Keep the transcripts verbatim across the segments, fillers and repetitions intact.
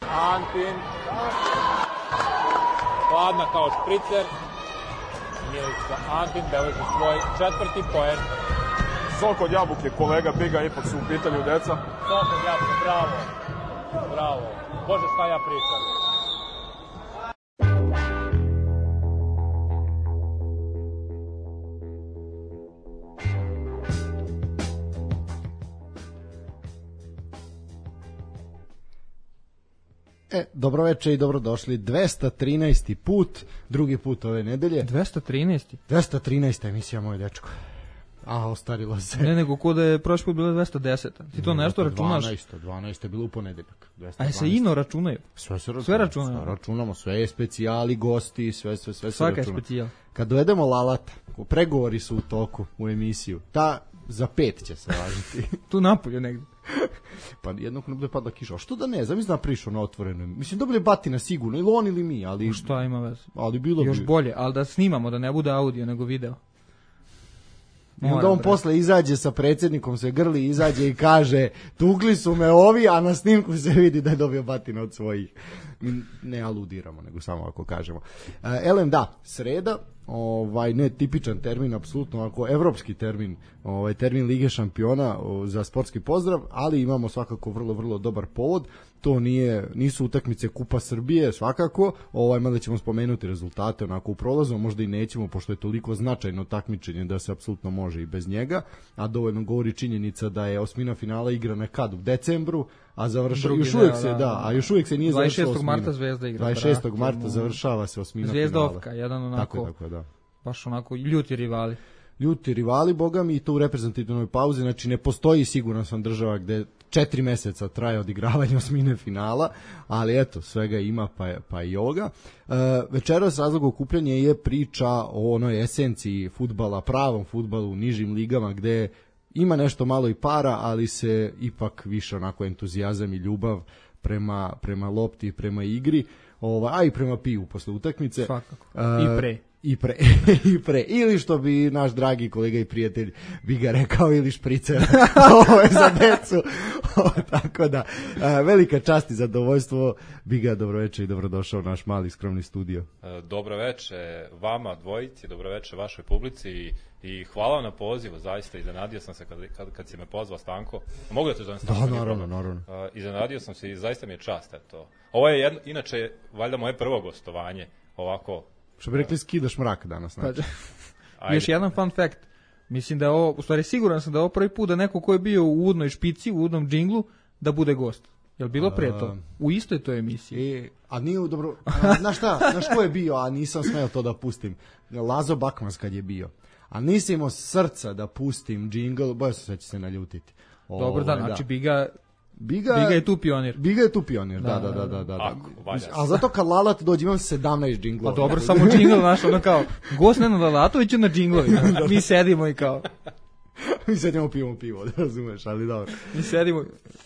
Antin. Hladna kao špricer. Milica Antin beleži svoj četvrti poen. Sok od jabuke, kolega Biga, ipak su u pitanju deca. Sok od jabuke, bravo. Bravo. Bože, šta ja pričam. E, dobroveče i dobrodošli. dvesta trinaesti put, drugi put ove nedelje. dvesta trinaesti dvesta trinaesta emisija, moj dečko. A, ostarilo se. Ne, nego ko da je prošli put bilo dvesta deset. Ti to nešto računaš? dvanaest, dvanaest je bilo u ponedeljak. A je se ino računaju? Sve se računamo. Sve računamo. Sve računamo, sve je specijali, gosti, sve, sve, sve se Svaka računa. je specijal. Kad dovedemo Lalata, pregovori su u toku u emisiju, ta za pet će se važiti. Tu napolju negdje. Pa jednog ne bude pada kiša. A što da ne, zamisli da prišao na otvoreno. Mislim, dobili batina sigurno, ili on ili mi, ali... Šta ima veze? Ali bilo još bi... bolje, ali da snimamo, da ne bude audio, nego video. I onda on bre. Posle izađe sa predsjednikom, se grli, izađe i kaže tukli su me ovi, a na snimku se vidi da je dobio batina od svojih. Mi ne aludiramo, nego samo ako kažemo. Elem, da, sreda, ovaj ne tipičan termin, apsolutno ako evropski termin, ovaj termin Lige šampiona za sportski pozdrav, ali imamo svakako vrlo vrlo dobar povod. To nije nisu utakmice Kupa Srbije, svakako, ovaj mada ćemo spomenuti rezultate onako u prolazu, možda i nećemo pošto je toliko značajno takmičenje da se apsolutno može i bez njega, a dovoljno govori činjenica da je osmina finala igrana kad u decembru, a završava još uvijek se da, da, a još uvijek se nije završila dvadeset šestog marta Zvezda igra. dvadeset šestog marta završava se osmina Zvezda finala. Ofka, jedan onako. Tako, tako, da. Baš onako ljuti rivali. Ljuti rivali, boga mi, i to u reprezentativnoj pauzi, znači ne postoji siguran sam država gde četiri meseca traje odigravanje osmine finala, ali eto, svega ima pa, pa i ovoga. E, večeras razlog okupljanja je priča o onoj esenciji fudbala, pravom fudbalu u nižim ligama gde ima nešto malo i para, ali se ipak više onako entuzijazam i ljubav prema, prema lopti i prema igri, ova, a i prema pivu posle utakmice. Svakako. E, I pre. I pre, i pre, ili što bi naš dragi kolega i prijatelj bi ga rekao, ili špricer. Ovo je za decu. O, tako da, a, velika čast i zadovoljstvo. Biga, dobroveče i dobrodošao u naš mali skromni studio. Dobroveče vama dvojici, dobroveče vašoj publici i, i hvala vam na pozivu, zaista iznenadio sam se kad, kad, kad si me pozvao, Stanko. Mogu da te zovem Stanko? Da, naravno, naravno. Uh, iznenadio sam se i zaista mi je čast, eto. Ovo je jedno, inače, valjda moje prvo gostovanje, ovako. Što bi rekli, skidaš mrak danas, znači. Još jedan fun fact. Mislim da je ovo, u stvari siguran sam da je ovo prvi put da neko ko je bio u uvodnoj špici, u uvodnom džinglu, da bude gost. Je li bilo pre to? U istoj toj emisiji. E, a nije dobro, a, znaš šta, znaš ko je bio, a nisam smeo to da pustim. Lazo Bakmans kad je bio. A nisam imao srca da pustim džingl, boja sam sve će se naljutiti. O, dobro, da, znači bi ga... Biga, Biga je tu pionir. Biga je tu pionir, da, da, da, da, da. Ako, a zato kad Lalat dođe imam sedamnaest džinglova. Pa dobro, samo džingl naš, ono kao, gost Nenad Lalatović na džinglovi. Mi sedimo i kao... Mi sedimo pivamo pivo, da razumeš, ali dobro. Mi sedimo...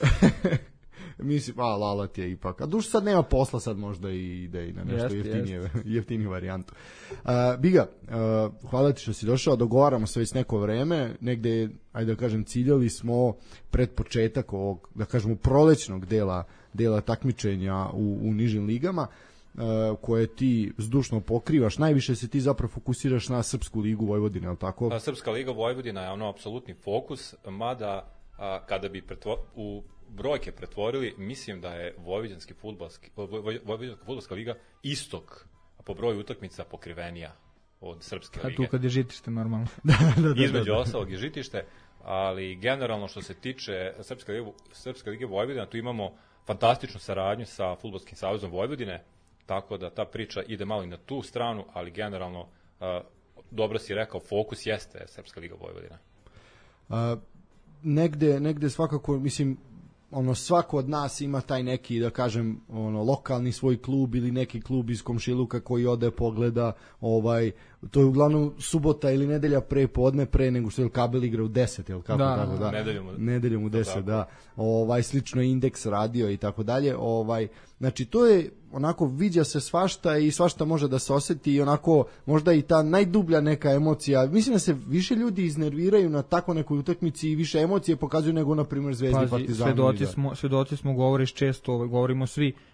Mislim, a Lalat je ipak, a duš sad nema posla, sad možda i ide i na nešto jest, jeftinije, jest. jeftiniju varijantu. Uh, Biga, uh, hvala ti što si došao, dogovaramo se već neko vreme, negde, ajde da kažem, ciljali smo pred početak ovog, da kažemo, prolećnog dela, dela takmičenja u, u nižim ligama, uh, koje ti zdušno pokrivaš. Najviše se ti zapravo fokusiraš na Srpsku ligu Vojvodine, je li tako? A, Srpska liga Vojvodina je ono apsolutni fokus, mada a, kada bi pretvo, u brojke pretvorili, mislim da je Vojvođanski fudbalski Vojvođanska fudbalska liga istok po broju utakmica pokrivenija od Srpske lige. A tu kad je žitište normalno. da, da, da, Između da, da. ostalog je žitište, ali generalno što se tiče Srpske lige, Srpske lige Vojvodina, tu imamo fantastičnu saradnju sa Fudbalskim savezom Vojvodine, tako da ta priča ide malo i na tu stranu, ali generalno, uh, dobro si rekao, fokus jeste Srpska liga Vojvodina. Uh, negde, negde svakako, mislim, ono, svako od nas ima taj neki, da kažem, ono, lokalni svoj klub ili neki klub iz komšiluka koji ode pogleda, ovaj, to je uglavnom subota ili nedelja pre podne, pre nego što je kabel igra u deset, jel kako da, tako, da. Nedeljom, nedeljom u deset, da. Ovaj, slično je Indeks radio i tako dalje. Ovaj, znači, to je onako, viđa se svašta i svašta može da se oseti i onako, možda i ta najdublja neka emocija. Mislim da se više ljudi iznerviraju na tako nekoj utakmici i više emocije pokazuju nego, na primjer, Zvezdi i Partizanu. Svedoci smo, svedoci smo, govoriš često, govorimo svi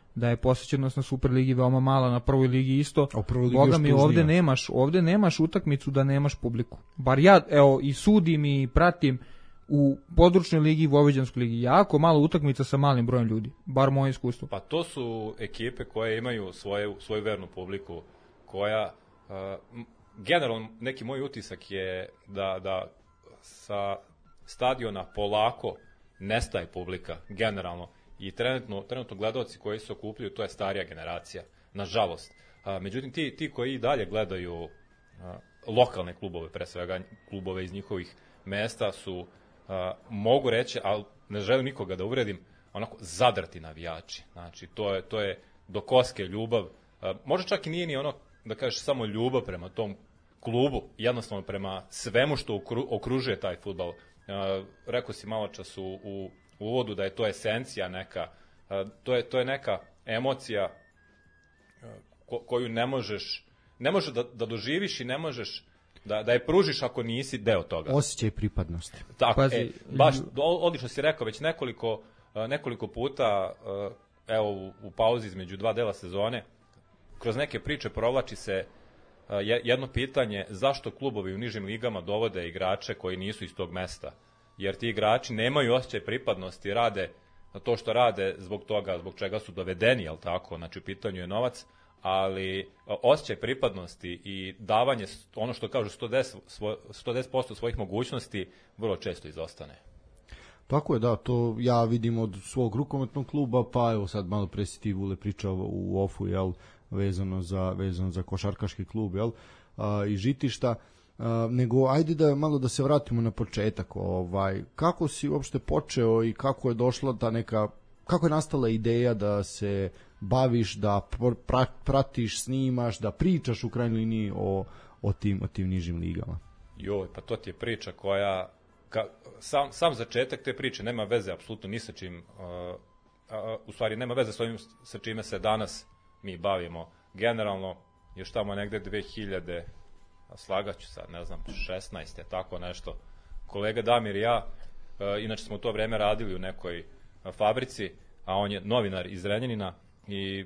da je posjećenost na Superligi veoma mala, na prvoj ligi isto. Ligi Boga mi, ovde nemaš, ovde nemaš utakmicu da nemaš publiku. Bar ja, evo, i sudim i pratim u područnoj ligi i vojvođanskoj ligi. Jako malo utakmica sa malim brojem ljudi. Bar moje iskustvo. Pa to su ekipe koje imaju svoje, svoju vernu publiku, koja, uh, generalno, neki moj utisak je da, da sa stadiona polako nestaje publika, generalno. I trenutno, trenutno gledalci koji se okupljaju, to je starija generacija, nažalost. A, međutim, ti, ti koji i dalje gledaju a, lokalne klubove, pre svega klubove iz njihovih mesta, su, a, mogu reći, ali ne želim nikoga da uvredim, onako zadrti navijači. Znači, to je, to je do koske ljubav. A, možda čak i nije ni ono, da kažeš, samo ljubav prema tom klubu, jednostavno prema svemu što okru, okružuje taj fudbal. A, rekao si malo čas u, u u uvodu da je to esencija neka, to je, to je neka emocija ko, koju ne možeš, ne možeš da, da doživiš i ne možeš da, da je pružiš ako nisi deo toga. Osjećaj pripadnosti. Tako, Pazi, e, baš, odlično si rekao, već nekoliko, nekoliko puta, evo u, u pauzi između dva dela sezone, kroz neke priče provlači se jedno pitanje, zašto klubovi u nižim ligama dovode igrače koji nisu iz tog mesta? Jer ti igrači nemaju osjećaj pripadnosti, rade to što rade zbog toga, zbog čega su dovedeni, jel tako, znači u pitanju je novac, ali osjećaj pripadnosti i davanje, ono što kažu sto deset posto svojih mogućnosti, vrlo često izostane. Tako je, da, to ja vidim od svog rukometnog kluba, pa evo sad malo pre si ti Vule pričao u ofu, jel, vezano za, vezano za košarkaški klub, jel, a, i Žitišta. Uh, nego ajde da malo da se vratimo na početak, ovaj kako si uopšte počeo i kako je došla ta neka, kako je nastala ideja da se baviš, da pr- pratiš, snimaš, da pričaš u krajnjoj liniji o, o, tim, o tim nižim ligama? Joj, pa to ti je priča koja, ka, sam, sam začetak te priče nema veze apsolutno ni sa čim, uh, uh, u stvari nema veze s ovim sa čime se danas mi bavimo. Generalno, još tamo negde dve hiljade, slagaću sad, ne znam, šesnaeste, tako nešto. Kolega Damir i ja, e, inače smo u to vreme radili u nekoj fabrici, a on je novinar iz Renjanina i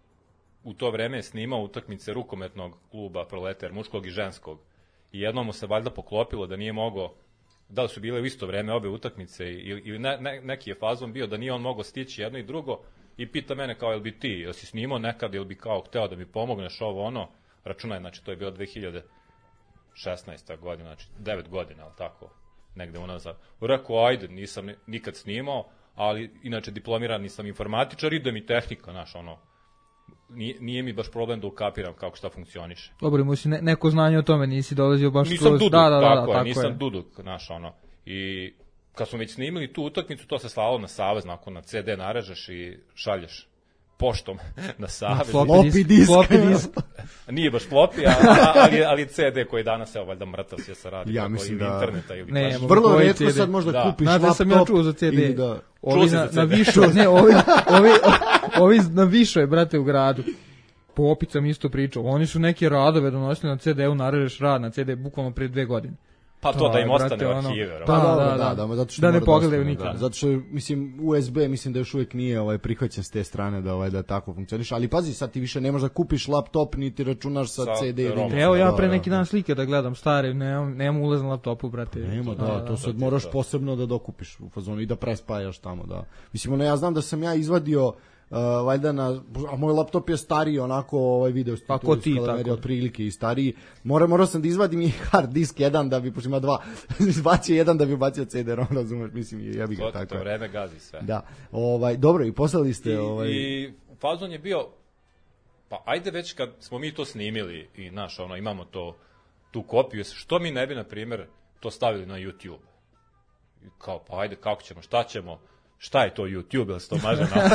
u to vreme je snimao utakmice rukometnog kluba Proletar, muškog i ženskog. I jednom mu se valjda poklopilo da nije mogao, da li su bile u isto vreme obe utakmice ili, ili ne, ne, neki je fazon bio da nije on mogao stići jedno i drugo i pita mene kao, jel bi ti, jel si snimao nekad, jel bi kao hteo da mi pomogneš ovo ono, računaj, znači to je bilo dve hiljade šesnaesta godina, znači devet godina, ali tako, negde unazad. Rekao, ajde, nisam nikad snimao, ali inače diplomirani sam informatičar, ide mi tehnika, znaš, ono, nije, nije mi baš problem da ukapiram kako šta funkcioniše. Dobro, musi ne, neko znanje o tome, nisi dolazio baš... Nisam kroz... duduk, da, da, da, tako, da, je, nisam je. duduk, znaš, ono, i kad smo već snimili tu utakmicu, to se slalo na savez, nakon na ce de narežeš i šalješ poštom na savez. Floppy disk. Floppy disk. Nije baš floppy, ali, ali ce de koji danas, evo, valjda mrtav se sa radi. Ja mislim da... interneta ili ne, baš... Vrlo retko sad možda da. kupiš laptop. Znate, sam ja čuo za ce de. Da... Ovi na, na višoj, ne, ovi, ovi, ovi na višoj, brate, u gradu. Popić sam isto pričao. Oni su neke radove donosili na ce de u, narežeš rad na ce de bukvalno prije dve godine. Pa to da im brate, ostane u ono, arhive. Pa da, da, da, da, da, zato što da ne mora pogledaju ostane, nikad. da. Zato što, mislim, u es be mislim da još uvijek nije ovaj, prihvaćen s te strane da, ovaj, da tako funkcioniš, ali pazi, sad ti više ne možeš da kupiš laptop niti računaš sa, sa ce de. Evo ja pre neki dan slike da gledam, stare, nemam, nemam ulaz na laptopu, brate. Nema, da, da, to sad da, moraš to. posebno da dokupiš u fazonu i da prespajaš tamo, da. Mislim, ono, ja znam da sam ja izvadio Uh, valjda na, a moj laptop je stariji onako, ovaj video tako ti, tako otprilike i stariji. Mora, morao sam da izvadim i hard disk jedan da bi, pošto ima dva, izbacio jedan da bi bacio ce de rom, razumeš, mislim, ja bih ga tako. To vreme gazi sve. Da, ovaj, dobro, i poslali ste... I, ovaj... i fazon je bio, pa ajde već kad smo mi to snimili i naš, ono, imamo to, tu kopiju, što mi ne bi, na primjer, to stavili na YouTube? I kao, pa ajde, kako ćemo, šta ćemo? Šta je to YouTube, ili se to maže na...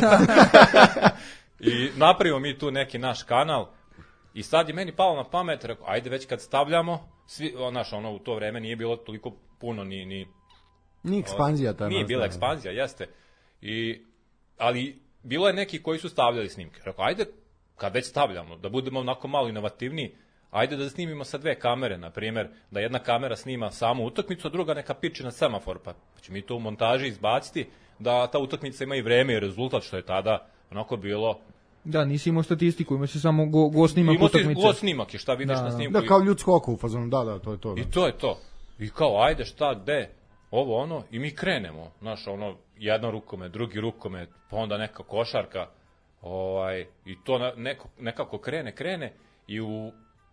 I napravimo mi tu neki naš kanal i sad je meni palo na pamet, rekao, ajde već kad stavljamo, svi, znaš, ono, u to vreme nije bilo toliko puno, ni... ni Nije ekspanzija ta. Nije bila ekspanzija, jeste. I, ali bilo je neki koji su stavljali snimke. Rekao, ajde, kad već stavljamo, da budemo onako malo inovativniji, ajde da snimimo sa dve kamere, na primjer, da jedna kamera snima samu utakmicu, a druga neka piči na semafor, pa će mi to u montaži izbaciti, da ta utakmica ima i vreme i rezultat, što je tada onako bilo Da, nisi imao statistiku, ima si samo go, go snimak utakmice. Imao si go snimak i šta vidiš da, na snimku. Da, kao ljudsko oko u fazonu, da, da, to je to. Da. I to je to. I kao, ajde, šta, de, ovo, ono, i mi krenemo. Znaš, ono, jedno rukome, drugi rukome, pa onda neka košarka, ovaj, i to na, neko, nekako krene, krene, i u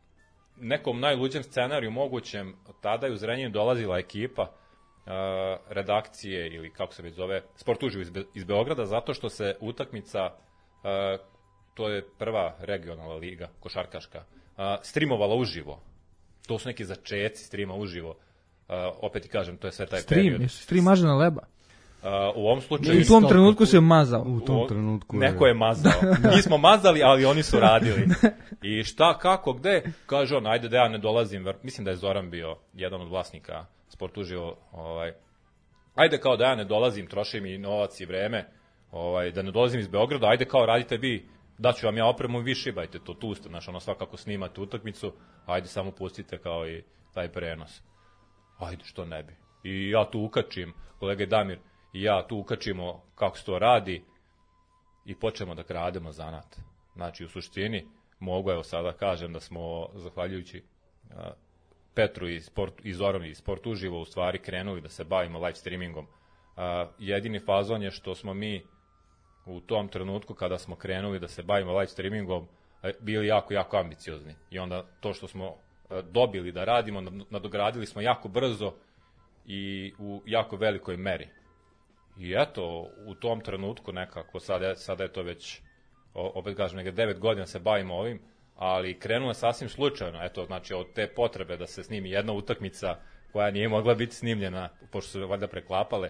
nekom najluđem scenariju mogućem, tada je u Zrenjaninu dolazila ekipa uh, redakcije, ili kako se već zove, Sport uživo iz, Be- iz Beograda, zato što se utakmica, uh, to je prva regionalna liga, košarkaška, uh, streamovala uživo. To su neki začeci streama uživo. Uh, opet ti kažem, to je sve taj Stream, period. jesi stream mažena leba? Uh, u ovom slučaju... U tom trenutku se mazao. U tom trenutku... Neko je mazao. Mi smo mazali, ali oni su radili. I šta, kako, gde? Kaže on, ajde da ja ne dolazim. Mislim da je Zoran bio jedan od vlasnika Sport uživo. Ovaj. Ajde kao da ja ne dolazim, trošim i novac i vreme. Ovaj, da ne dolazim iz Beograda. Ajde kao radite vi, daću vam ja opremu i vi šibajte to tu ste. Znaš, ono svakako snimate utakmicu. Ajde samo pustite kao i taj prenos. Ajde, što ne bi. I ja tu ukačim, kolega Damir, i ja tu ukačimo kako se to radi i počnemo da krademo zanat. Znači, u suštini, mogu evo sada kažem da smo, zahvaljujući uh, Petru i, sport, i Zoranu i Sport uživo, u stvari krenuli da se bavimo live streamingom. Uh, jedini fazon je što smo mi u tom trenutku kada smo krenuli da se bavimo live streamingom bili jako, jako ambiciozni. I onda to što smo uh, dobili da radimo, nadogradili smo jako brzo i u jako velikoj meri. I eto, u tom trenutku nekako, sada, sada je to već, opet kažem, nekada devet godina se bavimo ovim, ali krenulo je sasvim slučajno, eto, znači, od te potrebe da se snimi jedna utakmica koja nije mogla biti snimljena, pošto su valjda preklapale,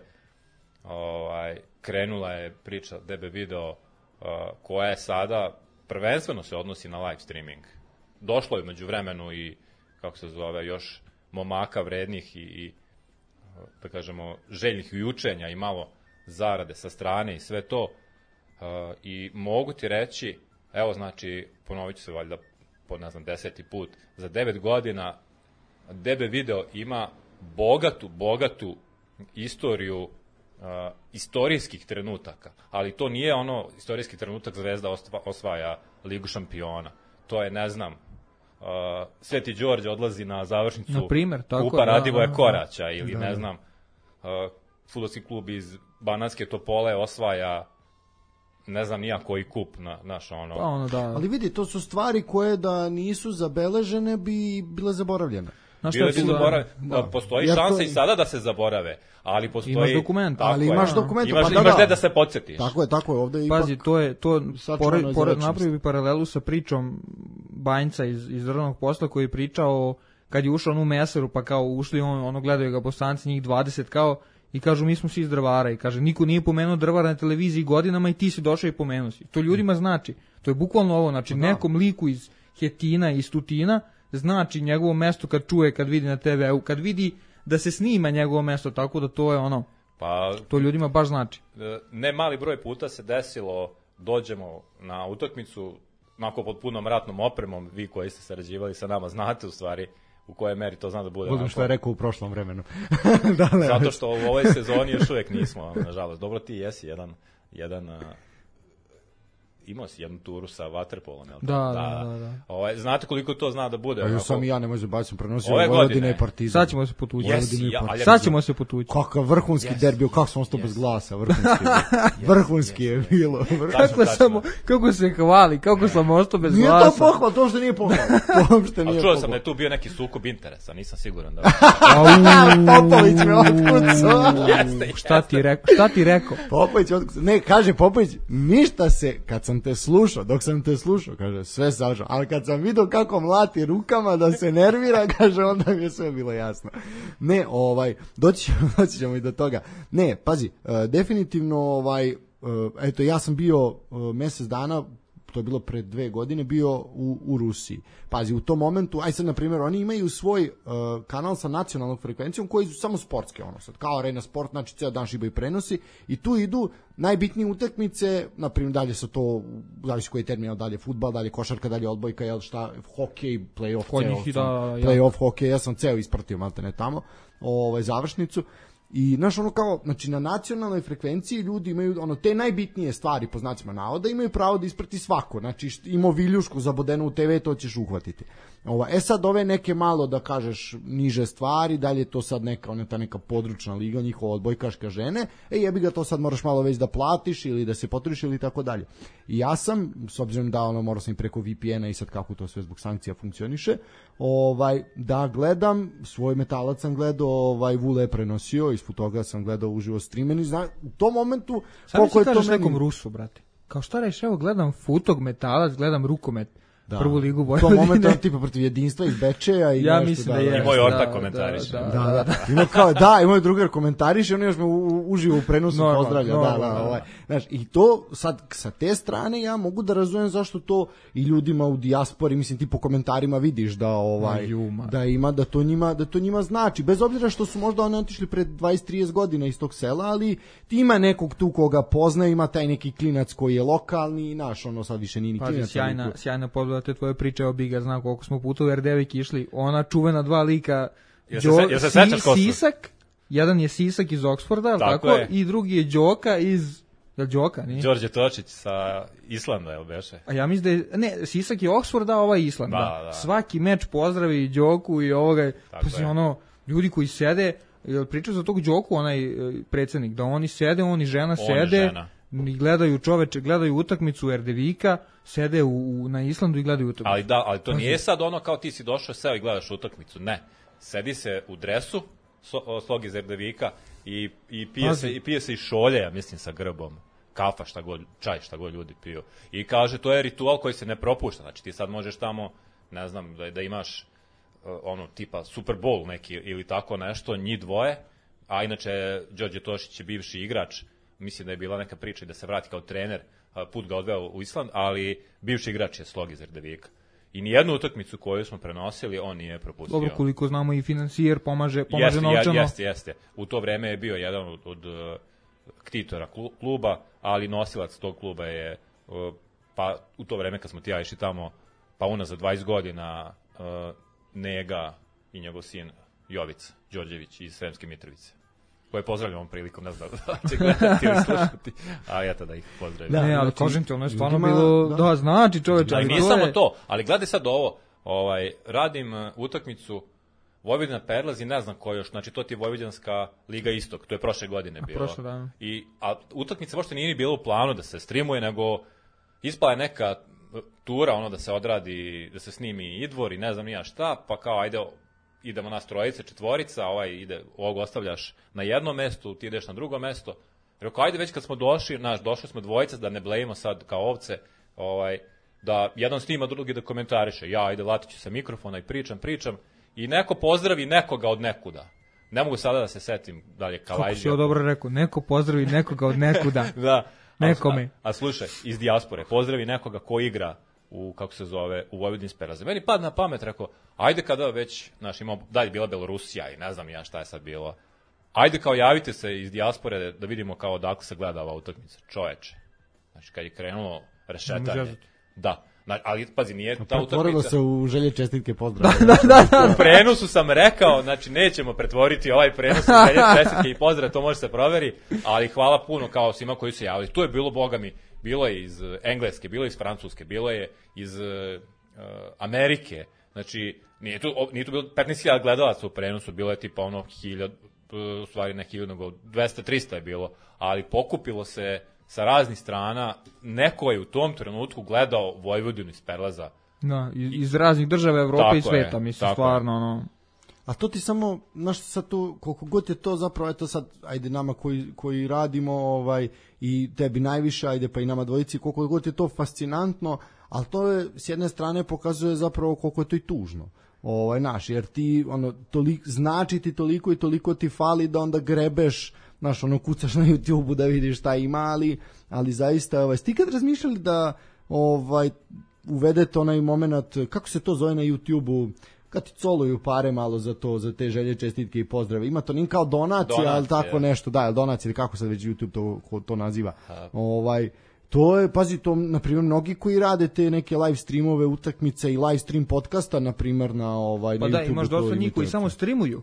ovaj, krenula je priča D B Video, uh, koja je sada, prvenstveno se odnosi na live streaming. Došlo je među vremenu i, kako se zove, još momaka vrednih i, i da kažemo, željnih i učenja i malo zarade sa strane i sve to. Uh, I mogu ti reći, evo znači, ponovit ću se valjda po, ne znam, deseti put, za devet godina D B Video ima bogatu, bogatu istoriju uh, istorijskih trenutaka, ali to nije ono istorijski trenutak Zvezda osvaja Ligu šampiona. To je, ne znam, Uh, Sveti Đorđe odlazi na završnicu na primjer, tako, Kupa da, Radivoja da, Koraća ili da, ne znam uh, fudbalski klub iz Banatske Topole osvaja ne znam nija koji kup na naš ono. Pa ono da. Ali vidi, to su stvari koje da nisu zabeležene bi bile zaboravljene. Bile bi zaboravljene. Da. Postoji Jer šansa to... i sada da se zaborave, ali postoji... Imaš dokument. Ali je. imaš dokument. Imaš, pa imaš da, da se podsjetiš. Tako je, tako je. Ovde Pazi, ipak... to je, to, pored, pored napravio bi paralelu sa pričom Banjca iz, iz Drvenog posla koji je pričao kad je ušao u Meseru, pa kao ušli, on, ono gledaju ga Bosanci, njih dvadeset kao, i kažu mi smo svi iz Drvara, i kaže niko nije pomenuo Drvara na televiziji godinama i ti si došao i pomenuo si. To ljudima znači, to je bukvalno ovo, znači nekom liku iz Hetina i iz Tutina znači njegovo mesto kad čuje, kad vidi na te ve u, kad vidi da se snima njegovo mesto, tako da to je ono, pa, to ljudima baš znači. Ne mali broj puta se desilo, dođemo na utakmicu, onako pod punom ratnom opremom, vi koji ste sarađivali sa nama znate u stvari u kojoj meri to zna da bude. Budem što je rekao u prošlom vremenu. da, ne, zato što u ovoj sezoni još uvijek nismo, nažalost. Dobro, ti jesi jedan, jedan uh, imao si jednu turu sa waterpolom, jel? Da, da, da. da. Ovaj, znate koliko to zna da bude? A sam i ja ne možem baciti, sam prenosio ove Vojvodine i Partizan. Sad ćemo se potući. Yes, ja, ja Sad ćemo se potući. Kakav vrhunski yes. derbi, kako sam ostao yes. bez glasa, vrhunski. yes, vrhunski yes, je bilo. Vrhunski. Kako, samo, kako se hvali, kako sam ostao bez nije glasa. Nije to pohval, to što nije pohval. To uopšte nije pohval. A čuo sam da je tu bio neki sukob interesa, nisam siguran da... Popović me otkucao. Šta ti rekao? Šta ti rekao? Popović otkucao. Ne, kaže Popović, ništa se, kad sam te slušao, dok sam te slušao, kaže, sve sažao, ali kad sam vidio kako mlati rukama da se nervira, kaže, onda mi je sve bilo jasno. Ne, ovaj, doći ćemo, doći ćemo i do toga. Ne, pazi, uh, definitivno, ovaj, uh, eto, ja sam bio uh, mjesec dana, to je bilo pred dve godine, bio u, u Rusiji. Pazi, u tom momentu, aj sad, na primjer, oni imaju svoj uh, kanal sa nacionalnom frekvencijom koji su samo sportske, ono sad, kao Arena Sport, znači ceo dan šibaju prenosi i tu idu najbitnije utakmice, na primjer, dalje sa to, zavisi koji je termin, dalje fudbal, dalje košarka, dalje odbojka, jel šta, hokej, play-off, ceo, da, play-off, hokej, ja sam ceo ispratio maltene tamo, ovaj, završnicu. I znaš ono kao, znači na nacionalnoj frekvenciji ljudi imaju ono te najbitnije stvari po znacima navoda, imaju pravo da isprati svako, znači imao viljušku zabodenu u te ve, to ćeš uhvatiti. Ova, e sad ove neke malo da kažeš niže stvari, dalje to sad neka, ona ta neka područna liga, njihova odbojkaška žene, e jebi ga to sad moraš malo već da platiš ili da se potrudiš ili tako dalje. I ja sam, s obzirom da ono morao sam i preko ve pe en a i sad kako to sve zbog sankcija funkcioniše, ovaj, da gledam, svoj Metalac sam gledao, ovaj, Vule je prenosio, ispod toga sam gledao uživo streamen i zna, u tom momentu sad koliko je to kažeš meni... nekom Rusu, brate. Kao šta reš, evo gledam Futog, Metalac, gledam rukomet. Da. Prvu ligu U Vojvodine. tom momentu on tipa protiv jedinstva iz Bečeja i ja nešto, mislim da, da, da je. I moj ortak da, komentariše. Da, da, Da, da. da. Ima kao, da, i moj drugar komentariše, on još me u, u, uživo u prenosu Normal, pozdravlja. normal, da, da, da. ovaj. Znaš, i to sad sa te strane ja mogu da razumem zašto to i ljudima u dijaspori, mislim ti po komentarima vidiš da ovaj Juma. da ima da to njima da to njima znači, bez obzira što su možda oni otišli pred dvadeset trideset godina iz tog sela, ali ti ima nekog tu koga poznaje, ima taj neki klinac koji je lokalni i naš, ono sad više nije ni Pazi, klinac. sjajna, ali- sjajna podloga te tvoje priče o Biga, znam koliko smo puta u er de vek išli, ona čuvena dva lika, Jel se se- jel se sećaš ko su? Sisak, jedan je Sisak iz Oxforda, jel Tako tako, je. i drugi je Đoka iz, jel Đoka, nije? Đorđe Točić sa Islanda, jel beše? A ja mislim da je, ne, Sisak je Oxford, a ovaj Island, Da, da. da. Svaki meč pozdravi i Đoku i ovoga, Tako pa je. ono, ljudi koji sede, jel pričao za tog Đoku, onaj e, predsjednik, da oni sede, oni žena On i sede, žena. i gledaju čoveče, gledaju utakmicu er de veka, sede u, u, na Islandu i gledaju utakmicu. Ali da, ali to nije sad ono kao ti si došao seo i gledaš utakmicu, ne. Sedi se u dresu, so, slog iz er de veka i, i, pije Pazi. se, i pije se i šolje, ja mislim, sa grbom. Kafa, šta god, čaj, šta god ljudi piju. I kaže, to je ritual koji se ne propušta. Znači, ti sad možeš tamo, ne znam, da, da imaš uh, ono, tipa Super Bowl neki ili tako nešto, njih dvoje, a inače, Đorđe Tošić je bivši igrač, mislim da je bila neka priča i da se vrati kao trener, uh, put ga odveo u Island, ali bivši igrač je slog iz er de veka. I nijednu utakmicu koju smo prenosili, on nije propustio. Dobro, koliko znamo i financijer pomaže, pomaže Jeste, novčano. jeste, jeste. U to vreme je bio jedan od, od uh, ktitora klu- kluba, ali nosilac tog kluba je, uh, pa u to vreme kad smo ti ja išli tamo, pa unazad dvadeset godina, uh, Nega i njegov sin Jovica Đorđević iz Sremske Mitrovice, koje pozdravljam ovom prilikom, ne znam da će gledati ili slušati, a eto da ih pozdravim. Da, ne, ali znači, kažem ti, ono je stvarno ljudima- bilo, da. da, znači čoveče, Ali ali nije to samo je- to, ali gledaj sad ovo, ovaj, radim uh, utakmicu Vojvodina Perlaz i ne znam ko još, znači to ti je Vojvođanska Liga Istok, to je prošle godine bilo. prošle, da. I, a utakmica uopšte nije ni bilo u planu da se streamuje, nego ispala je neka tura, ono da se odradi, da se snimi Idvor i ne znam nija šta, pa kao ajde, idemo nas trojice, četvorica, ovaj ide, ovog ostavljaš na jednom mestu, ti ideš na drugo mesto. Rekao, ajde već kad smo došli, naš, došli smo dvojica, da ne blejimo sad kao ovce, ovaj, da jedan snima, drugi da komentariše. Ja, ajde, latiću sa mikrofona i pričam, pričam, i neko pozdravi nekoga od nekuda. Ne mogu sada da se setim da li je Kako si Kalajđija. ovo dobro rekao, neko pozdravi nekoga od nekuda. Da. Nekome. A, a slušaj, iz dijaspore, pozdravi nekoga ko igra u, kako se zove, u Vojvodinskoj Perlaze. Meni pad na pamet, rekao, ajde kada već, znaš, imao, dalje bila Belorusija i ne znam ja šta je sad bilo. Ajde kao javite se iz dijaspore da vidimo kao odakle se gleda ova utakmica. Čoveče. Znači, kad je krenulo Ne rešetanje. može zezati. Da. Na, ali, pazi, nije ta Pretvorilo utakmica. se u želje čestitke pozdrava. U prenosu sam rekao, znači nećemo pretvoriti ovaj prenos u želje čestitke i pozdrav, to može se proveri, ali hvala puno kao svima koji su javili. Tu je bilo, boga mi, bilo je iz Engleske, bilo je iz Francuske, bilo je iz uh, Amerike, znači nije tu, o, nije tu bilo petnaest hiljada gledalaca u prenosu, bilo je tipa ono hiljad, u stvari ne hiljad, nego dvesta trista je bilo, ali pokupilo se sa raznih strana, neko je u tom trenutku gledao Vojvodinu iz Perlaza. Da, iz, iz raznih država Evrope Tako i sveta, je, mislim, tako stvarno, ono... A to ti samo, znaš sad tu, koliko god je to zapravo, eto sad, ajde nama koji, koji radimo, ovaj, i tebi najviše, ajde pa i nama dvojici, koliko god je to fascinantno, ali to je, s jedne strane pokazuje zapravo koliko je to i tužno. Ovaj, naš, jer ti, ono, toliko, znači ti toliko i toliko ti fali da onda grebeš, znaš, ono, kucaš na YouTubeu da vidiš šta ima, ali, ali zaista, ovaj, ti kad razmišljali da, ovaj, uvedete onaj moment, kako se to zove na YouTubeu, kad ti coluju pare malo za to, za te želje, čestitke i pozdrave. Ima to nim kao donacija, Donacija. ali tako nešto, da, ili donacija, ili kako sad već YouTube to, ko to naziva. Ovaj, to je, pazi, to, na primjer, mnogi koji rade te neke live streamove, utakmice i live stream podcasta, na primjer, na, ovaj, Pa na da, YouTubeu. imaš to dosta njih imate. koji samo streamuju.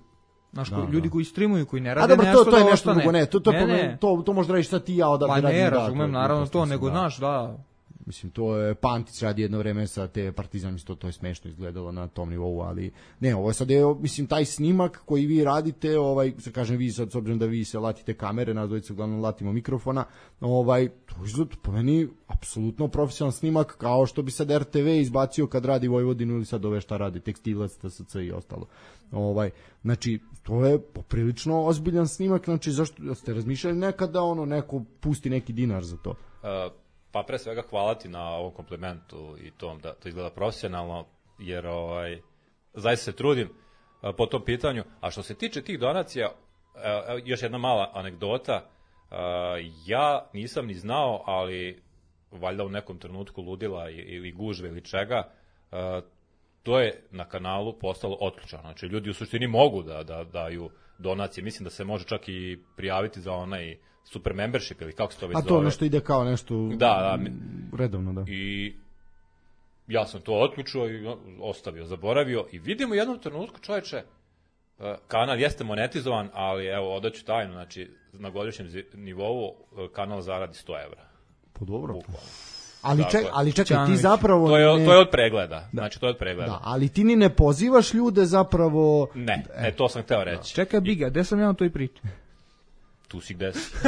Znaš, Da, ko, da. ljudi koji streamuju, koji ne A rade dobro, nešto to, to je da nešto ostane. drugo, ne, to, to, ne, to, ne. to, to možda reći sad ti ja odavde Pa radim. ne, da, razumem, to- naravno to, mislim, nego da. znaš, da, Mislim, to je Pantić radi jedno vreme sa te Partizan, mislim, to, to je smešno izgledalo na tom nivou, ali ne, ovo sad je, mislim, taj snimak koji vi radite, ovaj, sad kažem vi, sad, s obzirom da vi se latite kamere, nas dvojica uglavnom latimo mikrofona, ovaj, to izgleda po meni apsolutno profesionalan snimak, kao što bi sad R T V izbacio kad radi Vojvodinu ili sad ove šta radi, Tekstilac, T S C i ostalo. Ovaj, znači, to je poprilično ozbiljan snimak, znači, zašto ste razmišljali nekada, ono, neko pusti neki dinar za to? Uh, pa pre svega hvala ti na ovom komplimentu i tom da to izgleda profesionalno, jer ovaj, zaista se trudim uh, po tom pitanju. A što se tiče tih donacija, uh, još jedna mala anegdota, uh, ja nisam ni znao, ali valjda u nekom trenutku ludila ili gužve ili čega, uh, to je na kanalu postalo otključano. Znači, ljudi u suštini mogu da, da daju donacije. Mislim da se može čak i prijaviti za onaj super membership ili kako se to već A zove. to nešto ide kao nešto Da, da. redovno, da. I ja sam to otključio i ostavio, zaboravio i vidimo u jednom trenutku, čoveče, kanal jeste monetizovan, ali evo, odaću tajnu, znači na godišnjem nivou kanal zaradi sto evra. Po dobro. Bukvalno. Ali, Dakle, ček, ali čekaj, ti Čanović. zapravo... To je, ne, to je od pregleda. Znači, to je od pregleda. Da, ali ti ni ne pozivaš ljude zapravo... Ne, e, to sam hteo reći. čekaj Biga, gde sam ja u toj priči? Tu si gde si.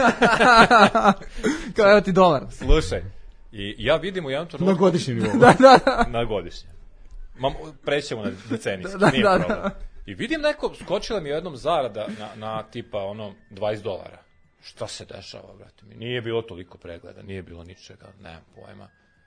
Kao evo ti dolar. Slušaj, i ja vidim u jednom trenutku... Na godišnjem nivou. Da, da, da. Na godišnje. Mam, prećemo na decenijski, Da, nije da, problem. da. I vidim neko, skočila mi jednom zarada na, na tipa ono dvadeset dolara. Šta se dešava, brate mi? Nije bilo toliko pregleda, nije bilo ničega, nemam pojma.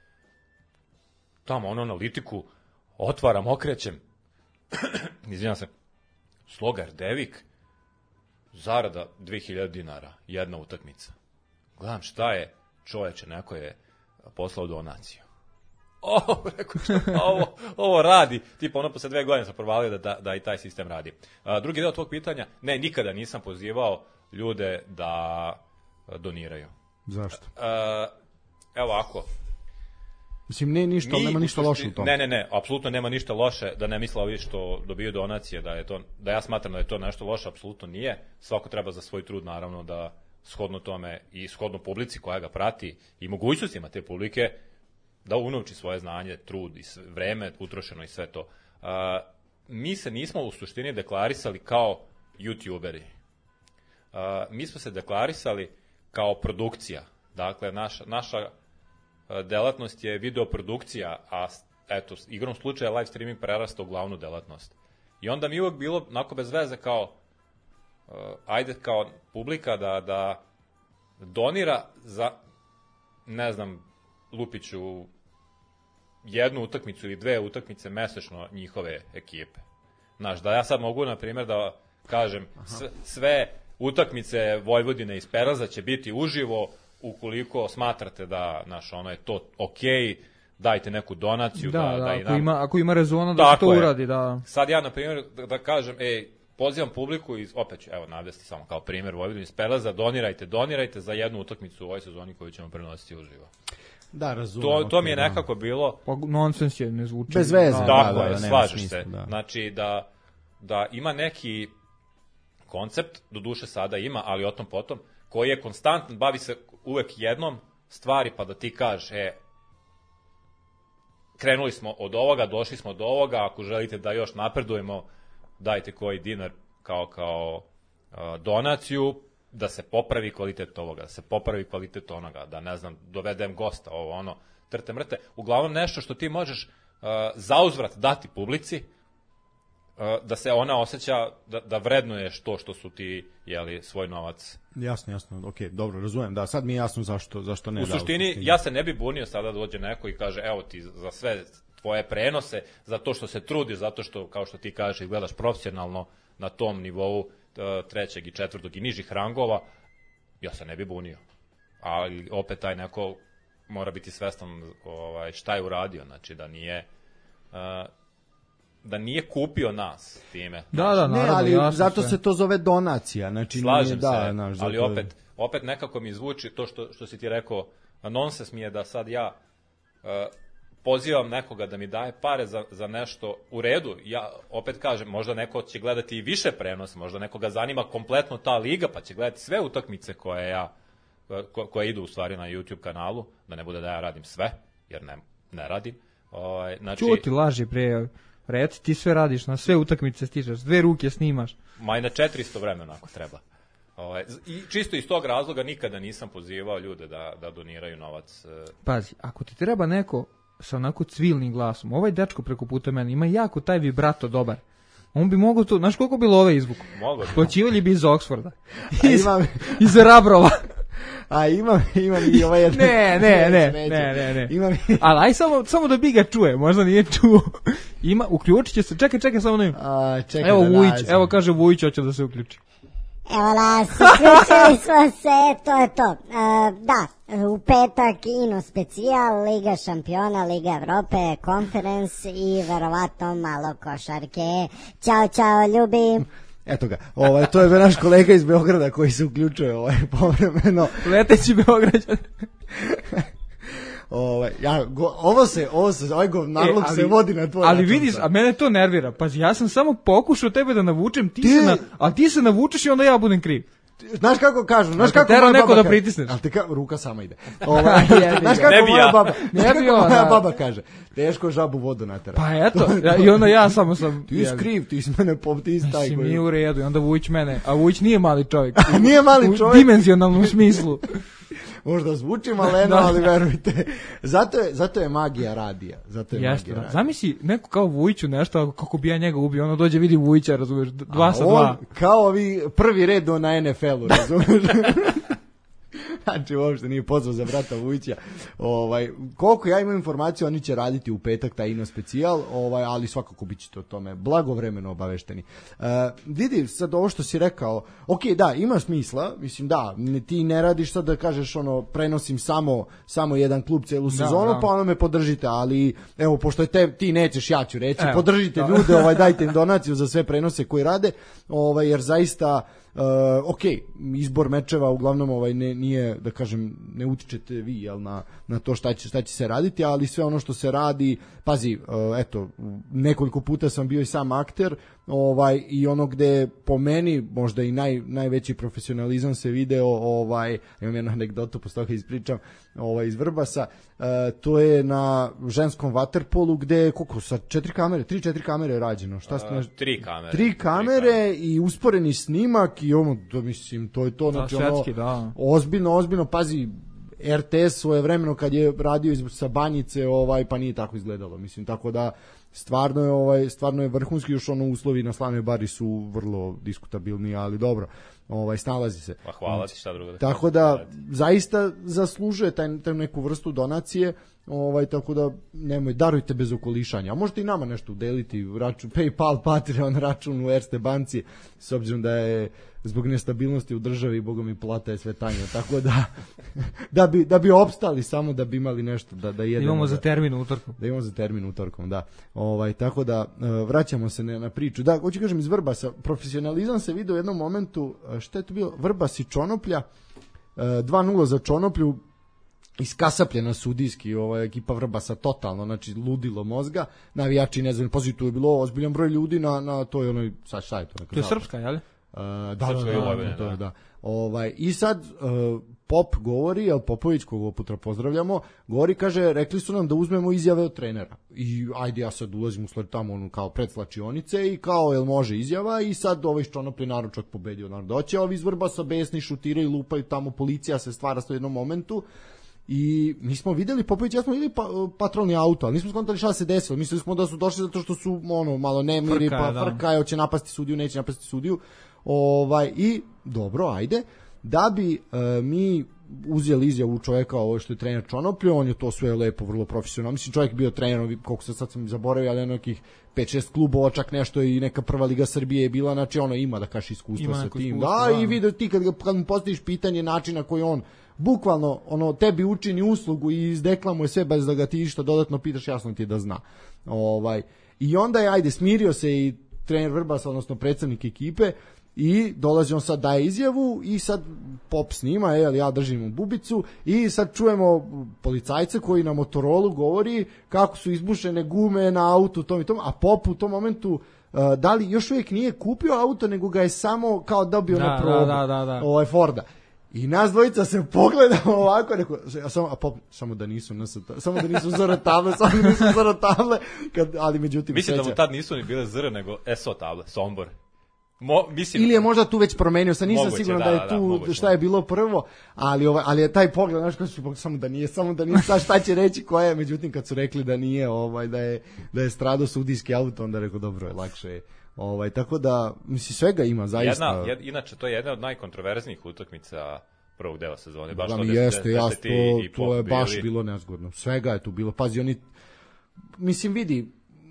Tamo ono analitiku otvaram, okrećem. Izvinjam se. Slogar Devik, zarada dve hiljade dinara, jedna utakmica. Gledam šta je, čoveče, neko je poslao donaciju. O, rekao, šta, ovo, ovo radi. Tipa ono posle dve godine sam provalio da, da, da i taj sistem radi. A, drugi deo tvog pitanja, ne, nikada nisam pozivao ljude da doniraju. Zašto? A, evo ovako. Mislim, ne ništa, ali Mi nema u ništa suštini- loše u tom. Ne, ne, ne, apsolutno nema ništa loše, da ne misle ovi što dobiju donacije, da je to, da ja smatram da je to nešto loše, apsolutno nije. Svako treba za svoj trud, naravno, da shodno tome i shodno publici koja ga prati i mogućnostima te publike, da unovči svoje znanje, trud i sve, vreme utrošeno i sve to. A, mi se nismo u suštini deklarisali kao youtuberi. A, mi smo se deklarisali kao produkcija. Dakle, naša, naša delatnost je videoprodukcija, a eto, igrom slučaja live streaming prerasta u glavnu delatnost. I onda mi uvek bilo, onako bez veze, kao uh, ajde kao publika da, da donira za, ne znam, Lupiću jednu utakmicu ili dve utakmice mesečno njihove ekipe. Znaš, da ja sad mogu, na primjer, da kažem sve, sve utakmice Vojvodine iz Peraza će biti uživo, ukoliko smatrate da, naš, ono je to okej, dajte neku donaciju. Da, da, da, da i ako, nam... ima, ako ima rezona da se Tako to je. uradi, da. Sad ja, na primjer, da, da kažem, ej, pozivam publiku iz, opet ću, evo, navesti samo kao primjer Vojvodine iz Peraza, donirajte, donirajte za jednu utakmicu u ovoj sezoni koju ćemo prenositi uživo. Da, razumem. To, to mi je okej, da. nekako bilo... Pa nonsens je, ne zvuči. Bez veze, Da, Tako da, je, da, nema slažeš smisla, se. da. Znači, da, da ima neki koncept, do duše sada ima, ali o tom potom, koji je konstantan, bavi se uvek jednom stvari, pa da ti kažeš, e, krenuli smo od ovoga, došli smo do ovoga, ako želite da još napredujemo, dajte koji dinar kao, kao uh, donaciju, da se popravi kvalitet ovoga, da se popravi kvalitet onoga, da, ne znam, dovedem gosta, ovo, ono, trte mrte. Uglavnom nešto što ti možeš uh, zauzvrat dati publici, uh, da se ona osjeća, da, da vrednuješ to što su ti, jeli, svoj novac. Jasno, jasno, okej, dobro, razumem. Da, sad mi je jasno zašto, zašto ne. U da, suštini, ja se ne bi bunio sada da dođe neko i kaže, evo ti za sve tvoje prenose, za to što se trudiš, zato što, kao što ti kažeš, gledaš profesionalno na tom nivou trećeg i četvrtog i nižih rangova, ja se ne bi bunio. Ali opet taj neko mora biti svestan ovaj, šta je uradio, znači da nije uh, da nije kupio nas time. Da, da, Ne, naravno, ali jasno zato sve. se to zove donacija. Znači, Slažem nije, da, se, znaš, ali zato- opet, opet nekako mi zvuči to što, što si ti rekao, nonsens mi je da sad ja uh, pozivam nekoga da mi daje pare za, za nešto u redu, ja opet kažem, možda neko će gledati i više prenosa, možda nekoga zanima kompletno ta liga, pa će gledati sve utakmice koje ja, ko, koje idu u stvari na YouTube kanalu, da ne bude da ja radim sve, jer ne, ne radim. Ovaj, znači, Čuti, laži pre, reci, ti sve radiš, na sve utakmice stižeš, dve ruke snimaš. Ma i na četiristo vremena ako treba. Ovaj, i čisto iz tog razloga nikada nisam pozivao ljude da, da doniraju novac. Pazi, ako ti treba neko sa onako cvilnim glasom, ovaj dečko preko puta mene ima jako taj vibrato dobar. On bi mogao to, znaš koliko bi love izvuku? Mogu. Plaćivali bi iz Oxforda. Iz, imam... iz Rabrova. A imam, imam i ovaj jedan... Ne, ne, ne, ne, ne, ne. Imam i... Ali aj samo, samo da bi ga čuje, možda nije čuo. Ima, uključit će se, čekaj, čekaj, samo ne. A, čekaj evo da Vujić, nađem. evo kaže Vujić, hoće da se uključi. Evo nas, uključili smo se, to je to. E, da, u petak Ino specijal, Liga šampiona, Liga Evrope, konferens i verovatno malo košarke. Ćao, čao, ljubim. Eto ga, ovaj, to je naš kolega iz Beograda koji se uključuje ovaj, povremeno. Leteći Beograđan. Ovaj, ja, go, ovo se, ovo se, ovaj govnarluk e, se vodi na tvoj ali račun. vidiš, a mene to nervira. Pazi, ja sam samo pokušao tebe da navučem, ti, Ti- se na, a ti se navučeš i onda ja budem kriv. Znaš kako kažu, znaš Ali te kako tera moja neko baba da kaže? pritisneš. Ali te ka, ruka sama ide. Ovaj, Jebi znaš ga. kako Ne bi moja ja. baba, Ne znaš bi kako ona. moja baba kaže? Teško žabu vodu natera. Pa eto, ja, i onda ja samo sam... Ti si kriv, ti si mene pop, ti si taj Mislim, koji... nije u redu, i onda Vujić mene, a Vujić nije mali čovjek. Nije mali U čovjek. dimenzionalnom smislu. Možda zvuči maleno, ali verujte. Zato je, zato je magija radija. Zato je Jeste, magija da. radija. Zamisli neko kao Vujiću nešto, kako bi ja njega ubio, ono dođe vidi Vujića, razumiješ, d- dva A sa on, dva. kao ovi prvi red do na en ef el-u, razumiješ? Znači, uopšte nije pozvao za brata Vujića. Ovaj, koliko ja imam informaciju, oni će raditi u petak taj Ino specijal, ovaj, ali svakako bit ćete o tome blagovremeno obavešteni. Uh, vidi, sad ovo što si rekao, ok, da, ima smisla, mislim da, ne, ti ne radiš sad da kažeš ono, prenosim samo, samo jedan klub celu sezonu, da. pa ono me podržite, ali evo, pošto je te, ti nećeš, ja ću reći, Evo, podržite da. ljude, ovaj, dajte im donaciju za sve prenose koji rade, ovaj, jer zaista Uh, ok, izbor mečeva uglavnom ovaj ne, nije, da kažem, ne utičete vi jel, na, na to šta će, šta će se raditi, ali sve ono što se radi, pazi, uh, eto, nekoliko puta sam bio i sam akter, ovaj, i ono gde po meni možda i naj, najveći profesionalizam se video, ovaj, imam jednu anegdotu, posle toga ispričam, ovaj, iz Vrbasa, uh, to je na ženskom vaterpolu gde, koliko, sa četiri kamere, tri, četiri kamere je rađeno, šta ste, Uh, tri kamere. tri kamere i usporeni snimak i ono, da mislim, to je to, znači ono, svetski, da. ozbiljno, ozbiljno, pazi, er te es svoje vremeno kad je radio iz, sa Banjice, ovaj, pa nije tako izgledalo, mislim, tako da stvarno je, ovaj, stvarno je vrhunski, još ono uslovi na Slavnoj Bari su vrlo diskutabilni, ali dobro, ovaj, snalazi se. Pa hvala ti, šta drugo da Tako da, zaista zaslužuje taj, taj neku vrstu donacije, ovaj, tako da, nemoj, darujte bez okolišanja, a možete i nama nešto udeliti, račun, PayPal, Patreon, račun u Erste banci, s obzirom da je zbog nestabilnosti u državi, bogom i plata je sve tanja, tako da, da bi, da bi opstali, samo da bi imali nešto da, da jedemo. Imamo za da- termin utorkom. da imamo za termin utorkom, da. Ovaj, tako da, e, vraćamo se na, na priču. Da, hoću kažem iz Vrbasa, profesionalizam se vidio u jednom momentu, e, šta je to bilo, Vrbas i Čonoplja, e, dva nula za Čonoplju, iskasapljena sudijski, ova ekipa Vrbasa totalno, znači ludilo mozga, navijači ne znam, pazi, tu je bilo ozbiljan broj ljudi na, na toj onoj, sad šta je to? Neka To je zapad. srpska, jel? Uh, da, da, Srpska da, i da, Vojvodina, to je, da. da. Ovaj, i sad uh, Pop govori, jel Popović, kog putra pozdravljamo, govori, kaže, rekli su nam da uzmemo izjave od trenera. I ajde, ja sad ulazim u sled tamo ono, kao pred slačionice i kao, jel može izjava, i sad ovaj iz Čonoplje naručak pobedio, naravno doće, a ovi iz Vrbasa besni šutiraju, lupaju tamo, policija se stvara u jednom momentu. I mi smo videli, Popović, ja smo videli pa, patrolni auto, ali nismo skontali šta se desilo. Mislili smo da su došli zato što su ono malo nemiri, Frka, pa da. frkaju, hoće napasti sudiju, neće napasti sudiju. Ovaj, i dobro, ajde, da bi e, mi uzeli izjavu čovjeka, ovo što je trener Čonoplje, on je to sve lepo, vrlo profesionalno. Mislim, čovjek je bio trener, koliko se sad sam zaboravio, ali nekih pet šest klubova, čak nešto i neka prva liga Srbije je bila, znači ono ima da kaže iskustvo Ima sa neko tim. iskustvo, Da, da. i vidio ti kad, ga, kad mu postaviš pitanje načina koji on bukvalno ono tebi učini uslugu i izdeklamuje sve bez da ga ti išta dodatno pitaš, jasno ti je da zna. Ovaj, i onda je, ajde, smirio se i trener Vrbasa, odnosno predstavnik ekipe, i dolazi on sad daje izjavu i sad Pop snima, jel, ja držim u bubicu i sad čujemo policajca koji na Motorolu govori kako su izbušene gume na autu tom i tom, a Pop u tom momentu uh, da li još uvijek nije kupio auto, nego ga je samo kao dobio da, na probu da, da, da. ovaj Forda. I nas dvojica se pogledamo ovako, rekao, a samo, a Pop, samo da nisu nas, samo da nisu zr table, samo da nisu zr table, kad, ali međutim... Mislim sveća. da mu tad nisu ni bile zr, nego S O table, Sombor. Mo, mislim, ili je možda tu već promenio, sad nisam moguće, siguran da, da je da, tu da, moguće, šta je bilo prvo, ali ovaj, ali je taj pogled, znaš, kako su, samo da nije, samo da nije, sad šta će reći ko je, međutim kad su rekli da nije, ovaj, da je, da je stradao sudijski auto, onda rekao dobro je, lakše je. Ovaj, tako da, mislim, svega ima, zaista. Jedna, jed, inače, to je jedna od najkontroverznijih utakmica prvog dela sezone. Baš da to mi des, jeste, des, ja, des, to, i to je bili. baš bilo nezgodno. Svega je tu bilo. Pazi, oni, mislim, vidi,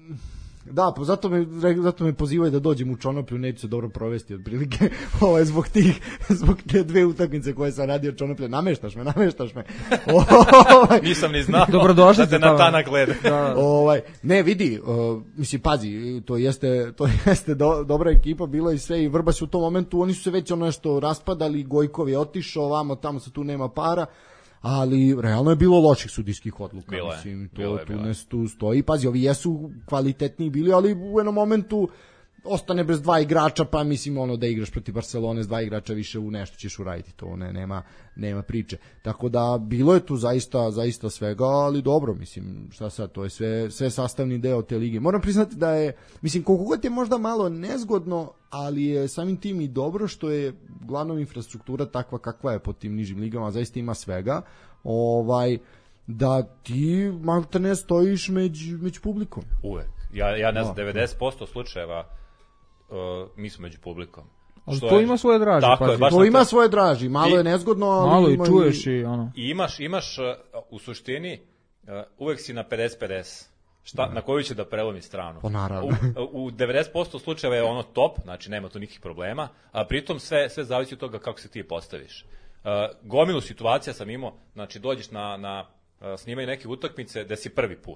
da, pa zato me, zato me pozivaju da dođem u Čonoplju, neću se dobro provesti otprilike, ovaj, zbog tih, zbog te dve utakmice koje sam radio Čonoplje. Nameštaš me, nameštaš me. Ovaj, Nisam ni znao Dobrodošli da te na tanak gleda. Da. Ovaj, ne, vidi, uh, mislim, pazi, to jeste, to jeste do, dobra ekipa, bilo i sve, i Vrbas u tom momentu, oni su se već ono nešto raspadali, Gojkov je otišao, vamo, tamo se tu nema para, ali realno je bilo loših sudijskih odluka. Bilo je, mislim, to, bilo je, tu, bilo je. ne, tu stoji, pazi, ovi jesu kvalitetniji bili, ali u jednom momentu ostane bez dva igrača, pa mislim ono da igraš protiv Barcelone s dva igrača više u nešto ćeš uraditi, to ne, nema, nema priče. Tako da bilo je tu zaista, zaista svega, ali dobro, mislim, šta sad, to je sve, sve sastavni deo te lige. Moram priznati da je, mislim, koliko god je možda malo nezgodno, ali je samim tim i dobro što je glavnom infrastruktura takva kakva je po tim nižim ligama, zaista ima svega, ovaj, da ti malte ne stojiš među, među publikom. Uvek. Ja, ja ne znam, Da. devedeset posto slučajeva uh, mi smo među publikom. Ali Što to je- ima svoje draže, Tako je, pazi. baš To na ima svoje draži, malo I- je nezgodno, ali Malo i ima čuješ i ono. I imaš, imaš uh, u suštini, uh, uvek si na pedeset pedeset. Šta, na koju će da prelomi stranu? Pa naravno. U, u devedeset posto slučajeva je ono top, znači nema tu nikih problema, a pritom sve, sve zavisi od toga kako se ti postaviš. Uh, gomilu situacija sam imao, znači dođeš na, na uh, snimanje neke utakmice gde si prvi put.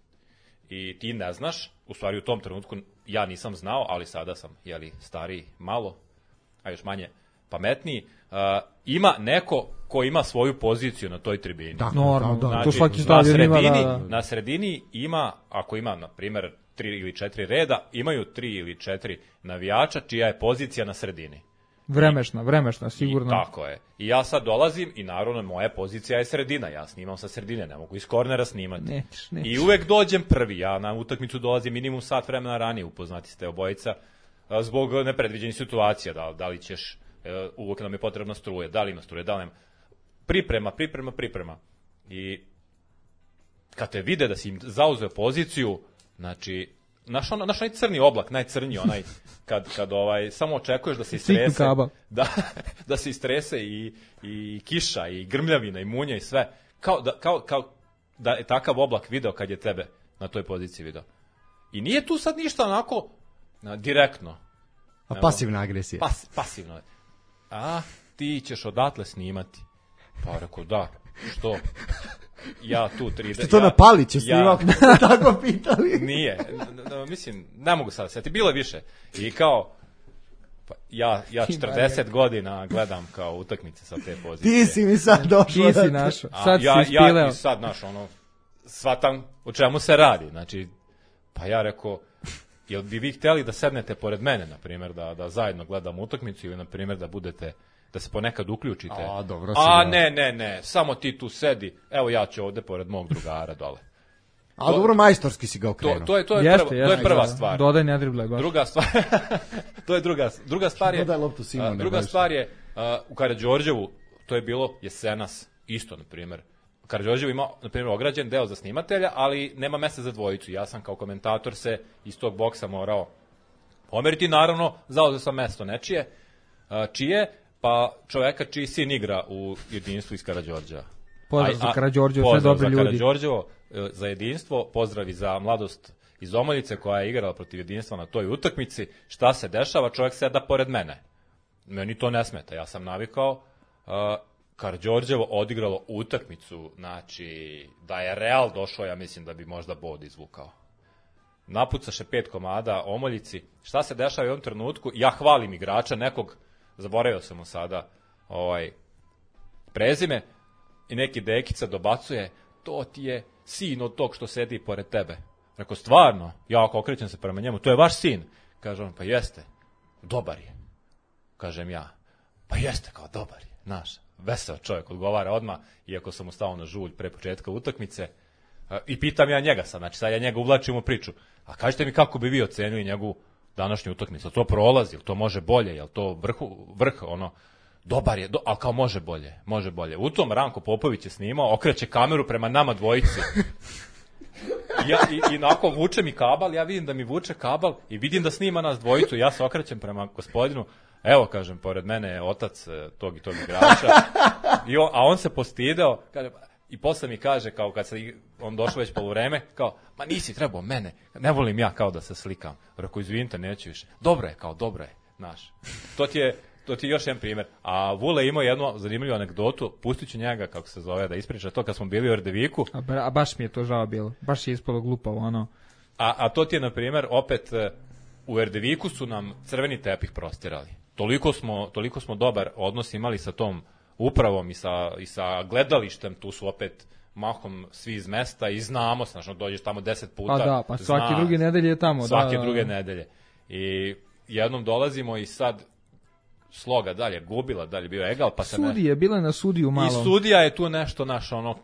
I ti ne znaš, u stvari u tom trenutku ja nisam znao, ali sada sam, jeli, stariji malo, a još manje pametniji, uh, ima neko ko ima svoju poziciju na toj tribini. Da, Normalno, da, da. to svaki na stadion ima, sredini, da, da. na sredini ima, ako ima, na primjer, tri ili četiri reda, imaju tri ili četiri navijača čija je pozicija na sredini. Vremešna, vremešna, I sigurno. tako je. I ja sad dolazim i naravno moja pozicija je sredina. Ja snimam sa sredine, ne mogu iz kornera snimati. Nećeš, nećeš. I uvek dođem prvi. Ja na utakmicu dolazim minimum sat vremena ranije, upoznati ste obojica, a, zbog nepredviđenih situacija. Da, da li ćeš, e, uvek nam je potrebna struje, da li ima struje, da li nema. Priprema, priprema, priprema. I kad te vide da si im zauzeo poziciju, znači, naš, ono, naš onaj crni oblak, najcrniji onaj, kad, kad ovaj, samo očekuješ da se istrese, Sitni kaba. da, da se istrese i, i kiša, i grmljavina, i munja, i sve, kao da, kao, kao da je takav oblak video kad je tebe na toj poziciji video. I nije tu sad ništa onako na, direktno. A pasivna agresija. Pas, pasivno je. A, ti ćeš odatle snimati. Pa rekao, da, što? Ja tu tri... Ste to ja, na Paliću ja- snimao, kad ste tako pitali. Nije, n- n- mislim, ne mogu sad sjeti, bilo je više. I kao, pa ja, ja četrdeset godina gledam kao utakmice sa te pozicije. Ti si mi sad došao. Ti da si te- našao. A, Sad ja, si ja ispileo. i sad, znaš, ono, shvatam o čemu se radi. Znači, pa ja rekao, jel bi vi hteli da sednete pored mene, na primjer, da, da zajedno gledamo utakmicu ili, na primjer, da budete, da se ponekad uključite? A, dobro si, A, da. ne, ne, ne, samo ti tu sedi, evo ja ću ovde pored mog drugara dole. A dobro, majstorski si ga To, okrenuo. to je, to je, Jeste, prva, jeste, to je prva da. stvar. Dodaj ne driblaj baš. Druga stvar, to je druga, druga stvar je, Dodaj loptu Simone, a, druga baš. stvar je, a, u Karađorđevu, to je bilo jesenas, isto, na primjer. Karađorđevo ima, na primjer, ograđen deo za snimatelja, ali nema mesta za dvojicu. Ja sam kao komentator se iz tog boksa morao pomeriti, naravno, zauzeo sam mesto nečije, a, čije, pa čoveka čiji sin igra u jedinstvu iz Karađorđeva. Pozdrav Aj, za a, Karađorđevo, sve pozdrav dobri za ljudi. Karađorđevo, e, za jedinstvo, pozdravi za mladost iz Omoljice koja je igrala protiv jedinstva na toj utakmici. Šta se dešava? Čovjek seda pored mene. Meni to ne smeta. Ja sam navikao uh, Karađorđevo odigralo utakmicu, znači da je Real došao, ja mislim da bi možda bod izvukao. napucaše pet komada omoljici. Šta se dešava u jednom trenutku? Ja hvalim igrača nekog, zaboravio sam mu sada ovaj, prezime, i neki dekica dobacuje, to ti je sin od tog što sedi pored tebe. Rekao, stvarno? Ja ako okrećem se prema njemu, to je vaš sin? Kaže on, pa jeste, dobar je. Kažem ja, pa jeste, kao dobar je, znaš. Veseo čovjek odgovara odmah, iako sam mu stao na žulj pre početka utakmice. I pitam ja njega sad, znači sad ja njega uvlačim u priču. A kažite mi kako bi vi ocenili njegovu današnju utakmicu? To prolazi, jel to može bolje, jel to vrhu, vrh, ono, dobar je, do, ali kao može bolje, može bolje. U tom Ranko Popović je snimao, okreće kameru prema nama dvojici. Ja, i, i nakon vuče mi kabal, ja vidim da mi vuče kabal i vidim da snima nas dvojicu, ja se okrećem prema gospodinu, evo kažem, pored mene je otac tog i tog igrača, I on, a on se postideo, kaže, i posle mi kaže, kao kad se on došao već poluvreme, kao, ma nisi trebao mene, ne volim ja kao da se slikam. Rekao, izvinite, neću više. Dobro je, kao, dobro je, znaš. To ti je, to ti je još jedan primjer. A Vule imao jednu zanimljivu anegdotu, pustit ću njega, kako se zove, da ispriča to kad smo bili u Erdeviku. A, ba, a baš mi je to žao bilo, baš je ispalo glupavo, ono. A, a to ti je, na primjer, opet, u Erdeviku su nam crveni tepih prostirali. Toliko smo, toliko smo dobar odnos imali sa tom upravom i sa, i sa gledalištem, tu su opet mahom svi iz mesta i znamo, znači dođeš tamo deset puta. Pa da, pa svake zna, druge nedelje je tamo. Svake da, da, druge da. nedelje. I jednom dolazimo i sad Sloga dalje gubila, dalje bio egal. Pa Sudije, ne... bila je na sudiju malo. I sudija je tu nešto naš ono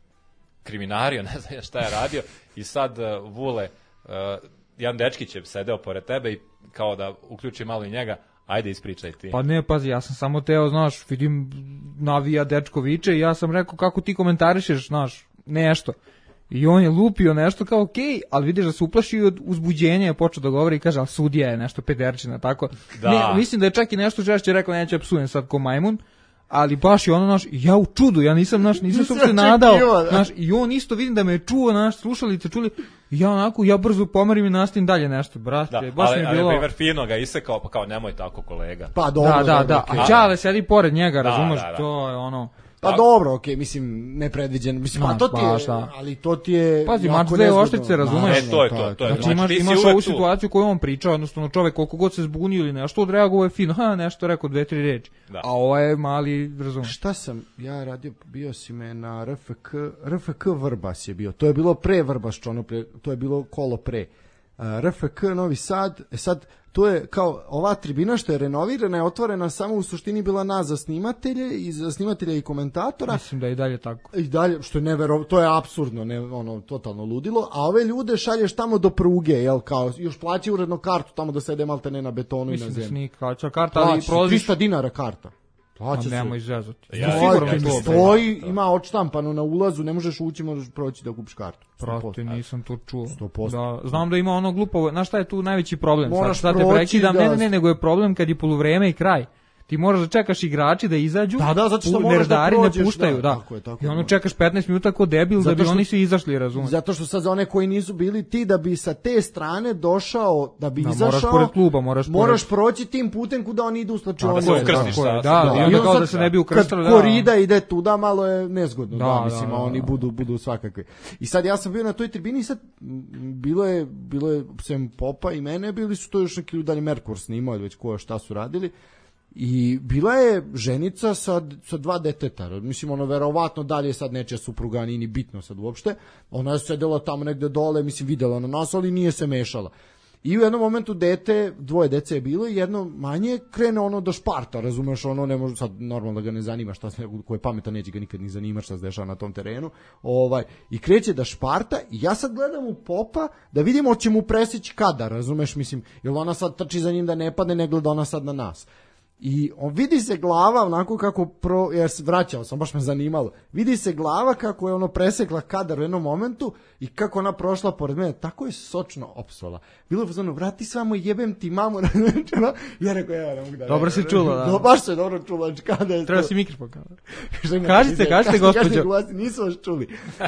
kriminario, ne znam šta je radio. I sad uh, Vule, uh, jedan dečkić je sedeo pored tebe i kao da uključi malo i njega. Ajde, ispričaj ti. Pa ne, pazi, ja sam samo teo, znaš, vidim, navija dečko viče i ja sam rekao kako ti komentarišeš, znaš, nešto. I on je lupio nešto kao okej, okay, ali vidiš da se uplašio od uzbuđenja, je počeo da govori i kaže, ali sudija je nešto pederčina, tako. Da. Ne, mislim da je čak i nešto žešće rekao, neće psujem sad ko majmun, ali baš je ono, naš, ja u čudu, ja nisam, naš, nisam se uopšte nadao, naš, i on isto vidim da me je čuo, naš, slušalice čuli, ja onako, ja brzo pomerim i nastavim dalje nešto, brate, da, baš ali, mi je bilo... Ali, primjer, fino ga isekao, pa kao, nemoj tako, kolega. Pa dobro, da, da, da, okay. a Čale sedi pored njega, da, razumeš, da, da. to je ono... Pa tako. Dobro, okej, okay, mislim, nepredviđeno, mislim, pa to ti je, ali to ti je... Pazi, mač dve oštrice, razumeš? E, to je to, to je. Znači, imaš, imaš ovu situaciju koju on pričao, odnosno čovek koliko god se zbunio ili nešto, odreagovao je fino, ha, nešto rekao, dve, tri reči. Da. A ovo je mali, razumeš? Šta sam, ja radio, bio si me na R F K, R F K Vrbas je bio, to je bilo pre Vrbašča, ono pre, to je bilo kolo pre. Uh, R F K Novi Sad, e sad, to je kao ova tribina što je renovirana je otvorena samo u suštini bila nas za snimatelje i za snimatelje i komentatora. Mislim da je i dalje tako. I dalje, što je neverovatno, to je apsurdno, ne, ono, totalno ludilo, a ove ljude šalješ tamo do pruge, jel, kao, još plaćaju uredno kartu tamo da sede malte ne na betonu. Mislim i na zemlji. Mislim da snika, karta, ali prolaziš... trista dinara karta. Plaća se. Nemoj izrezati. Ja, stoji, stoji ima odštampano na ulazu, ne možeš ući, možeš proći da kupiš kartu. Proti, nisam to čuo. sto posto. Da, znam da ima ono glupo, znaš šta je tu najveći problem? Moraš sad, sad te prekidam, da... ne, ne, ne, nego je problem kad je poluvreme i kraj. Ti moraš da čekaš igrači da izađu, da, da, zato što moraš da prođeš, ne puštaju, da. da. Tako je, tako I ono čekaš petnaest minuta ko debil zato da bi što, oni svi izašli, razumeš. Zato što sad za one koji nisu bili ti da bi sa te strane došao, da bi da, izašao, moraš pored kluba, moraš, moraš pored... proći tim putem kuda oni idu u slačionicu. Da, da, da, da, i onda kao da se ne bi ukrstali. Kad korida ide tuda, malo je nezgodno, da, da, mislim, da, da, oni budu budu svakakvi. I sad ja sam bio na toj tribini i sad bilo je bilo je sem Popa i mene, bili su to još neki ljudi, Merkur snimao, već ko šta su radili. I bila je ženica sa, sa dva deteta, mislim ono verovatno dalje sad nečija supruga, nije ni bitno sad uopšte, ona je sedela tamo negde dole, mislim videla na nas, ali nije se mešala. I u jednom momentu dete, dvoje dece je bilo i jedno manje krene ono do šparta, razumeš, ono ne može sad normalno da ga ne zanima šta se, ko je pametan neće ga nikad ni zanima šta se dešava na tom terenu, ovaj, i kreće da šparta i ja sad gledam u Popa da vidimo hoće mu presjeći kada, razumeš, mislim, jel ona sad trči za njim da ne padne, ne gleda ona sad na nas. I on vidi se glava onako kako pro, jer se vraćao sam, baš me zanimalo, vidi se glava kako je ono presekla kadar u jednom momentu i kako ona prošla pored mene, tako je sočno opsvala. Bilo je ono, vrati samo jebem ti mamu, ja rekao, ja ne mogu da... Dobro se čulo, da. Do, baš se dobro čulo, kada je treba to... si mikrofon kada. Kažite, kažite, gospođo. Nisu vas čuli.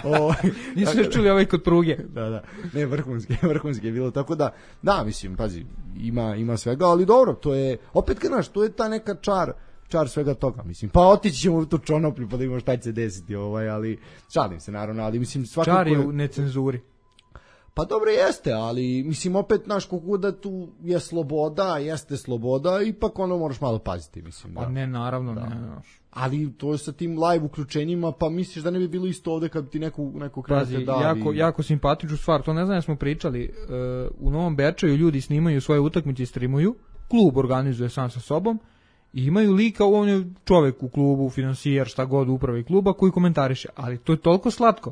Nisu vas čuli ovaj kod pruge. Da, da, ne, vrhunski, vrhunski je bilo, tako da, da, mislim, pazi, ima, ima svega, ali dobro, to je, opet kad naš, to je ta neka čar, čar svega toga, mislim, pa otići ćemo u tu čonoplju pa da imamo šta će se desiti, ovaj, ali šalim se naravno, ali mislim svakako... Čar je u necenzuri. Pa dobro jeste, ali mislim opet naš koguda tu je sloboda, jeste sloboda, ipak ono moraš malo paziti, mislim. Da. Pa ne, naravno, da. ne, ne. Ali to je sa tim live uključenjima, pa misliš da ne bi bilo isto ovde kad ti neko, neko krenete Pazi, davi? jako, jako simpatičnu stvar, to ne znam da smo pričali, uh, u Novom Bečeju ljudi snimaju svoje utakmice i streamuju, klub organizuje sam sa sobom, i imaju lika, on je čovek u klubu, finansijer, šta god u upravi kluba, koji komentariše, ali to je toliko slatko.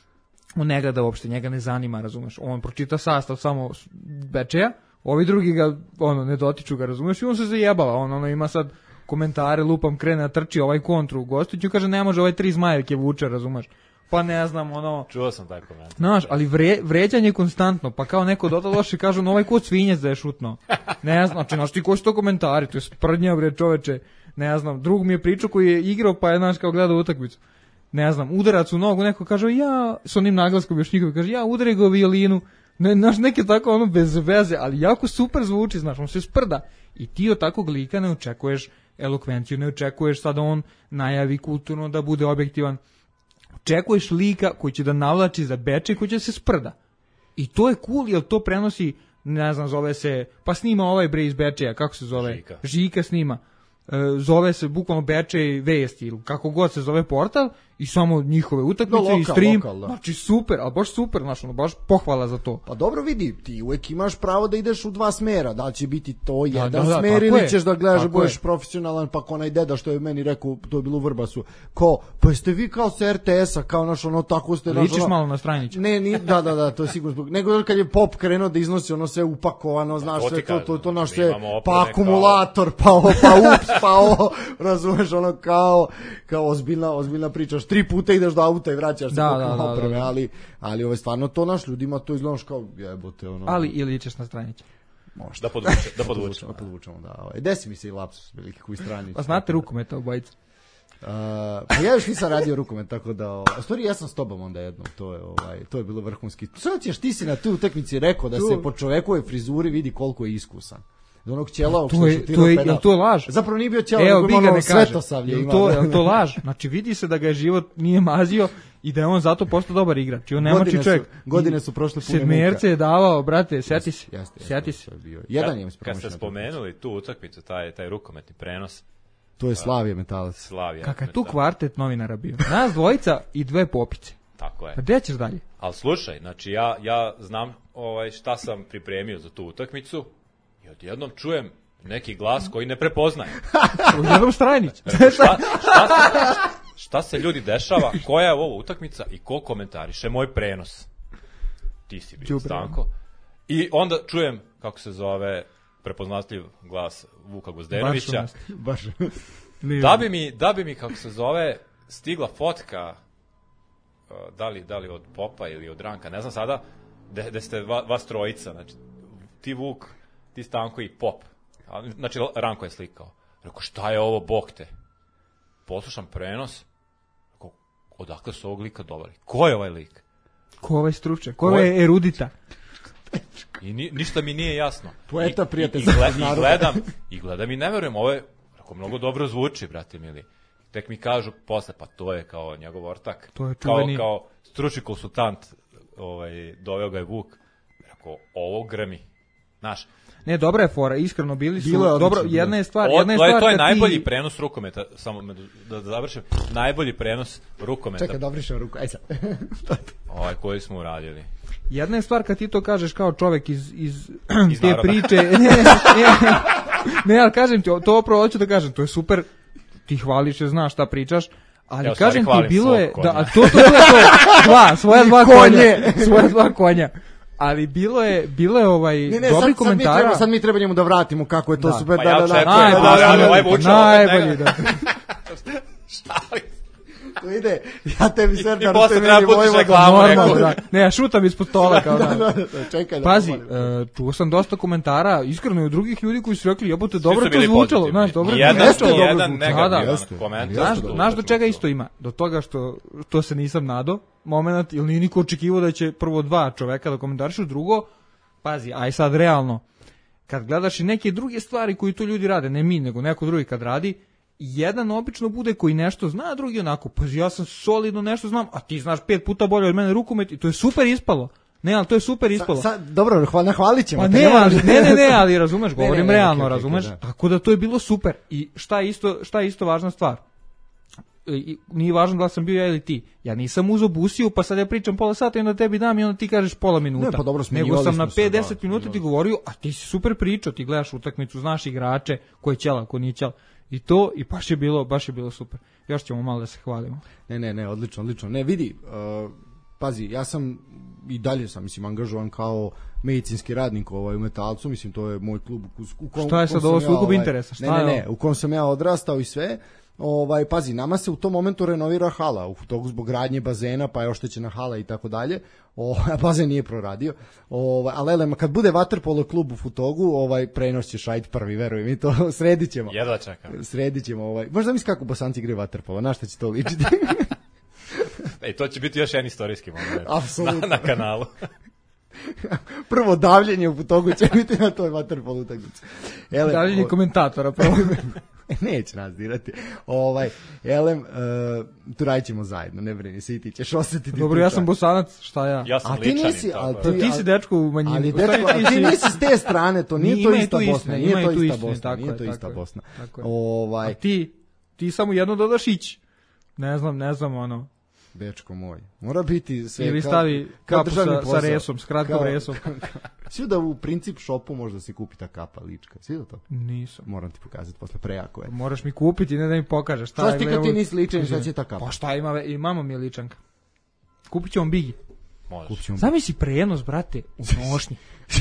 On ne gleda uopšte, njega ne zanima, razumeš, on pročita sastav samo Bečeja, ovi drugi ga, ono, ne dotiču ga, razumeš, i on se zajebava, on ono ima sad komentare, lupam, krene, trči ovaj kontru u Gostiću, kaže ne može ovaj tri zmajevke vuče, razumeš, pa ne znam, ono... Čuo sam taj komentar. Znaš, ali vre, vređanje konstantno, pa kao neko doda loše kažu, no ovaj kod svinjec da je šutno. Ne znam, znači, znaš ti ko su to komentari, to je sprdnja, bre, čoveče, ne znam, drug mi je pričao koji je igrao, pa je, znaš, kao gledao utakmicu. Ne znam, udarac u nogu, neko kaže, ja, s onim naglaskom još nikovi, kaže, ja, udari ga violinu, ne, znaš, neke tako, ono, bez veze, ali jako super zvuči, znaš, on se sprda. I ti od takvog lika ne očekuješ elokvenciju, ne očekuješ sad da on najavi kulturno da bude objektivan. Očekuješ lika koji će da navlači za Bečej, koji će da se sprda. I to je cool, jer to prenosi, ne znam, zove se, pa snima ovaj bre iz Bečeja, kako se zove? Žika. Žika snima. E, zove se bukvalno Bečej vesti, ili kako god se zove portal, i samo njihove utakmice no, i stream. Lokal, znači super, ali baš super, znači, ono, baš pohvala za to. Pa dobro vidi, ti uvek imaš pravo da ideš u dva smera, da li će biti to Da, jedan da, da, smer tako ili je. ćeš da gledaš da Tako budeš je. profesionalan, pa ko onaj deda što je meni rekao, to je bilo u Vrbasu, ko, pa jeste vi kao sa R T S-a, kao naš ono, tako ste... naš, Ličiš ono, malo na Strajnića. Ne, ni, da, da, da, to je sigurno zbog. Nego kad je Pop krenuo da iznosi ono sve upakovano, znaš, to sve ti to, to, to, to naš mi sve, imamo opreme pa kao- akumulator, pa ovo, pa ups, pa ovo, razumeš, ono kao, kao ozbiljna, ozbiljna pričaš, tri puta ideš do auta i vraćaš se Da, koliko da, ima da, opreme, da, da. ali, ali ovo je stvarno to naš ljudima, to izgledaš kao jebote, ono. Ali i ličiš na Strajnića. Možda. Da podvuče, da podvučemo. podvučemo, podvučemo, da. Ovaj. Desi mi se i lapsus, veliki koji strani. Pa znate rukometa obojica. Uh, pa ja još nisam radio rukomet, tako da, ovaj, a stvari ja sam s tobom onda jednom, to je, ovaj, to je bilo vrhunski. Sad ćeš, ti si na tu utakmici rekao da se po čovekovoj frizuri vidi koliko je iskusan. Do onog ćela To je, to je, jel to laž? Zapravo nije bio ćela, Evo, nego bi ima ga ono ne kaže. svetosavlje. Jel ima, to, da. jel to laž? Znači vidi se da ga je život nije mazio i da je on zato postao dobar igrač. I on nemači Godine čovjek. su- godine su prošle pune Sedmerce je davao, brate, sjeti se. Jeste, Sjeti jeste, se. to je bio. Jedan je Kad promašen ste na spomenuli tu utakmicu, taj, taj rukometni prenos, utakmici. To je Slavija Metalac. Slavija. Kakav je tu Da, kvartet novinara bio? Nas dvojica i dve popice. Tako je. Pa gde ćeš dalje? Ali slušaj, znači ja, ja znam ovaj, šta sam pripremio za tu utakmicu i odjednom čujem neki glas koji ne prepoznajem. U jednom Strajnić. Šta, šta, se, šta se ljudi dešava, koja je ovo utakmica i ko komentariše moj prenos? Ti si bio, Đubre. Stanko. I onda čujem, kako se zove, prepoznatljiv glas Vuka Gozdenovića. Baš. Da bi mi, da bi mi, kako se zove, stigla fotka, uh, da li, da li od Popa ili od Ranka, ne znam sada, gde, gde ste va, vas trojica, znači, ti Vuk, ti Stanko i Pop. A, znači, Ranko je slikao. Rekao, šta je ovo, bog te? Poslušam prenos, rekao, odakle su ovog lika dobali? Ko je ovaj lik? Ko ovaj stručnjak? Ko ovaj erudita? I ni, ništa mi nije jasno. Poeta, I- prijatelj i, i, gle- naroda. i gledam, i gledam i ne verujem, ovo je, rekao, mnogo dobro zvuči, brate mili. Tek mi kažu posle, pa to je kao njegov ortak. To je kao, čuveni. kao stručni konsultant, ovaj, doveo ga je Vuk. Rekao, ovo grmi. Znaš, Ne, dobra je fora, iskreno bili su. Bilo je odlično, dobro, bilo. jedna je stvar, o, jedna je to je, stvar to je kad najbolji ti, prenos rukometa, samo me da, da završim, najbolji prenos rukometa Čekaj, dobrišem ruku, aj sad. ovaj, koji smo uradili. jedna je stvar kad ti to kažeš kao čovek iz iz, Iz te naroda. priče. Ne, ne, ne, ali kažem ti, to upravo hoću da kažem, to je super. Ti hvališ, jer znaš šta pričaš. Ali Ja u stvari kažem ti, hvalim bilo svog je, konja. da, a to, to, to je to, dva, svoja dva konja, konje. svoja dva konja. Ali bilo je, bilo je ovaj, Ne, ne, dobri sad, sad, mi komentara. treba, sad mi treba njemu da vratimo kako je to Da. super. Pa da, ja da, da, očekujem, da, da, da, ali da, ovaj da, vuče najbolji, da. to ide, ja tebi Serdar, I posle te treba meni putiš Vojvoda. reklamu Normalno, neku. da. Ne, ja šutam ispod stola kao da. Da, da, da, čekaj da Pazi, pomalim. e, čuo sam dosta komentara, iskreno i od drugih ljudi koji su rekli, jebote, dobro su to bili zvučalo, pozitivni. znaš, dobro je Nijedan- to zvučalo. nijedan Dobro zvučalo. negativan Da, da. Jeste. komentar. Znaš, Jeste, znaš do dobro čega zvučalo. isto ima? Do toga što to se nisam nado, moment, ili nije niko očekivao da će prvo dva čoveka da komentarišu, drugo, pazi, aj sad realno, kad gledaš i neke druge stvari koji tu ljudi rade, ne mi, nego neko drugi kad radi, jedan obično bude koji nešto zna, a drugi onako, pazi, ja sam solidno nešto znam, a ti znaš pet puta bolje od mene rukomet i to je super ispalo. Ne, ali to je super ispalo. Sa, sa, dobro, hvala, nahvalit ćemo. Pa te, ne, nema- ali, ne, ne, ne, ali razumeš, Ne, ne, govorim ne, realno, okej, okej, razumeš? da. Tako da to je bilo super. I šta je isto, šta je isto važna stvar? I, nije važno da li sam bio ja ili ti. Ja nisam uzeo busiju, pa sad ja pričam pola sata i onda tebi dam i onda ti kažeš pola minuta. Ne, pa dobro, Nego smenjivali sam smo na se, pet do da, deset minuta ti smenjivali. govorio, a ti si super pričao, ti gledaš utakmicu, znaš igrače, ko je ćela, ko nije ćela. I to, i baš je bilo, baš je bilo super. Još ćemo malo da se hvalimo. Ne, ne, ne, odlično, odlično. Ne, vidi, uh, pazi, ja sam i dalje sam, mislim, angažovan kao medicinski radnik ovaj, u Metalcu, mislim, to je moj klub. U, u kom, Šta je u kom sad sam ovo ja, sukob ovaj, interesa? Šta ne, ne, je ne, u kom sam ja odrastao i sve. Ovaj, pazi, nama se u tom momentu renovira hala, u togu zbog gradnje bazena, pa je oštećena hala i tako dalje. Ovaj, bazen nije proradio. Ovaj, ali elem, kad bude vaterpolo klub u Futogu, ovaj prenos će šajt prvi, verujem, mi to sredit ćemo. Jedva čekam. Sredit ćemo, ovaj. Možda misli kako Bosanci igraju vaterpolo, na šta će to ličiti? Ej, to će biti još jedan istorijski moment Apsolutno. na, na kanalu. Prvo davljenje u Futogu će biti na toj vaterpolo utakmici. Elem, Davljenje o- komentatora prvo. neće nas dirati. Ovaj, elem, uh, tu radit ćemo zajedno, ne brini se i ti ćeš osjetiti. Dobro, tu ja čast. sam Bosanac, šta ja? Ja sam A ti ličanin. nisi, tako ali da. ti- To ti si dečko u manjini. Ali U stvari, dečko, ali ti nisi s te strane, to nije Nije, to ima i ista tu Bosna, istine, nije ima i to tu ista istine, Bosna, tako nije je, to tako ista je, Bosna. tako je. Ovaj, A ti, ti samo jedno dodaš ići. Ne znam, ne znam, ono. dečko moj, mora biti sve Ili kao- stavi kao kapu državni sa, sa posao. resom, s kratkom Kao- resom. Svi da u princip shopu možda se kupi ta kapa lička, svi da to? Nisam. Moram ti pokazati posle, prejako je. Moraš mi kupiti, ne da mi pokažeš. Šta Šta je, ti kad evo- ti nisi ličan, šta će ta kapa? Pa šta ima, ve- imamo mi je ličanka. Kupit ćemo Bigi. Može. Kupit ćemo- Zamisli prenos, brate, u nošnji.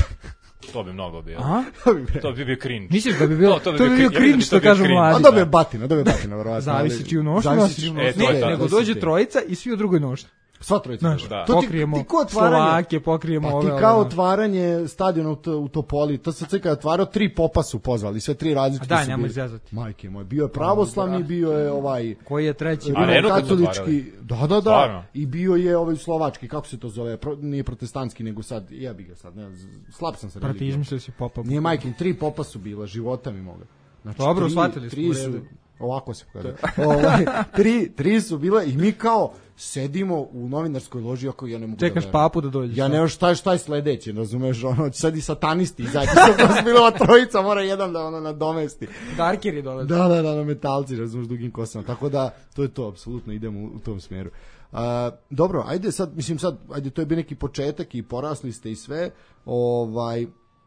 To bi mnogo bio. A? To bi bio cringe. Misliš da bi bilo, To- to bi to bi bio bio cringe, cringe, ja vidim da što bi to bio kažu cringe. A mladi. dobije batina, dobije batina, verovatno. Zavisi ali- čiju nošnju zavisi nosiš. čiju E, nošnju. to je Ne, to. Nego to dođe si- trojica i svi u drugoj nošnji. Sva trojica. Znaš, Da. To ti- pokrijemo ti ko otvaranje- Slovake, pokrijemo Pa ove. ti ove, kao ove. otvaranje stadiona u, to, u Topoli, to se kada je otvarao, tri popa su pozvali, sve tri A različite daj, su nemoj bili. zezati. Majke moje, bio je pravoslavni, bio je ovaj Koji je treći? A Arenu kad su katolički, da, da, da, Stvarno? i bio je ovaj slovački, kako se to zove, pro, nije protestantski, nego sad, ja bi ga sad, ne, znam, slab sam sa Brate, religijom. izmislio si popa. Nije majkin, tri popa su bila, života mi moga. Znači, Dobro, tri- shvatili smo, tri u su, redu. ovako se pokazuje. ovaj, tri, tri su bile i mi kao sedimo u novinarskoj loži, ako ja ne mogu Čekaš da verujem. papu da dođe. Ja ne znam šta je, šta je sledeće, razumeš, ono, sad i satanisti izađe, sad nas bila ova trojica, mora jedan da ono nadomesti. Darkeri dolaze. Da, da, da, na metalci, razumeš, dugim kosama, tako da, to je to, apsolutno, idemo u, u tom smjeru. A, dobro, ajde sad, mislim sad, ajde, to je bio neki početak i porasli ste i sve, ovaj,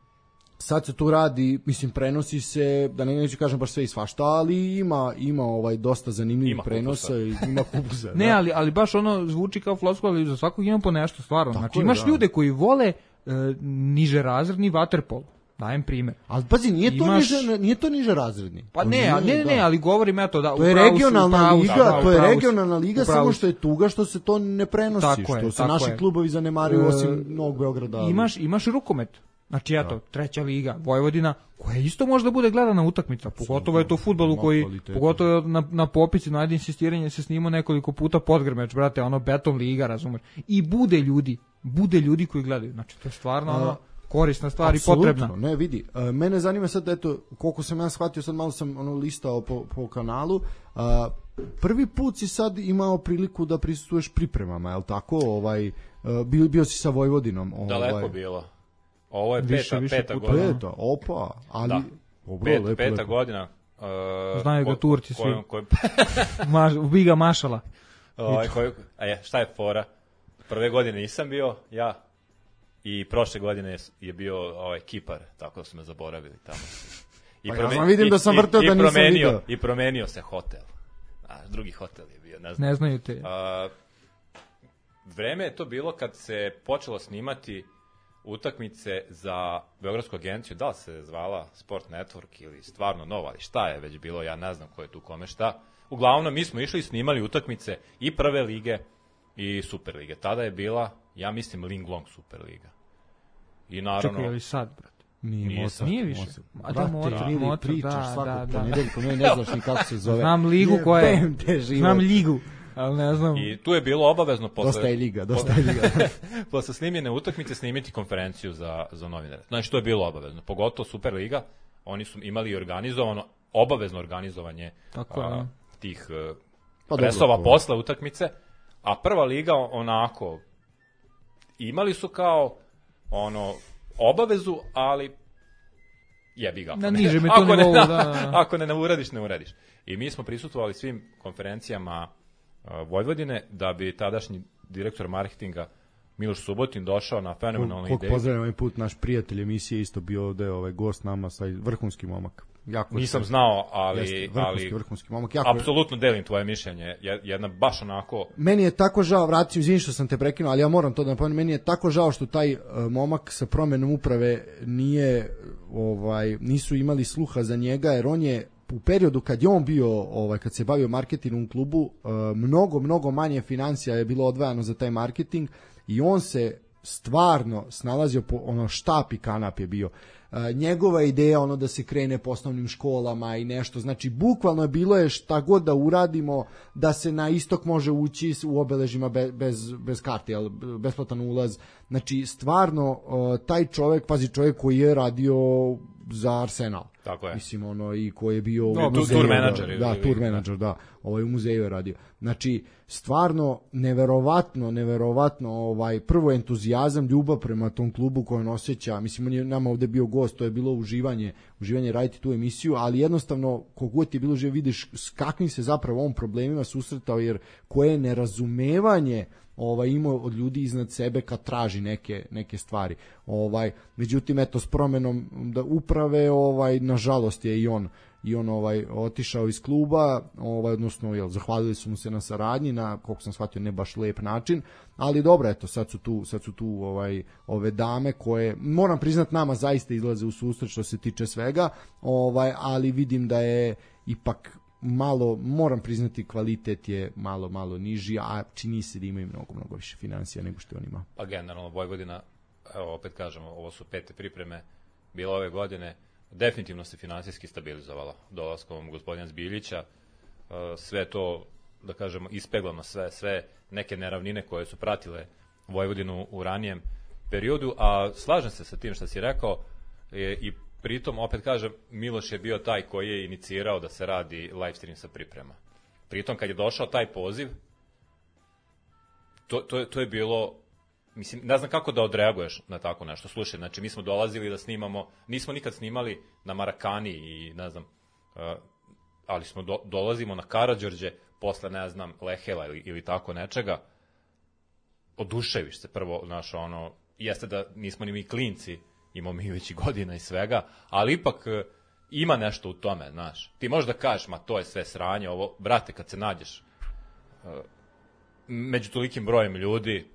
sad se tu radi, mislim, prenosi se, da ne neću kažem baš sve i svašta, ali ima, ima ovaj, dosta zanimljivih Ima prenosa i ima kubusa. Ne, da. ali, ali baš ono zvuči kao floskula, ali za svakog ima po nešto stvarno. Tako Znači je, imaš da. ljude koji vole e, niže razredni vaterpol. Dajem primjer. Ali pazi, nije to, Imaš- niže, nije to niže razredni. Pa To ne, nije, a ne, ne, ne, da. ali govorim eto da To je upravo si, regionalna upravo si, liga, da, to je upravo si, regionalna liga, upravo samo si. što je tuga što se to ne prenosi, Tako je, što se tako naši je. klubovi zanemaruju E, osim Novog Beograda. ali- Imaš, imaš rukomet. Znači eto, treća liga, Vojvodina, koja isto može da bude gledana utakmica, pogotovo je to u fudbalu Ima koji, kvaliteta. pogotovo je na, na popici, na ajde insistiranje se snima nekoliko puta Podgrmeć, brate, ono beton liga, razumeš. I bude ljudi, bude ljudi koji gledaju, znači to je stvarno ono, korisna stvar i Apsolutno, potrebna. ne, vidi. e, mene zanima sad, eto, koliko sam ja shvatio, sad malo sam ono listao po, po kanalu, a, prvi put si sad imao priliku da prisustvuješ pripremama, je li tako? Ovaj, e, bio, bio si sa Vojvodinom. Ovaj, Daleko bilo. Ovo je Više, peta, više peta puta. godina. Peta, opa, ali... Da. Dobro, Pet, lepo, peta lepo. godina. Uh, Znaju ga Turci svi. kojom, kojom, Maš, Biga Mašala. ovaj, koju, a je, šta je fora? Prve godine nisam bio ja i prošle godine je bio ovaj Kipar, tako da su me zaboravili tamo. I Pa ja sam vidim da sam vrteo i, da i nisam promenio, video. I promenio se hotel. A, drugi hotel je bio, ne znam. Ne znaju te. A, vreme je to bilo kad se počelo snimati utakmice za Beogradsku agenciju, da li se zvala Sport Network ili stvarno nova, ali šta je već bilo, ja ne znam ko je tu kome šta. Uglavnom, mi smo išli i snimali utakmice i prve lige i super lige. Tada je bila, ja mislim, Linglong super liga. I naravno... Čekaj, ali sad, brate. Nije, Nije Mozart, Nije više. Mozart. A da, Brate, Mozart, vidi, Mozart, pričaš da, svakog da, da. ponedeljka, ne, ne znaš ni kako se zove. Znam ligu koja je. Jebem te život. Znam ligu, ali ne znam. I tu je bilo obavezno posle... Dosta je liga, dosta je liga. posle snimljene utakmice snimiti konferenciju za, za novinare. Znači, to je bilo obavezno. Pogotovo Superliga, oni su imali organizovano, obavezno organizovanje Tako je, da. tih uh, Pa presova dobro, posle utakmice, a prva liga onako imali su kao ono obavezu, ali jebi ga. Na nižem je to ako, nivou, ne, da, da. ako ne, ne uradiš, ne uradiš. I mi smo prisustvovali svim konferencijama uh, Vojvodine da bi tadašnji direktor marketinga Miloš Subotin došao na fenomenalnu Kog ideju. pozdravljam ovaj put, naš prijatelj emisije isto bio ovde ovaj gost nama, sa vrhunski momak. Jako Nisam je, znao, ali, jeste, vrhunski, ali vrhunski momak. Jako apsolutno delim tvoje mišljenje. Jedna baš onako... Meni je tako žao, vraćam, izvini što sam te prekinuo, ali ja moram to da napomenem, meni je tako žao što taj uh, momak sa promenom uprave nije, ovaj, nisu imali sluha za njega, jer on je u periodu kad je on bio, ovaj, kad se bavio marketingom u klubu, uh, mnogo, mnogo manje financija je bilo odvajano za taj marketing i on se stvarno snalazio po ono štap i kanap je bio. Uh, njegova ideja ono da se krene po osnovnim školama i nešto, znači bukvalno je bilo je šta god da uradimo da se na istok može ući u obeležima be, bez, bez karte, jel, besplatan ulaz, znači stvarno uh, taj čovjek, pazi čovjek koji je radio za Arsenal. Tako je. Mislim ono i koji je bio no, u muzeju, tour menadžer, da, da, tour menadžer, da, ovaj u muzeju je radio. Znači stvarno neverovatno, neverovatno ovaj prvo entuzijazam, ljubav prema tom klubu koji on osjeća. Mislim on je nama ovde bio gost, to je bilo uživanje, uživanje raditi tu emisiju, ali jednostavno kogod je bilo živo vidiš s kakvim se zapravo on problemima susretao, jer koje nerazumevanje ovaj imao od ljudi iznad sebe kad traži neke neke stvari. Ovaj međutim eto s promenom da uprave ovaj nažalost je i on i on ovaj otišao iz kluba, ovaj odnosno jel zahvalili su mu se na saradnji na koliko sam shvatio ne baš lep način, ali dobro eto sad su tu sad su tu ovaj ove dame koje moram priznat nama zaista izlaze u susret što se tiče svega, ovaj ali vidim da je ipak malo, moram priznati, kvalitet je malo, malo niži, a čini se da imaju mnogo, mnogo više financija nego što on ima. Pa generalno Vojvodina, evo opet kažemo, ovo su pete pripreme bilo ove godine, definitivno se finansijski stabilizovala dolaskom gospodina Zbiljića, sve to, da kažemo, ispeglano sve, sve neke neravnine koje su pratile Vojvodinu u ranijem periodu, a slažem se sa tim što si rekao je, i pritom, opet kažem, Miloš je bio taj koji je inicirao da se radi live stream sa priprema. Pritom, kad je došao taj poziv, to, to, to je bilo, mislim, ne znam kako da odreaguješ na tako nešto. Slušaj, znači, mi smo dolazili da snimamo, nismo nikad snimali na Marakani i, ne znam, uh, ali smo do, dolazimo na Karađorđe, posle, ne znam, Lehela ili, ili tako nečega, oduševiš se prvo, znaš, ono, jeste da nismo ni mi klinci, imamo mi već i godina i svega, ali ipak e, ima nešto u tome, znaš. Ti možeš da kažeš, ma to je sve sranje, ovo, brate, kad se nađeš e, među tolikim brojem ljudi,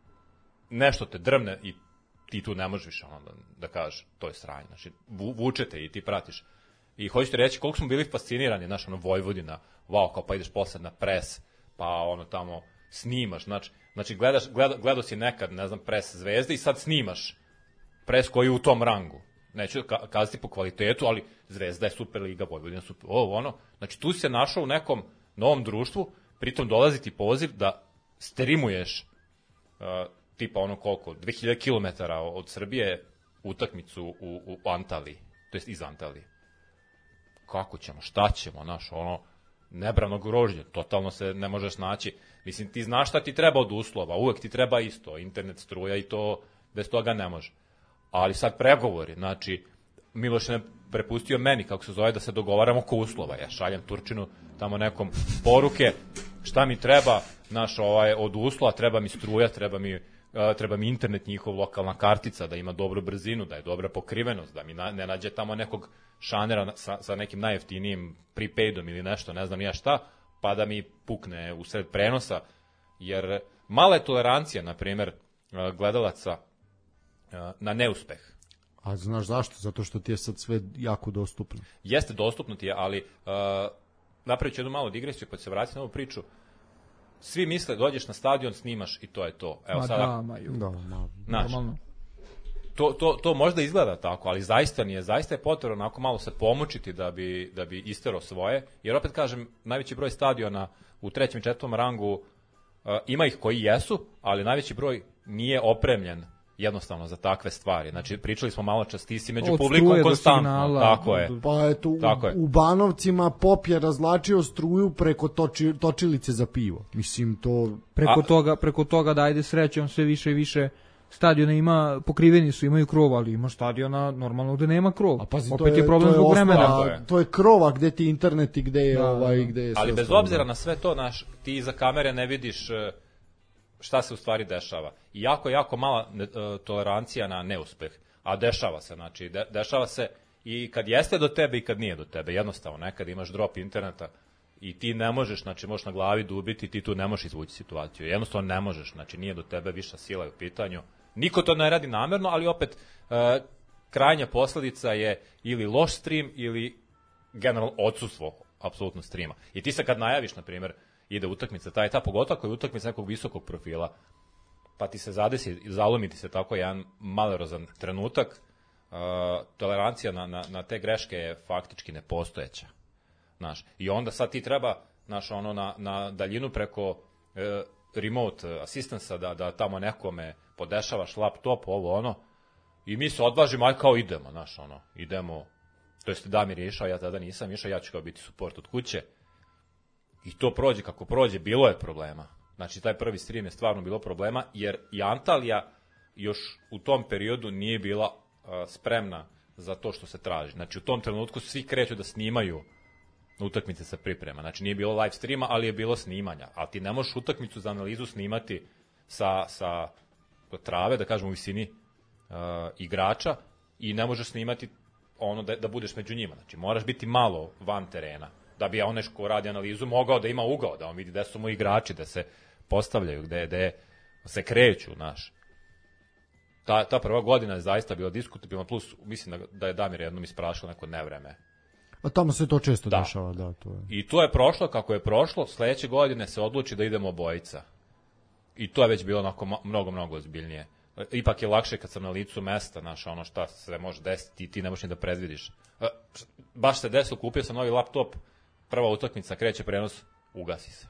nešto te drvne i ti tu ne možeš više ono da, da kažeš, to je sranje, znači, vu, vučete i ti pratiš. I hoću ti reći koliko smo bili fascinirani, znaš, ono, Vojvodina, wow, kao pa ideš posle na pres, pa ono tamo snimaš, znači, znači gledaš, gleda, gledao si nekad, ne znam, pres Zvezde i sad snimaš pres koji je u tom rangu. Neću ka- kazati po kvalitetu, ali Zvezda je Superliga, Vojvodina super, ovo, ono. Znači, tu si se našao u nekom novom društvu, pritom dolazi ti poziv da streamuješ uh, tipa ono koliko, dve hiljade kilometara od Srbije utakmicu u, u Antaliji, to jest iz Antalije. Kako ćemo, šta ćemo, znaš, ono, nebrano grožđe, totalno se ne možeš naći. Mislim, ti znaš šta ti treba od uslova, uvek ti treba isto, internet, struja i to, bez toga ne može. Ali sad pregovori, znači, Miloš je prepustio meni, kako se zove, da se dogovaramo oko uslova. Ja šaljem Turčinu tamo nekom poruke, šta mi treba, naš, ovaj, od uslova, treba mi struja, treba mi, uh, treba mi internet, njihov lokalna kartica, da ima dobru brzinu, da je dobra pokrivenost, da mi na, ne nađe tamo nekog šanera sa, sa nekim najjeftinijim prepaidom ili nešto, ne znam ja šta, pa da mi pukne u sred prenosa, jer mala je tolerancija, na primjer, gledalaca na neuspeh. A znaš zašto? Zato što ti je sad sve jako dostupno. Jeste dostupno ti je, ali uh, napravit ću jednu malu digresiju, pa ću se vratiti na ovu priču. Svi misle, dođeš na stadion, snimaš i to je to. Evo, ma sada, da, ma ju. Da, ma, Normalno. To, to, to možda izgleda tako, ali zaista nije. Zaista je potrebno onako malo se pomučiti da bi, da bi istero svoje. Jer opet kažem, najveći broj stadiona u trećem i četvrtom rangu, uh, ima ih koji jesu, ali najveći broj nije opremljen jednostavno za takve stvari. Znači, pričali smo malo čas, ti si među od publikom konstantno. Signala, tako je. Pa eto, u, Tako je. u Banovcima Pop je razlačio struju preko toči, točilice za pivo. Mislim, to... Preko A, toga, preko toga da ajde srećom sve više i više stadiona ima, pokriveni su, imaju krov, ali ima stadiona normalno gde nema krov. A pazi, opet to je, je problem zbog vremena. Je. To je krova gde ti internet i gde je, da, ovaj, gde je ali bez obzira na sve to, naš, ti iza kamere ne vidiš šta se u stvari dešava. I jako, jako mala ne, tolerancija na neuspeh. A dešava se, znači, de, dešava se i kad jeste do tebe i kad nije do tebe. Jednostavno, nekad imaš drop interneta i ti ne možeš, znači, možeš na glavi dubiti, ti tu ne možeš izvući situaciju. Jednostavno ne možeš, znači, nije do tebe viša sila u pitanju. Niko to ne radi namerno, ali opet, e, krajnja posledica je ili loš stream ili generalno odsustvo apsolutno streama. I ti se kad najaviš, na primjer, ide utakmica, ta je ta, pogotovo ako je utakmica nekog visokog profila, pa ti se zadesi, zalomi ti se tako jedan malerozan trenutak, uh, tolerancija na, na, na te greške je faktički nepostojeća. Znaš, i onda sad ti treba, znaš, ono, na, na daljinu preko uh, remote assistance da, da tamo nekome podešavaš laptop, ovo, ono, i mi se odvažimo, aj kao idemo, znaš, ono, idemo, to jest Damir je išao, ja tada nisam išao, ja ću kao biti support od kuće, i to prođe kako prođe, bilo je problema. Znači, taj prvi stream je stvarno bilo problema, jer i Antalija još u tom periodu nije bila uh, spremna za to što se traži. Znači, u tom trenutku svi kreću da snimaju utakmice sa priprema. Znači, nije bilo live streama, ali je bilo snimanja. Ali ti ne možeš utakmicu za analizu snimati sa, sa trave, da kažemo u visini uh, igrača, i ne možeš snimati ono da, da budeš među njima. Znači, moraš biti malo van terena, da bi onaj ko radi analizu mogao da ima ugao, da on vidi gde su mu igrači, da se postavljaju, gde, gde se kreću, znaš. Ta, ta prva godina je zaista bila diskutabilna, plus mislim da, da je Damir jednom isprašao neko nevreme. A tamo se to često da. dešava, da. To je. I to je prošlo kako je prošlo, sledeće godine se odluči da idemo obojica. I to je već bilo onako mnogo, mnogo ozbiljnije. Ipak je lakše kad sam na licu mesta, znaš, ono šta se može desiti i ti ne možeš ni da predvidiš. Baš se desilo, kupio sam novi laptop, prva utakmica, kreće prenos, ugasi se.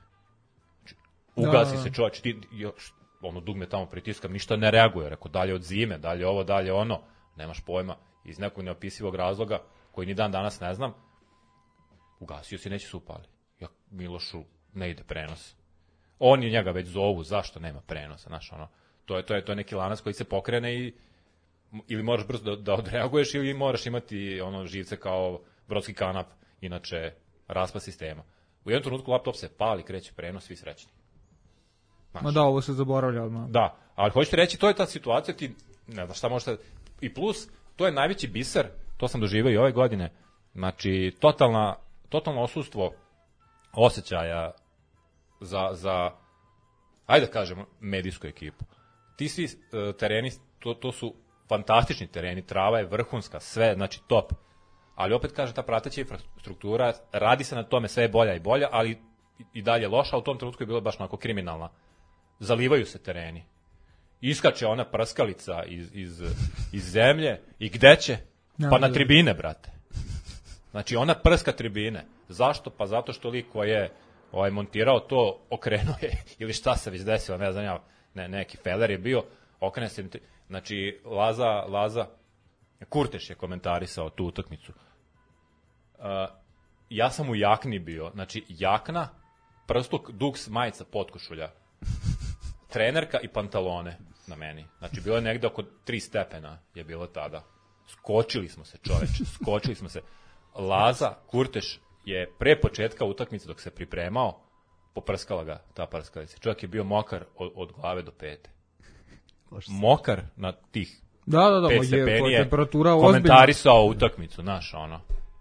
Ugasi da, se čovječ, ti još, ono dugme tamo pritiskam, ništa ne reaguje, reko dalje od zime, dalje ovo, dalje ono, nemaš pojma, iz nekog neopisivog razloga, koji ni dan danas ne znam, ugasio se i neće se upali. Ja, Milošu, ne ide prenos. Oni njega već zovu, zašto nema prenosa, znaš, ono, to je, to je, to je neki lanac koji se pokrene i ili moraš brzo da, da odreaguješ ili moraš imati ono živce kao brodski kanap, inače raspad sistema. U jednom trenutku laptop se pali, kreće prenos, svi srećni. Znači, ma da, ovo se zaboravlja odmah. Da, ali hoćete reći, to je ta situacija, ti ne znaš šta možete, i plus, to je najveći biser, to sam doživio i ove godine, znači, totalna, totalno odsustvo osjećaja za, za, ajde da kažem, medijsku ekipu. Ti svi uh, tereni, to, to su fantastični tereni, trava je vrhunska, sve, znači top. Ali opet kaže, ta prateća infrastruktura, radi se na tome, sve je bolja i bolja, ali i dalje loša, a u tom trenutku je bila baš onako kriminalna. Zalivaju se tereni. Iskače ona prskalica iz, iz, iz zemlje i gde će? Pa na tribine, brate. Znači, ona prska tribine. Zašto? Pa zato što lik koji je ovaj, montirao to, okrenuo je, ili šta se već desilo, ne znam ja, ne, neki feler je bio, okrene se, znači, Laza, Laza, Kurteš je komentarisao tu utakmicu. Uh, ja sam u jakni bio, znači jakna, prstuk, duks, majica, potkošulja, trenerka i pantalone na meni. Znači bilo je negde oko tri stepena je bilo tada. Skočili smo se, čoveče, skočili smo se. Laza, Kurteš je pre početka utakmice dok se pripremao, poprskala ga ta prskalica. Čovjek je bio mokar od, od glave do pete. Mokar na tih da, da, da, pet stepeni je temperatura komentarisao utakmicu, znaš, ono.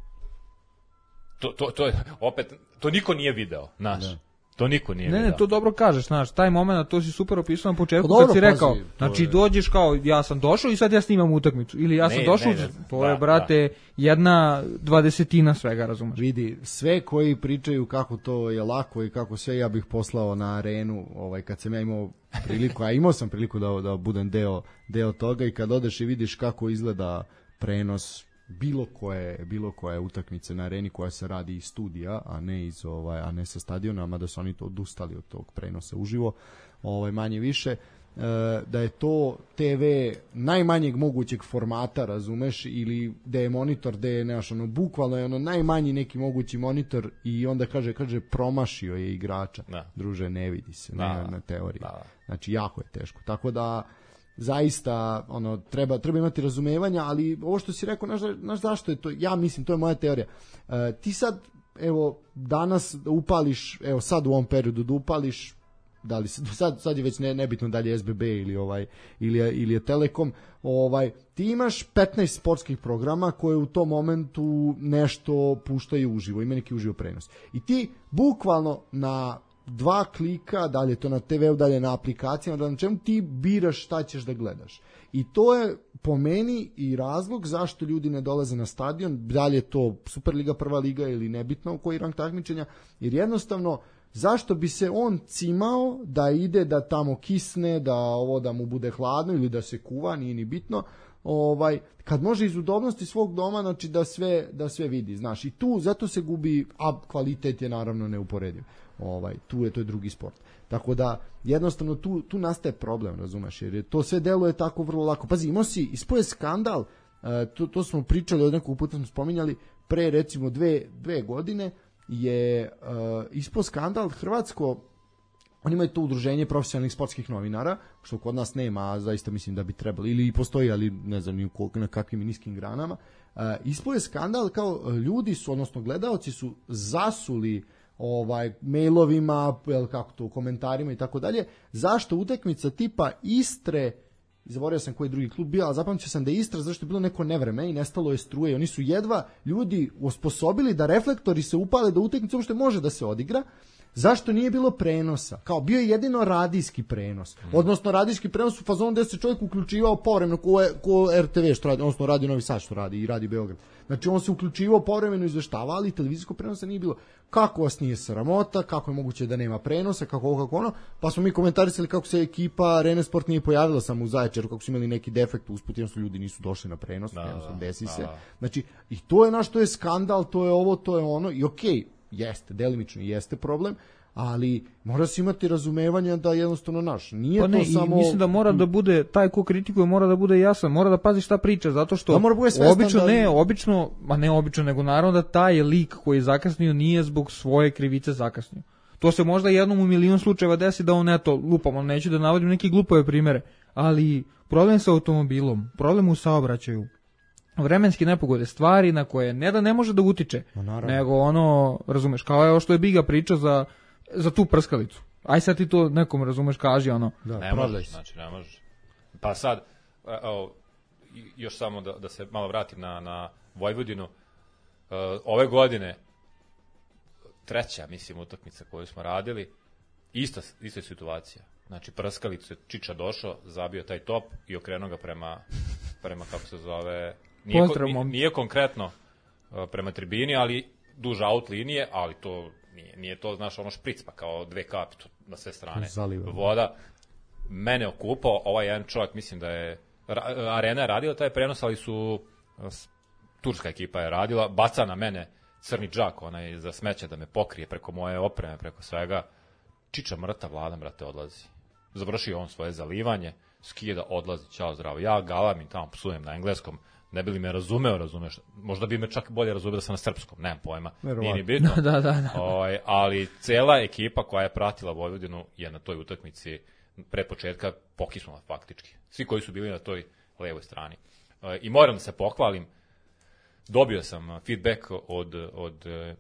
To, to, to, opet, to niko nije video, znaš. Da. To niko nije ne, video. Ne, to dobro kažeš, znaš, taj moment, to si super opisao na početku, dobro, kad si rekao, pazi, znači je... dođeš kao, ja sam došao i sad ja snimam utakmicu, ili ja sam ne, došao, ne, ne, to da, je, brate, da. jedna dvadesetina svega, razumeš. Vidi, sve koji pričaju kako to je lako i kako sve, ja bih poslao na arenu, ovaj, kad sam ja imao priliku, a imao sam priliku da, da budem deo, deo toga, i kad odeš i vidiš kako izgleda prenos bilo koje bilo koje utakmice na areni koja se radi iz studija, a ne iz ovaj a ne sa stadiona, mada su oni to odustali od tog prenosa uživo, ovaj manje više, e, da je to te ve najmanjeg mogućeg formata, razumeš, ili da je monitor, da je znaš, ono bukvalno je ono najmanji neki mogući monitor, i onda kaže kaže promašio je igrača. Da. Druže, ne vidi se, da. ne na teoriji. Da. Znači jako je teško. Tako da zaista ono treba treba imati razumevanja, ali ovo što si rekao, znaš, znaš zašto je to, ja mislim, to je moja teorija. E, ti sad, evo, danas da upališ, evo sad u ovom periodu da upališ, da li sad sad je već ne, nebitno da li je S B B ili ovaj ili je, ili je Telekom, ovaj ti imaš petnaest sportskih programa koje u tom momentu nešto puštaju uživo, ima neki uživo prenos. I ti bukvalno na dva klika, da li je to na te veu, da li je na aplikacijama, da li na čemu ti biraš šta ćeš da gledaš. I to je po meni i razlog zašto ljudi ne dolaze na stadion, da li je to Superliga, Prva liga ili nebitno koji rang takmičenja, jer jednostavno zašto bi se on cimao da ide da tamo kisne, da ovo da mu bude hladno ili da se kuva, nije ni bitno, ovaj kad može iz udobnosti svog doma, znači da sve da sve vidi, znaš, i tu zato se gubi, a kvalitet je naravno neuporediv. Ovaj tu je to je drugi sport. Tako da jednostavno tu tu nastaje problem, razumeš, jer je to sve deluje tako vrlo lako. Pazi, imao si ispoje skandal, uh, to to smo pričali od nekog puta, smo spominjali pre recimo dve dve godine je uh, ispao skandal hrvatsko. Oni imaju to udruženje profesionalnih sportskih novinara, što kod nas nema, a zaista mislim da bi trebalo, ili postoji, ali ne znam ni na kakvim niskim granama. Uh, ispao je skandal kao ljudi su, odnosno gledaoci su zasuli ovaj mailovima, el kako to, u komentarima i tako dalje, zašto utakmica tipa Istre, zaboravio sam koji drugi klub bio, ali zapamtio sam da je Istra, zašto je bilo neko nevreme i nestalo je struje i oni su jedva ljudi osposobili da reflektori se upale da utakmica uopšte može da se odigra. Zašto nije bilo prenosa? Kao bio je jedino radijski prenos. Odnosno radijski prenos u fazonu gde se čovjek uključivao povremeno ko, ko R T V što radi, odnosno Radio Novi Sad što radi i Radio Beograd. Znači on se uključivao povremeno, izveštavao, ali televizijskog prenosa nije bilo. Kako vas nije sramota, kako je moguće da nema prenosa, kako ovo, kako ono. Pa smo mi komentarisali kako se ekipa Rene Sport nije pojavila samo u Zaječaru, kako su imali neki defekt usput, jednostavno ljudi nisu došli na prenos, da, jednostavno desi da, se. Da. Znači, i to je naš, to je skandal, to je ovo, to je ono, i okej, okay, jeste, delimično jeste problem, ali mora se imati razumevanja da jednostavno naš, nije pa ne, to samo... Mislim da mora da bude, taj ko kritikuje mora da bude jasan, mora da pazi šta priča, zato što da obično, da... ne, obično, ma ne obično, nego naravno da taj lik koji je zakasnio nije zbog svoje krivice zakasnio. To se možda jednom u milion slučajeva desi da on eto, lupamo, neću da navodim neke glupove primere, ali problem sa automobilom, problem u saobraćaju, vremenski nepogode, stvari na koje ne da ne može da utiče, nego ono, razumeš, kao je ovo što je Biga priča za za tu prskalicu. Aj sad ti to nekom razumeš, kaži ono. Da, ne možeš, znači ne možeš. Pa sad, evo, još samo da, da se malo vratim na, na Vojvodinu. Uh, ove godine, treća, mislim, utakmica koju smo radili, ista, ista situacija. Znači, prskalicu je Čiča došao, zabio taj top i okrenuo ga prema, prema kako se zove, nije, nije, nije konkretno uh, prema tribini, ali duž out linije, ali to Nije, nije to, znaš, ono špric, pa kao dve kapi na sve strane. Zaliva. Voda. Mene okupao, ovaj jedan čovjek, mislim da je, Arena je radila taj prenos, ali su, turska ekipa je radila, baca na mene crni džak, onaj za smeće da me pokrije preko moje opreme, preko svega. Čiča mrtav Vladan, brate, odlazi. Završio on svoje zalivanje, skida, odlazi, ćao, zdravo. Ja galamim tamo, psujem na engleskom, ne bi li me razumeo, razumeš, možda bi me čak bolje razumeo da sam na srpskom, nemam pojma, nije ni bitno, da, da, da. O, ali cela ekipa koja je pratila Vojvodinu je na toj utakmici pre početka pokisnula faktički, svi koji su bili na toj levoj strani. O, i moram da se pohvalim, dobio sam feedback od, od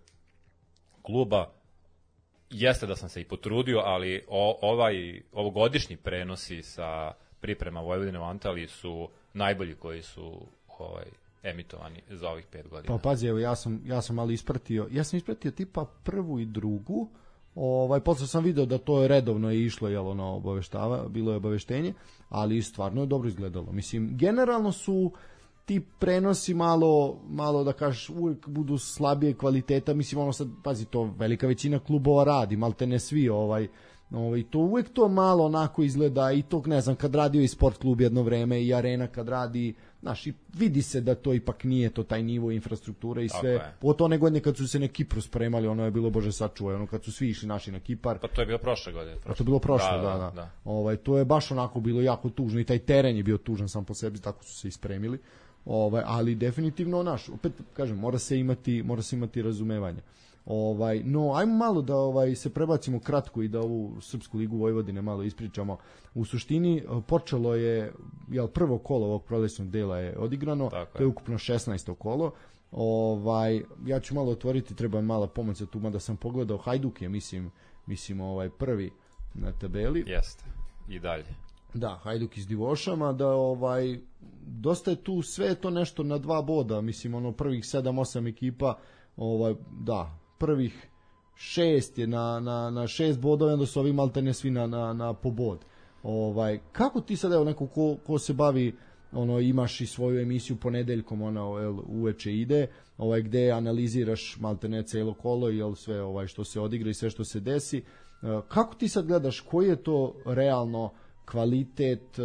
kluba, jeste da sam se i potrudio, ali o, ovaj, ovogodišnji prenosi sa priprema Vojvodine u Antaliji su najbolji koji su ovaj emitovani za ovih pet godina. Pa pazi, evo, ja sam, ja sam malo ispratio, ja sam ispratio tipa prvu i drugu, ovaj, posle sam video da to je redovno je išlo, jel, ono, obaveštava, bilo je obaveštenje, ali stvarno je dobro izgledalo. Mislim, generalno su ti prenosi malo, malo da kažeš, uvijek budu slabije kvaliteta, mislim, ono sad, pazi, to velika većina klubova radi, malte ne svi, ovaj, ovaj, to uvijek to malo onako izgleda i to, ne znam, kad radio i sport klub jedno vreme i Arena kad radi, znaš, i vidi se da to ipak nije to taj nivo infrastrukture i sve, od one godine kad su se na Kipru spremali, ono je bilo, bože sačuvaj, ono kad su svi išli naši na Kipar. Pa to je bilo prošle godine. A to je bilo prošle, da, da, da. da. Ovaj, to je baš onako bilo jako tužno i taj teren je bio tužan sam po sebi, tako su se ispremili. Ovaj, ali definitivno naš, opet kažem, mora se imati, mora se imati razumevanje. Ovaj, no, ajmo malo da ovaj se prebacimo kratko i da ovu Srpsku ligu Vojvodine malo ispričamo. U suštini počelo je, jel, prvo kolo ovog prolećnog dela je odigrano, Tako to je ukupno šesnaesto kolo. Ovaj, ja ću malo otvoriti, treba mi mala pomoć za tu, mada sam pogledao, Hajduk je, mislim, mislim ovaj prvi na tabeli. Jeste, i dalje. Da, Hajduk iz Divošama, da ovaj, dosta je tu, sve je to nešto na dva boda, mislim, ono, prvih sedam osam ekipa, ovaj, da, prvih šest je na, na, na šest bodova, onda su ovi maltene svi na, na, na po bod. Ovaj, kako ti sad, evo, neko ko, ko se bavi, ono, imaš i svoju emisiju ponedeljkom, ona el, uveče ide, ovaj, gde analiziraš maltene celo kolo i el, sve ovaj, što se odigra i sve što se desi. Kako ti sad gledaš, koji je to realno kvalitet,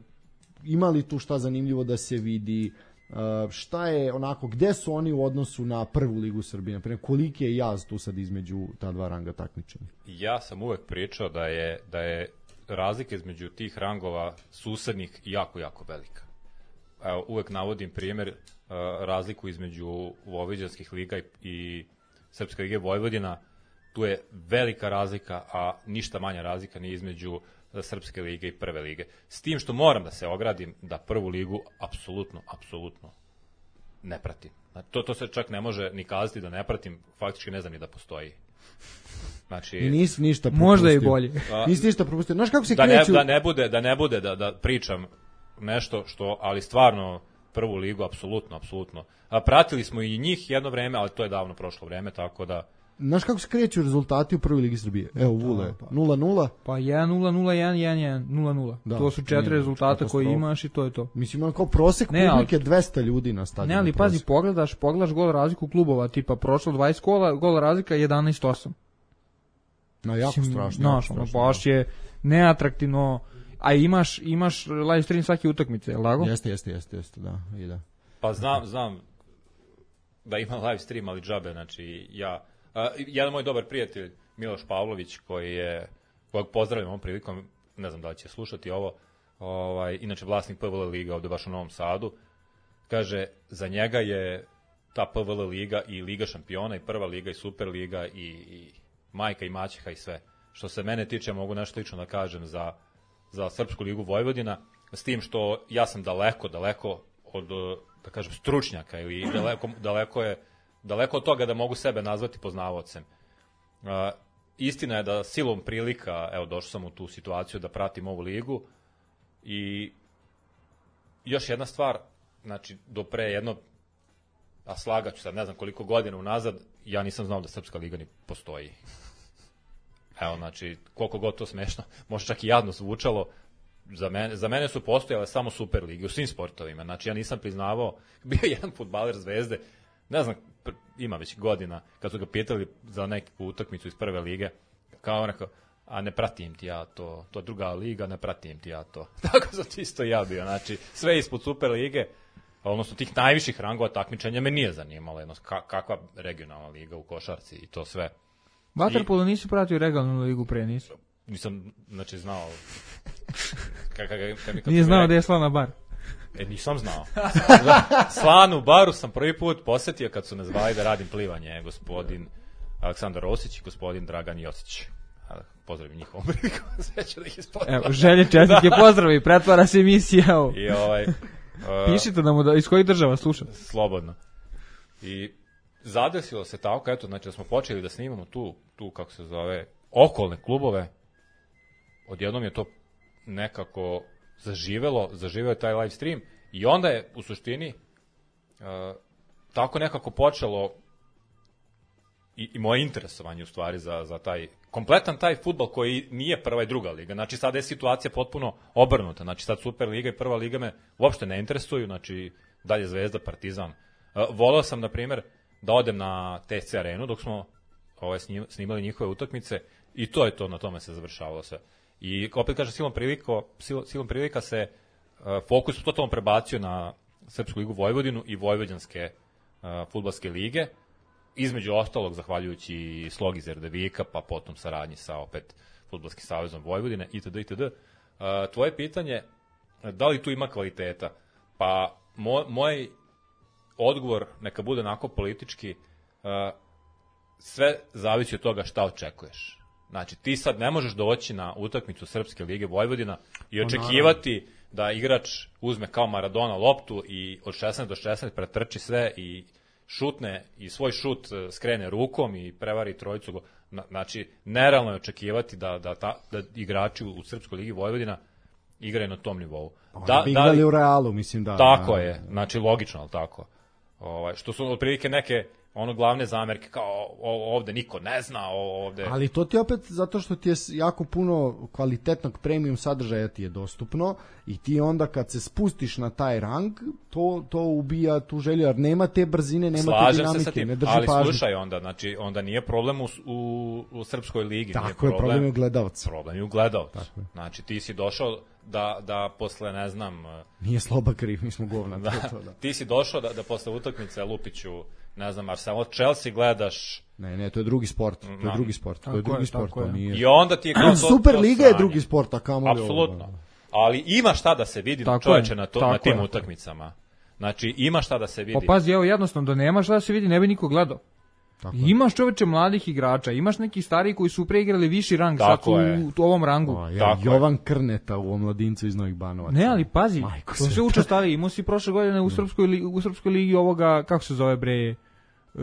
ima li tu šta zanimljivo da se vidi, šta je onako, gde su oni u odnosu na prvu ligu Srbije, naprimjer, koliki je jaz tu sad između ta dva ranga takmičenja? Ja sam uvek pričao da je, da je razlika između tih rangova susednih jako, jako velika. Evo, uvek navodim primjer, razliku između vojvođanskih liga i, i Srpske lige Vojvodina. Tu je velika razlika, a ništa manja razlika nije između Srpske lige i Prve lige. S tim što moram da se ogradim da Prvu ligu apsolutno, apsolutno ne pratim. To, to se čak ne može ni kazati da ne pratim, faktički ne znam ni da postoji. Znači, nisi ništa propustio. Možda i bolje. Nisi ništa propustio. Znaš kako se da kreću? Ne, da ne bude, da, ne bude da, da pričam nešto što, ali stvarno Prvu ligu apsolutno, apsolutno. A pratili smo i njih jedno vreme, ali to je davno prošlo vreme, tako da... Znaš kako se kreću rezultati u Prvoj ligi Srbije? Evo, Vule, nula nula. Pa jedan nula, nula jedan, jedan jedan, nula nula. To su četiri rezultata koji imaš i to je to. Mislim, on kao prosek ne, publike ali, dvesta ljudi na stadionu. Ne, ali prosek. Pazi, pogledaš, pogledaš gol razliku klubova, tipa prošlo dvadeset kola, gol razlika jedanaest osam. No, jako Sim, strašno. Znaš, ono, baš je neatraktivno, a imaš, imaš live stream svake utakmice, je li tako? Jeste, jeste, jeste, jeste, da, i da. Pa znam, znam da ima live stream, ali džabe, znači ja... Uh, jedan moj dobar prijatelj, Miloš Pavlović, koji je, kojeg pozdravljam ovom prilikom, ne znam da li će slušati ovo, ovaj, inače vlasnik P V L liga ovde baš u Novom Sadu, kaže, za njega je ta P V L liga i Liga šampiona i Prva liga i Super liga i, i majka i maćeha i sve. Što se mene tiče, mogu nešto lično da kažem za, za Srpsku ligu Vojvodina, s tim što ja sam daleko, daleko od, da kažem, stručnjaka ili daleko, daleko je daleko od toga da mogu sebe nazvati poznavalcem. Uh, istina je da silom prilika, evo, došao sam u tu situaciju da pratim ovu ligu i još jedna stvar, znači, do pre jedno, a slagaću sad, ne znam koliko godina unazad, ja nisam znao da Srpska liga ni postoji. Evo, znači, koliko god to smešno, možda čak i jadno zvučalo, za mene, za mene su postojale samo Super lige u svim sportovima, znači ja nisam priznavao, bio jedan fudbaler Zvezde, ne znam, ima već godina, kad su ga pitali za neku utakmicu iz Prve lige, kao on rekao, a ne pratim ti ja to, to druga liga, ne pratim ti ja to. Tako sam isto ja bio, znači, sve ispod Super lige, odnosno tih najviših rangova takmičenja me nije zanimalo, jedno, kakva regionalna liga u košarci i to sve. Vaterpolo nisi pratio regionalnu ligu pre, nisi? Nisam, znači, znao... Nije znao da je Slana bar. E, nisam znao. Slanu baru sam prvi put posetio kad su me zvali da radim plivanje, gospodin Aleksandar Rosić i gospodin Dragan Josić. Pozdravim njihovom priliku, sve ću da ih ispozdravim. Evo, želje čestitke pozdravi, pretvara se emisija. U... I ovaj... Uh, Pišite da mu da, iz kojih država slušate. Slobodno. I zadesilo se tako, eto, znači da smo počeli da snimamo tu, tu kako se zove, okolne klubove, odjednom je to nekako zaživelo, zaživeo je taj live stream i onda je u suštini uh, tako nekako počelo i, i moje interesovanje u stvari za, za taj kompletan taj fudbal koji nije prva i druga liga. Znači sada je situacija potpuno obrnuta. Znači sad Super liga i Prva liga me uopšte ne interesuju, znači dalje Zvezda, Partizan. Uh, voleo sam, na primjer, da odem na T S C arenu dok smo ovaj, snimali njihove utakmice i to je to, na tome se završavalo sve. I opet kaže, silom, priliko, sil, silom prilika se uh, fokus totalno prebacio na Srpsku ligu Vojvodinu i vojvođanske uh, fudbalske lige, između ostalog zahvaljujući slogi iz Erdevika, pa potom saradnji sa opet Fudbalskim savezom Vojvodine itd. itd. Uh, tvoje pitanje, da li tu ima kvaliteta? Pa mo, moj odgovor neka bude onako politički, uh, sve zavisi od toga šta očekuješ. Znači, ti sad ne možeš doći na utakmicu Srpske lige Vojvodina i očekivati da igrač uzme kao Maradona loptu i od šesnaest do šesnaest pretrči sve i šutne i svoj šut skrene rukom i prevari trojicu. Znači, nerealno je očekivati da, da, da, da igrači u Srpskoj ligi Vojvodina igraju na tom nivou. Da, bi igrali u Realu, mislim da. Tako da, je, znači logično, ali tako. Ovaj, što su otprilike neke ono glavne zamerke kao ovde niko ne zna, ovde... Ali to ti opet zato što ti je jako puno kvalitetnog premium sadržaja ti je dostupno i ti onda kad se spustiš na taj rang, to, to ubija tu želju, jer nema te brzine, nema Slažem te dinamike, se sa tim, ne drži ali pažnju. slušaj onda, znači onda nije problem u, u, u Srpskoj ligi. Tako nije je, problem, problem je u gledalcu. Problem je u gledalcu. Znači ti si došao da, da posle, ne znam... Nije Sloba kriv, mi smo govna. Da, to, da. Ti si došao da, da posle utakmice Lupiću, ne znam, Arsenal Chelsea gledaš... Ne, ne, to je drugi sport. To je Na, drugi sport. To je drugi je, sport. To nije... I onda ti je kao to, Super to liga je sranje. drugi sport, a kamo li Apsolutno. ovo? Ali ima šta da se vidi Tako čoveče je, na, to, tako na tim je. utakmicama. Znači, ima šta da se vidi. Pa pazi, evo jednostavno da nema šta da se vidi, ne bi niko gledao. Tako Imaš čoveče mladih igrača, imaš neki stariji koji su preigrali viši rang, Tako sad su je. u, u ovom rangu. O, ja, Tako Jovan Krneta u Omladincu iz Novih Banovaca. Ne, ali pazi, Majko to se sveta. učestali, imao si prošle godine u Srpskoj, li, u Srpskoj ligi ovoga, kako se zove bre, uh,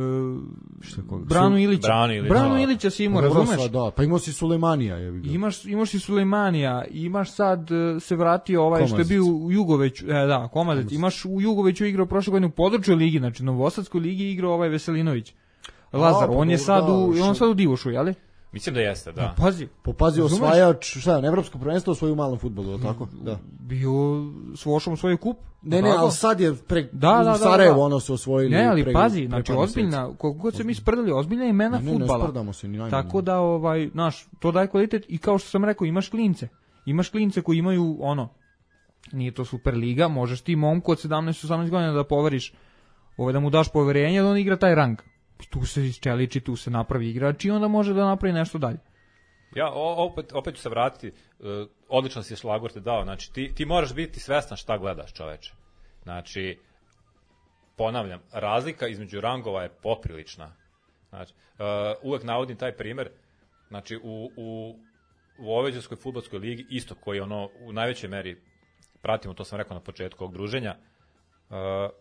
koga? Branu Su- Ilića. Branu Ilića. Branu Ilića si imao, Rezosa, razumeš? Da, pa imao si Sulejmanija. Je Imaš, imaš i Sulejmanija, imaš sad uh, se vratio ovaj što je Komazić. bio u Jugoveću, e, da, Komazić, imaš u Jugoveću igrao prošle godine u području ligi, znači u Novosadskoj ligi igrao ovaj Veselinović. Lazar, pa on je dobro, sad da, u, što- on sad u Divošu, je li? Mislim da jeste, da. Pazi, Popazi, Razumeš? osvajač, šta, na evropsko prvenstvo osvoju u malom fudbalu, je li tako? Da. bio s Vošom svoj kup. Ne, ne, Tako? ali sad je pre, Da, da, da, u Sarajevo da. ono su osvojili. Ne, ali pre, pazi, pre znači par ozbiljna, koliko god se mi sprdali, ozbiljna imena Ne, ne, ne fudbala. sprdamo se ni najmanje. Tako da, ovaj, znaš, to daje kvalitet i kao što sam rekao, imaš klince. Imaš klince koji imaju, ono, nije to super liga, možeš ti momku od sedamnaest osamnaest godina da poveriš, ovaj, da mu daš poverenje da on igra taj rang. Tu se isčeliči, tu se napravi igrač i onda može da napravi nešto dalje. Ja o, opet, opet ću se vratiti, uh, odlično si šlagvort dao, znači ti, ti moraš biti svestan šta gledaš, čoveče. Znači, ponavljam, razlika između rangova je poprilična. Znači, uh, uvek navodim taj primer, znači u, u Vojvođanskoj fudbalskoj ligi, isto koji ono u najvećoj meri pratimo, to sam rekao na početku ovog druženja, uh,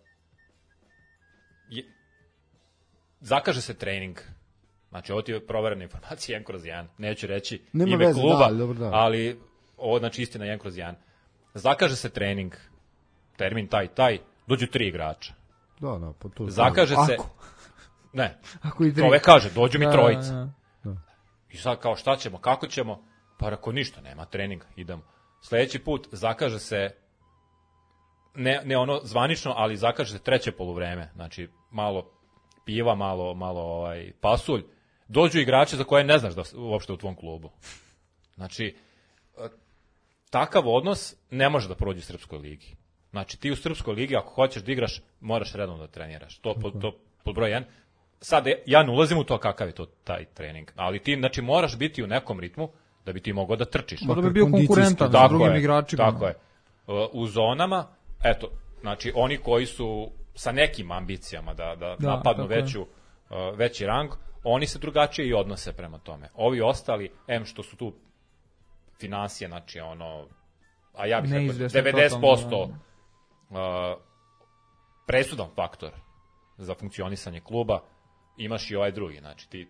je, zakaže se trening. Znači, ovo ti je proverena informacija jedan kroz jedan. Neću reći Nema ime veze, kluba, da, ali dobro, da. ali ovo znači istina jedan kroz jedan. Zakaže se trening, termin taj, taj, dođu tri igrača. Da, da, pa to... Zakaže se... Ako. Ne, Ako i tri. čovek kaže, dođu mi Da, trojica. da. I sad kao šta ćemo, kako ćemo? Pa ako ništa, nema treninga, idemo. Sledeći put zakaže se, ne, ne ono zvanično, ali zakaže se treće poluvreme. Znači, malo piva, malo, malo ovaj, pasulj. Dođu igrači za koje ne znaš da su uopšte u tvom klubu. Znači, takav odnos ne može da prođe u Srpskoj ligi. Znači, ti u Srpskoj ligi, ako hoćeš da igraš, moraš redovno da treniraš. To, to, to pod broj jedan. Sad, ja ne ulazim u to kakav je to taj trening, ali ti, znači, moraš biti u nekom ritmu da bi ti mogao da trčiš. Pa da bi bio konkurentan sa Tako drugim je, igračima. Tako je. U zonama, eto, znači, oni koji su sa nekim ambicijama da, da, Da, napadnu tako je. veću, uh, veći rang, oni se drugačije i odnose prema tome. Ovi ostali, em što su tu finansije, znači, ono, a ja bih rekao, Neizvesno devedeset posto totalno, uh, presudan faktor za funkcionisanje kluba, imaš i ovaj drugi, znači ti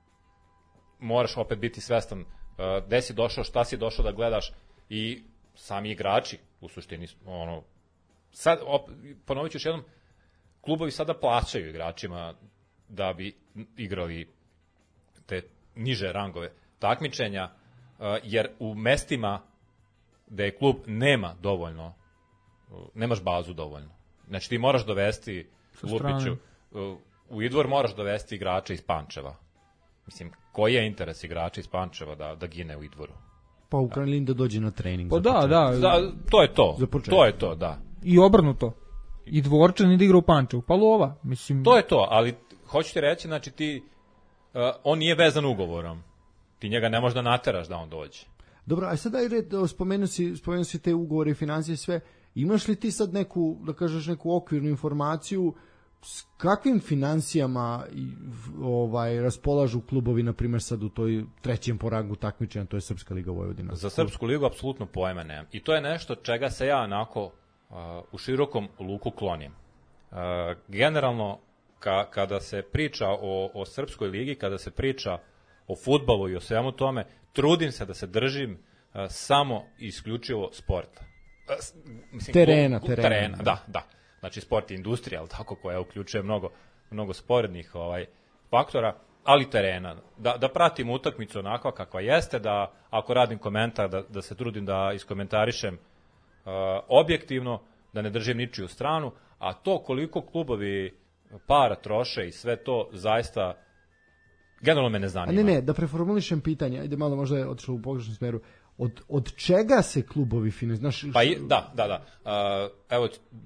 moraš opet biti svestan uh, gde si došao, šta si došao da gledaš i sami igrači u suštini, ono, sad, op, ponovit ću još jednom, klubovi sada plaćaju igračima da bi igrali te niže rangove takmičenja, uh, jer u mestima gde klub nema dovoljno, uh, nemaš bazu dovoljno. Znači ti moraš dovesti Lupiću, uh, u Idvor moraš dovesti igrača iz Pančeva. Mislim, koji je interes igrača iz Pančeva da, da gine u Idvoru? Pa u krajnjoj liniji da dođe na trening. Pa za da, početak. da, Da, to je to. Za početak. To je to, da. i obrnuto. I Dvorčan ide igra u Pančevu, pa lova, mislim. To je to, ali hoću ti reći, znači ti, uh, on nije vezan ugovorom. Ti njega ne možeš da nateraš da on dođe. Dobro, a sad daj red, spomenu si, spomenu si te ugovore i financije sve. Imaš li ti sad neku, da kažeš, neku okvirnu informaciju s kakvim financijama ovaj raspolažu klubovi, na primjer sad u toj trećem po rangu takmičenja, to je Srpska liga Vojvodina? Za Srpsku ligu apsolutno pojma nemam. I to je nešto čega se ja onako uh, u širokom luku klonim. Uh, generalno, ka, kada se priča o, o Srpskoj ligi, kada se priča o fudbalu i o svemu tome, trudim se da se držim uh, samo i isključivo sporta. Uh, mislim, terena, ko, terena. terena. Da, da. Znači, sport je industrija, ali tako, koja uključuje mnogo, mnogo sporednih ovaj, faktora, ali terena. Da, da pratim utakmicu onakva kakva jeste, da ako radim komentar, da, da se trudim da iskomentarišem uh, objektivno, da ne držim ničiju stranu, a to koliko klubovi para troše i sve to zaista generalno me ne zanima. A ne, ne, da preformulišem pitanje, ajde malo možda je otišlo u pogrešnom smeru. Od, od čega se klubovi finansiraju? Znaš, pa i, da, da, da. Uh, evo,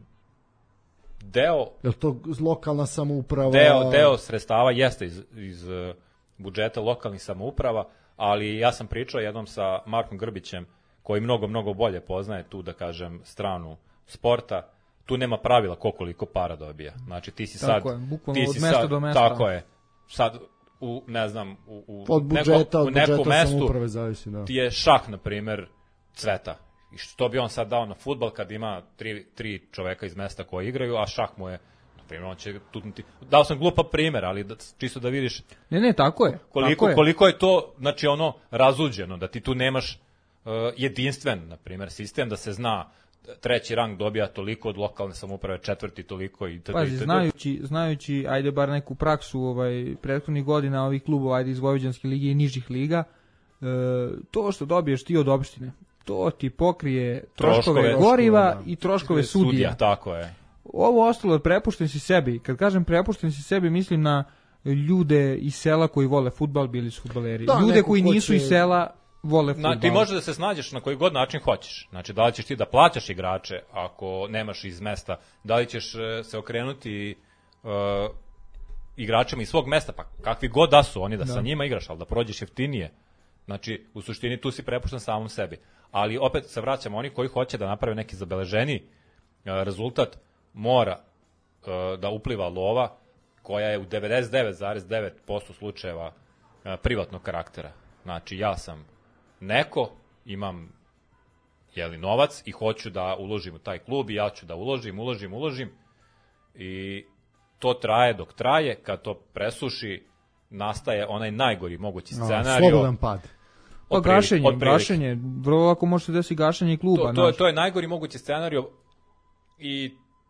deo... Je li to lokalna samouprava? Deo, deo sredstava jeste iz, iz uh, budžeta lokalnih samouprava, ali ja sam pričao jednom sa Markom Grbićem, koji mnogo, mnogo bolje poznaje tu, da kažem, stranu sporta. Tu nema pravila ko koliko para dobija. Znači, ti si tako sad... Je, bukvalno ti od si mesta sad, do mesta. Tako je. Sad, u, ne znam, u, u, od budžeta, neko, od u nekom budžeta mestu samouprave zavisi, da. ti je šah, na primer, cveta. I što bi on sad dao na fudbal kad ima tri, tri čoveka iz mesta koji igraju, a šah mu je, na primjer, on će tutnuti... Dao sam glupa primer, ali da, čisto da vidiš... Ne, ne, tako je. Koliko, tako je. koliko je to, znači, ono, razuđeno, da ti tu nemaš uh, jedinstven, na primjer, sistem, da se zna treći rang dobija toliko od lokalne samouprave, četvrti toliko i tada. Pazi, znajući, znajući, ajde bar neku praksu ovaj, prethodnih godina ovih klubova, ajde iz Vojvođanske lige i nižih liga, e, to što dobiješ ti od opštine, to ti pokrije troškove, troškove goriva da. I troškove sudija. Sudija, tako je. Ovo ostalo, prepušten si sebi. Kad kažem prepušten si sebi, mislim na ljude iz sela koji vole fudbal, bili su fudbaleri. Da, ljude koji nisu će... iz sela, vole fudbal. Na, ti možeš da se snađeš na koji god način hoćeš. Znači, da li ćeš ti da plaćaš igrače ako nemaš iz mesta, da li ćeš se okrenuti uh, igračima iz svog mesta, pa kakvi god da su oni, da, da sa njima igraš, ali da prođeš jeftinije. Znači, u suštini tu si prepušten samom sebi. Ali opet se vraćamo, oni koji hoće da naprave neki zabeleženi uh, rezultat, mora uh, da upliva lova koja je u devedeset devet zarez devet posto slučajeva uh, privatnog karaktera. Znači, ja sam neko, imam jeli, novac i hoću da uložim u taj klub i ja ću da uložim, uložim, uložim i to traje dok traje, kad to presuši nastaje onaj najgori mogući scenario. Slobodan pad. Pa gašenje, gašenje, vrlo lako može se desiti gašenje kluba. To, to, je, to je najgori mogući scenario i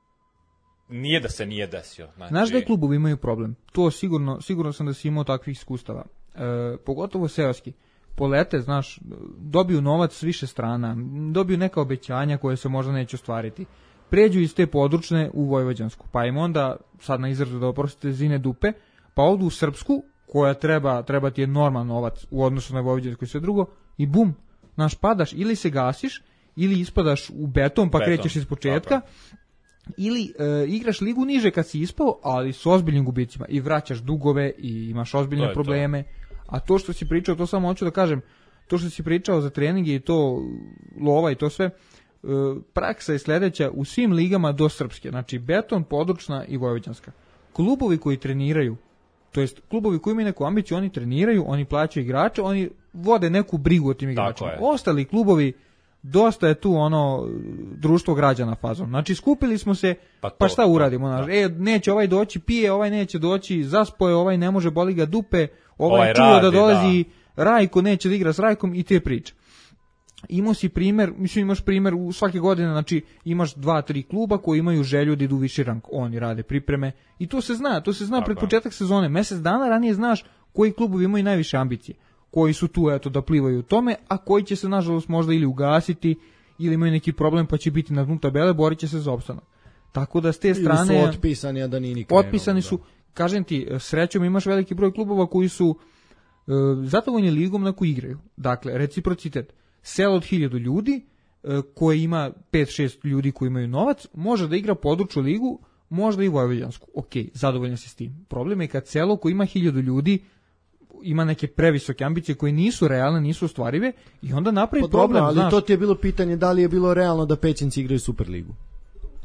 nije da se nije desio. Znači... Znaš da je klubovi imaju problem? To sigurno, sigurno sam da si imao takvih iskustava. E, pogotovo seoski. Polete, znaš, dobiju novac s više strana, dobiju neka obećanja koje se možda neće ostvariti. Pređu iz te područne u Vojvođansku, pa im onda, sad na izrazu da oprostite, zine dupe, pa odu u Srpsku, koja treba, treba ti je normalan novac u odnosu na Vojvođansku i sve drugo, i bum, znaš, padaš, ili se gasiš, ili ispadaš u beton, pa beton. Krećeš iz početka, tako. Ili e, igraš ligu niže kad si ispao, ali s ozbiljnim gubicima, i vraćaš dugove, i imaš ozbiljne probleme. To. A to što si pričao, to samo hoću da kažem, to što si pričao za treninge i to lova i to sve, praksa je sledeća u svim ligama do srpske, znači beton, područna i vojvođanska. Klubovi koji treniraju, to jest klubovi koji imaju neku ambiciju, oni treniraju, oni plaćaju igrače, oni vode neku brigu o tim igračima. Ostali klubovi, dosta je tu ono društvo građana fazom. Znači skupili smo se, pa, to, pa šta uradimo? Da. E, neće ovaj doći, pije, ovaj neće doći, zaspoje, ovaj ne može, boli ga dupe, ovaj, ovaj čuo radi, da dolazi da. Rajko, neće da igra s Rajkom i te priče. Imao si primer, mislim imaš primer u svake godine, znači imaš dva, tri kluba koji imaju želju da idu viši rang, oni rade pripreme i to se zna, to se zna pred početak sezone, mesec dana ranije znaš koji klubovi imaju najviše ambicije, koji su tu eto da plivaju u tome, a koji će se nažalost možda ili ugasiti ili imaju neki problem pa će biti na dnu tabele, borit će se za opstanak. Tako da s te strane... Ili su otpisani, a da nije nikad. Otpisani su, kažem ti, srećom imaš veliki broj klubova koji su uh, zadovoljni ligom na koju igraju. Dakle, reciprocitet. Selo od hiljadu ljudi, uh, koje ima pet šest ljudi koji imaju novac, može da igra području ligu, možda i vojvođansku. Ok, zadovoljan si s tim. Problem je kad selo koji ima hiljadu ljudi ima neke previsoke ambicije koje nisu realne, nisu ostvarive i onda napravi pa problem. Dobro, ali znaš. To ti je bilo pitanje da li je bilo realno da Pećinci igraju Superligu.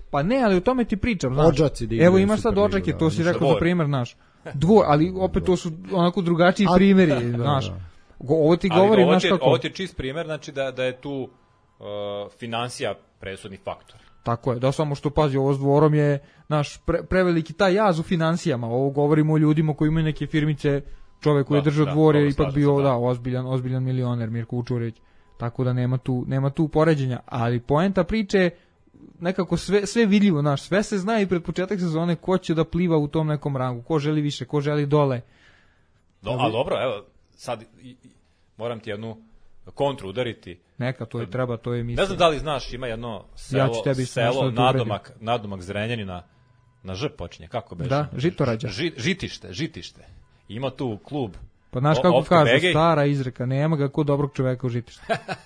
Pa ne, ali o tome ti pričam, znaš. Odžaci da igraju Evo imaš sad Superligu, Odžake, da. to si rekao Dvor. za primjer, znaš. Dvoj, ali opet to su onako drugačiji primjeri, znaš. da. Go- Ovo ti Ali govori, ovo znaš ti, je, kako. ovo ti je čist primjer, znači da, da je tu uh, financija presudni faktor. Tako je, da samo što pazi, ovo s Dvorom je naš pre, preveliki taj jaz u financijama. Ovo govorimo o ljudima koji imaju neke firmice, čovek koji je Da, držao da, Dvor je dobro, ipak slažem bio se, da. da. ozbiljan, ozbiljan milioner Mirko Vučurić. Tako da nema tu, nema tu poređenja, ali poenta priče je nekako sve, sve vidljivo, naš, sve se zna i pred početak sezone ko će da pliva u tom nekom rangu, ko želi više, ko želi dole. Do, a dobro, evo, sad i, i, moram ti jednu kontru udariti. Neka, to je treba, to je misija. Ne znam da li znaš, ima jedno selo, Ja ću tebi nešto selo da te nadomak, nadomak Zrenjanina, na Ž počinje, kako beše? Da, Žitorađa. Ži, žitište, žitište. Ima tu klub. Pa znaš O- kako Ofka kažu, Begej. stara izreka, nema ga ko dobrog čoveka u žitištu.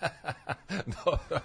Dobro.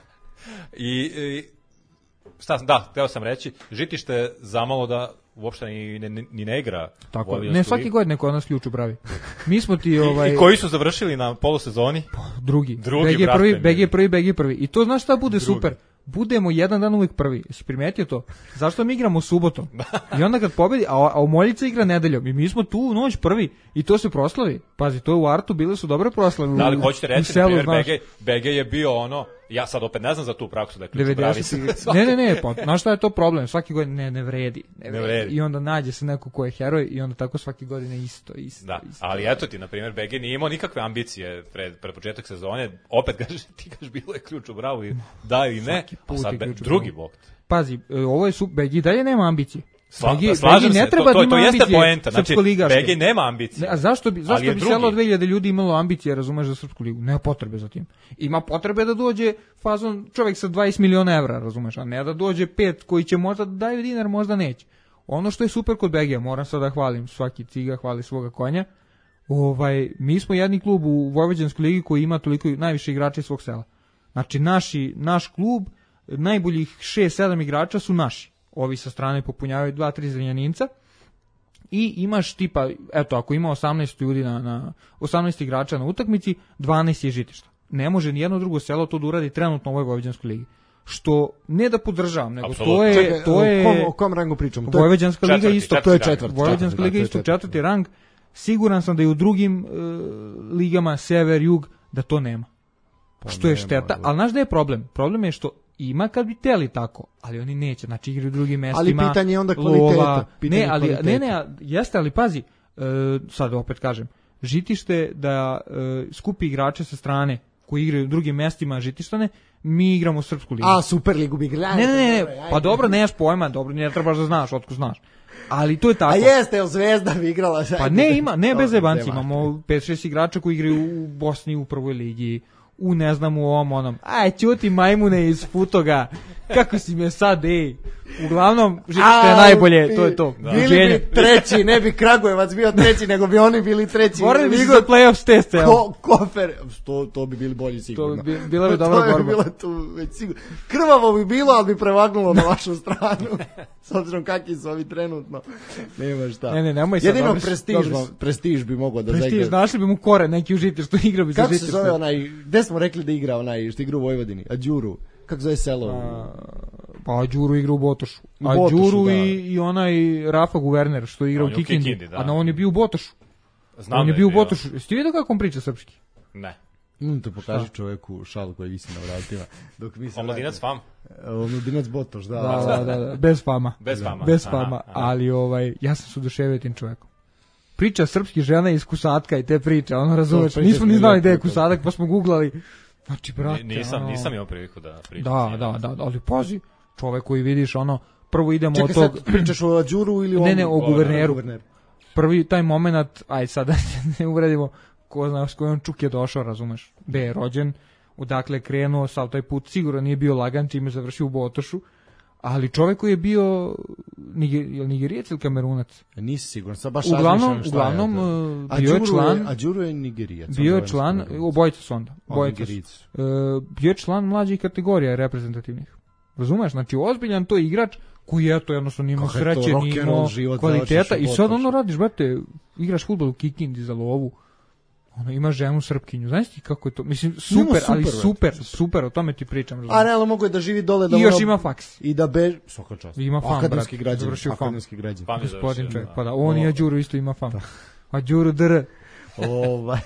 I, i šta sam, da, hteo sam reći, žitište je zamalo da uopšte ni, ni, ni ne igra. Tako, Vojvođansku ne svaki ligu. godine kod nas ključu pravi. Mi smo ti ovaj I, I koji su završili na polusezoni? drugi. Drugi, B G brate prvi, mi. B G prvi, B G prvi. I to znaš šta bude super? Budemo jedan dan uvijek prvi. Jesi primetio to? Zašto mi igramo subotom? I onda kad pobedi, a, a u Moljica igra nedeljom. I mi smo tu u noć prvi. I to se proslavi. Pazi, to je u Artu, bile su dobre proslave. Da, ali u- hoćete u reći, na selu, primjer, znaš. B G, B G je bio ono, ja sad opet ne znam za tu praksu da je ključ pravi. devedesetih Ne, ne, ne, pa znaš šta je to problem? Svaki godin ne, ne vredi. Ne, Ne vredi. vredi. I onda nađe se neko ko je heroj i onda tako svaki godine isto, isto, Da, isto. ali eto ti, na primjer, B G nije imao nikakve ambicije pred, pred početak sezone, opet kažeš, ti kažeš, bilo je ključ u bravu i da ili ne, Svaki a put sad je be, ključ u drugi bravu. bok. Pazi, e, ovo je su, Begi dalje nema ambicije. Sla, Begi- slažem Begi ne se, treba to, da to, ima to jeste ambicije poenta, znači, srpsko-ligaške. B G nema ambicije. Ne, a zašto bi, Ali zašto je bi drugi. selo od dve hiljade ljudi imalo ambicije, razumeš, za Srpsku ligu? Nema potrebe za tim. Ima potrebe da dođe fazon čovjek sa dvadeset miliona evra, razumeš, a ne da dođe pet koji će možda da daju dinar, možda neće. Ono što je super kod B G, moram sad da hvalim, svaki ciga hvali svoga konja. Ovaj, mi smo jedni klub u Vojvođanskoj ligi koji ima toliko najviše igrača iz svog sela. Znači, naši, naš klub, najboljih šest sedam igrača su naši. Ovi sa strane popunjavaju dva tri Zrenjaninca. I imaš tipa, eto, ako ima osamnaest ljudi na, na osamnaest igrača na utakmici, dvanaest je žitišta. Ne može ni jedno drugo selo to da uradi trenutno u ovoj Vojvođanskoj ligi. Što ne da podržavam, nego Apsolutno. to je Čekaj, to o je kom, o kom rangu pričamo? To je- Vojvođanska liga četvrti, isto, četvrti to je rang. četvrti. Vojvođanska Da, liga to je isto četvrti. četvrti rang. Siguran sam da i u drugim e, ligama sever, jug da to nema. Što je nema, šteta, da. ali znaš da je problem? Problem je što ima kad bi teli tako, ali oni neće, znači igraju u drugim mestima. Ali pitanje je onda lova. kvaliteta, pitanje Ne, ali kvaliteta. ne, ne, a- jeste, ali pazi, e, sad opet kažem, žitište da e, skupi igrače sa strane koji igraju u drugim mestima žitištane, mi igramo Srpsku ligu. A, Superligu bi igrali. Ne, ne, ne, Dobro, ne, ajde. pa dobro, nemaš pojma, dobro, ne trebaš da znaš, otko znaš. Ali to je tako. A jeste, jel Zvezda bi igrala? Pa ne, ima, ne bez Dobro, jebanci, nema. imamo pet šest igrača koji igraju u Bosni u prvoj ligi, u ne znam u ovom onom. Aj, ćuti majmune iz Futoga, kako si me sad, ej. Uglavnom, žitište je A, najbolje, bi- to je to. Bili Uđenje. bi treći, ne bi Kragujevac bio treći, nego bi oni bili treći. Morali bi se Ligo- za play-off steste, evo. Ko, kofer, to, to bi bili bolji sigurno. bi- bila bi dobra To je borba. bilo tu već sigurno. Krvavo bi bilo, ali bi prevagnulo na vašu stranu. S obzirom kakvi su ovi trenutno. Nema šta. Ne, ne, nemoj sad, Jedino dobri su- prestiž, dobri su. vam- prestiž bi mogao da Prestiž, zaigra. našli bi mu kore, neki u žitištu igra bi za Kako se žitište. zove onaj, gde smo rekli da igra onaj što igra u Vojvodini? Ađuru. Kako zove selo? Pa Đuru igra u Botošu. U A Botošu, Đuru da. i, i onaj Rafa Guverner što igra On u je u Kikindi. Kikindi, da. A na on je bio u Botošu. Znam on je da bio u Botošu. Jesi ti vidio kako on priča srpski? Ne. Mm, to pokaži čoveku šal koji visi na vratima. Dok mi se Omladinac fam? Omladinac Botoš, da. Da, da, da, da, bez fama. Bez fama. Bez Aha, fama, aha. ali ovaj, ja sam se oduševio tim čovekom. Priča srpski žena iz Kusatka i te priče, ono razumeš, priča nismo ni smo znali gde je lijepo, to. Kusadak, pa smo googlali. Znači, brate, Ni- nisam, ono- nisam imao priliku da pričam. Da, da, da, ali pazi, čovek koji vidiš, ono, prvo idemo Čekaj, od tog... sad pričaš o Ađuru ili o... Ne, ne, o guverneru. guverneru. Prvi taj moment, aj sad da se ne uvredimo, ko zna s kojom čuk je došao, razumeš, gde je rođen, odakle je krenuo, sav taj put sigurno nije bio lagan, čime je završio u Botošu, ali čovek koji je bio Niger, je li Nigerijac ili Kamerunac? Nisi siguran, sad baš Uglavnom, razmišljam šta je uglavnom to. uh, bio je Ađuru član, Ađuru je Nigerijac. bio on je član, Nigerijac. obojica su onda, On obojica su. Nigerijac su. Uh, bio je član mlađih kategorija reprezentativnih. Razumeš, znači ozbiljan to igrač koji eto jednostavno imao Kako je to sreće, rock nije and roll imao život, kvaliteta završiš u i sad ono Botošu. radiš, brate, igraš fudbal u Kikindi za lovu. Ono ima ženu Srpkinju, znaš ti kako je to, mislim super, super ali super, super, super, o tome ti pričam. Razumiješ. A realno mogu je da živi dole da i još ono, ima faks. I da bež, svaka čast. Ima fam, akademski brat, građan, završio fam. akademski građan. Gospodin čovjek, pa da, on i ja Đuro isto ima fam. A Đuro dr. Ovaj.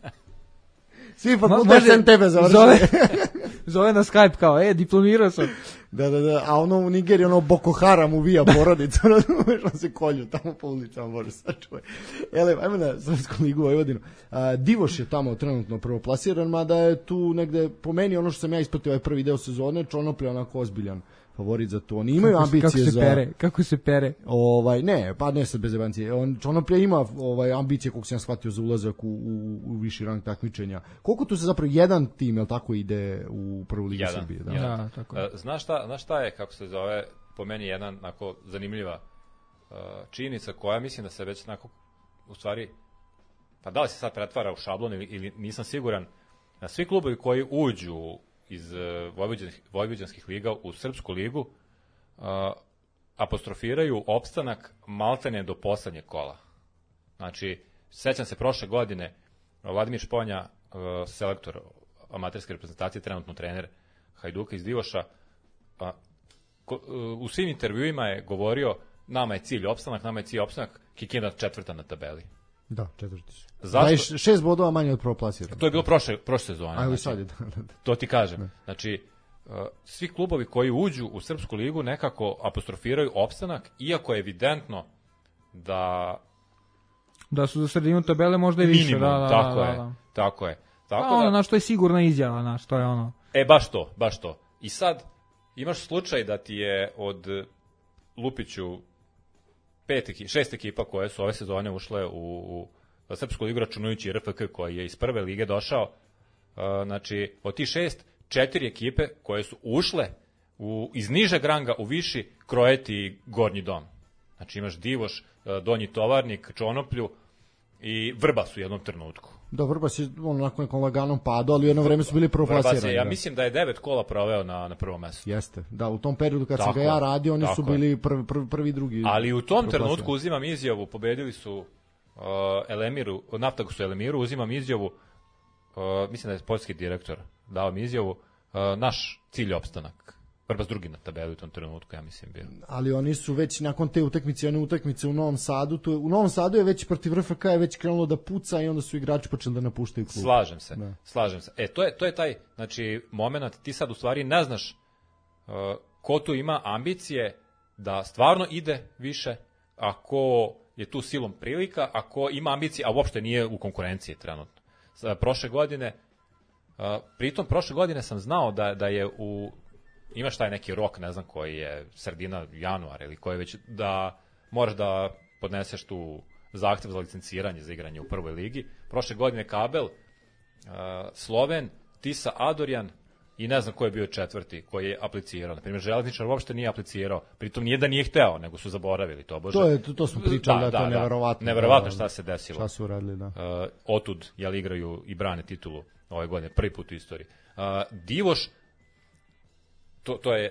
Svi fakultet sem tebe završili. Zove, zove na Skype kao, e, diplomirao sam. Da, da, da, a ono u Nigeriji, ono Boko Haram uvija porodicu, razumeš, on se kolju tamo po ulicama, može sačuvaj. Ele, ajmo na Srpsku ligu Vojvodinu. A, Divoš je tamo trenutno prvoplasiran, mada je tu negde, po meni, ono što sam ja ispratio ovaj prvi deo sezone, Čonoplja onako ozbiljan favorit za to. Oni imaju kako, ambicije kako se za... Pere, kako se pere? Ovaj, ne, pa ne sad bez evancije. On, Čonoplja ima ovaj, ambicije, koliko sam ja shvatio, za ulazak u, u, u viši rang takmičenja. Koliko tu se zapravo jedan tim, jel tako, ide u prvu ligu jedan, Srbije? Da, jedan. Da, tako je. Znaš šta, znaš šta je, kako se zove, po meni jedan onako zanimljiva uh, činjenica koja mislim da se već onako, u stvari, pa da li se sad pretvara u šablon ili, ili nisam siguran, na svi klubovi koji uđu iz uh, vojvođanskih, vojvođanskih liga u Srpsku ligu uh, apostrofiraju opstanak maltene do poslednjeg kola. Znači, sećam se prošle godine, Vladimir Šponja, uh, selektor amaterske reprezentacije, trenutno trener Hajduka iz Divoša, uh, ko, uh, u svim intervjuima je govorio nama je cilj opstanak, nama je cilj opstanak, Kikinda četvrta na tabeli. Da, četvrti su. Zašto? Daj šest bodova manje od prvoplasira. To je bilo prošle, prošle sezone. A evo znači, sad je, da, da. To ti kažem. Ne. Znači, uh, svi klubovi koji uđu u Srpsku ligu nekako apostrofiraju opstanak, iako je evidentno da... Da su za sredinu tabele možda i više. Minimum, da, da, tako da, je. da. Tako je. Tako A da, ono, znaš, to je sigurna izjava, znaš, to je ono. E, baš to, baš to. I sad, imaš slučaj da ti je od Lupiću pet, šest ekipa koje su ove sezone ušle u, u Srpsku ligu, računajući R F K koji je iz prve lige došao. Uh, znači, od tih šest, četiri ekipe koje su ušle u, iz nižeg ranga u viši, Krojeti i Gornji dom. Znači, imaš Divoš, Donji Tovarnik, Čonoplju i Vrbas u jednom trenutku. Da, Vrbas je on nakon nekom laganom padu, ali u jedno vreme su bili prvoplasirani. Vrbas je, ja da. mislim da je devet kola proveo na, na prvom mestu. Jeste, da, u tom periodu kad Tako sam ga ja radio, oni su tako bili prvi, prvi, prvi drugi. Ali u tom trenutku uzimam izjavu, pobedili su uh, Elemiru, Naftagu su Elemiru, uzimam izjavu, uh, mislim da je sportski direktor dao mi izjavu, uh, naš cilj je opstanak. Vrbas drugi na tabeli u tom trenutku, ja mislim bio. Ali oni su već nakon te utakmice, one utakmice u Novom Sadu, to je, u Novom Sadu je već protiv R F K je već krenulo da puca i onda su igrači počeli da napuštaju klub. Slažem se, da. slažem se. E, to je, to je taj, znači, moment, ti sad u stvari ne znaš uh, ko tu ima ambicije da stvarno ide više, a ko je tu silom prilika, a ko ima ambicije, a uopšte nije u konkurenciji trenutno. S, prošle godine, uh, pritom prošle godine sam znao da, da je u imaš taj neki rok, ne znam koji je sredina januara ili koji već da moraš da podneseš tu zahtev za licenciranje za igranje u prvoj ligi. Prošle godine Kabel, uh, Sloven, Tisa Adorjan i ne znam ko je bio četvrti koji je aplicirao. Na primjer, Železničar uopšte nije aplicirao, pritom nije da nije hteo, nego su zaboravili to. Bože. To, je, to, to smo pričali, da, da, da to je neverovatno. Neverovatno šta se desilo. Šta su uradili, da. Uh, otud, jel igraju i brane titulu ove godine, prvi put u istoriji. Uh, Divoš, To, to je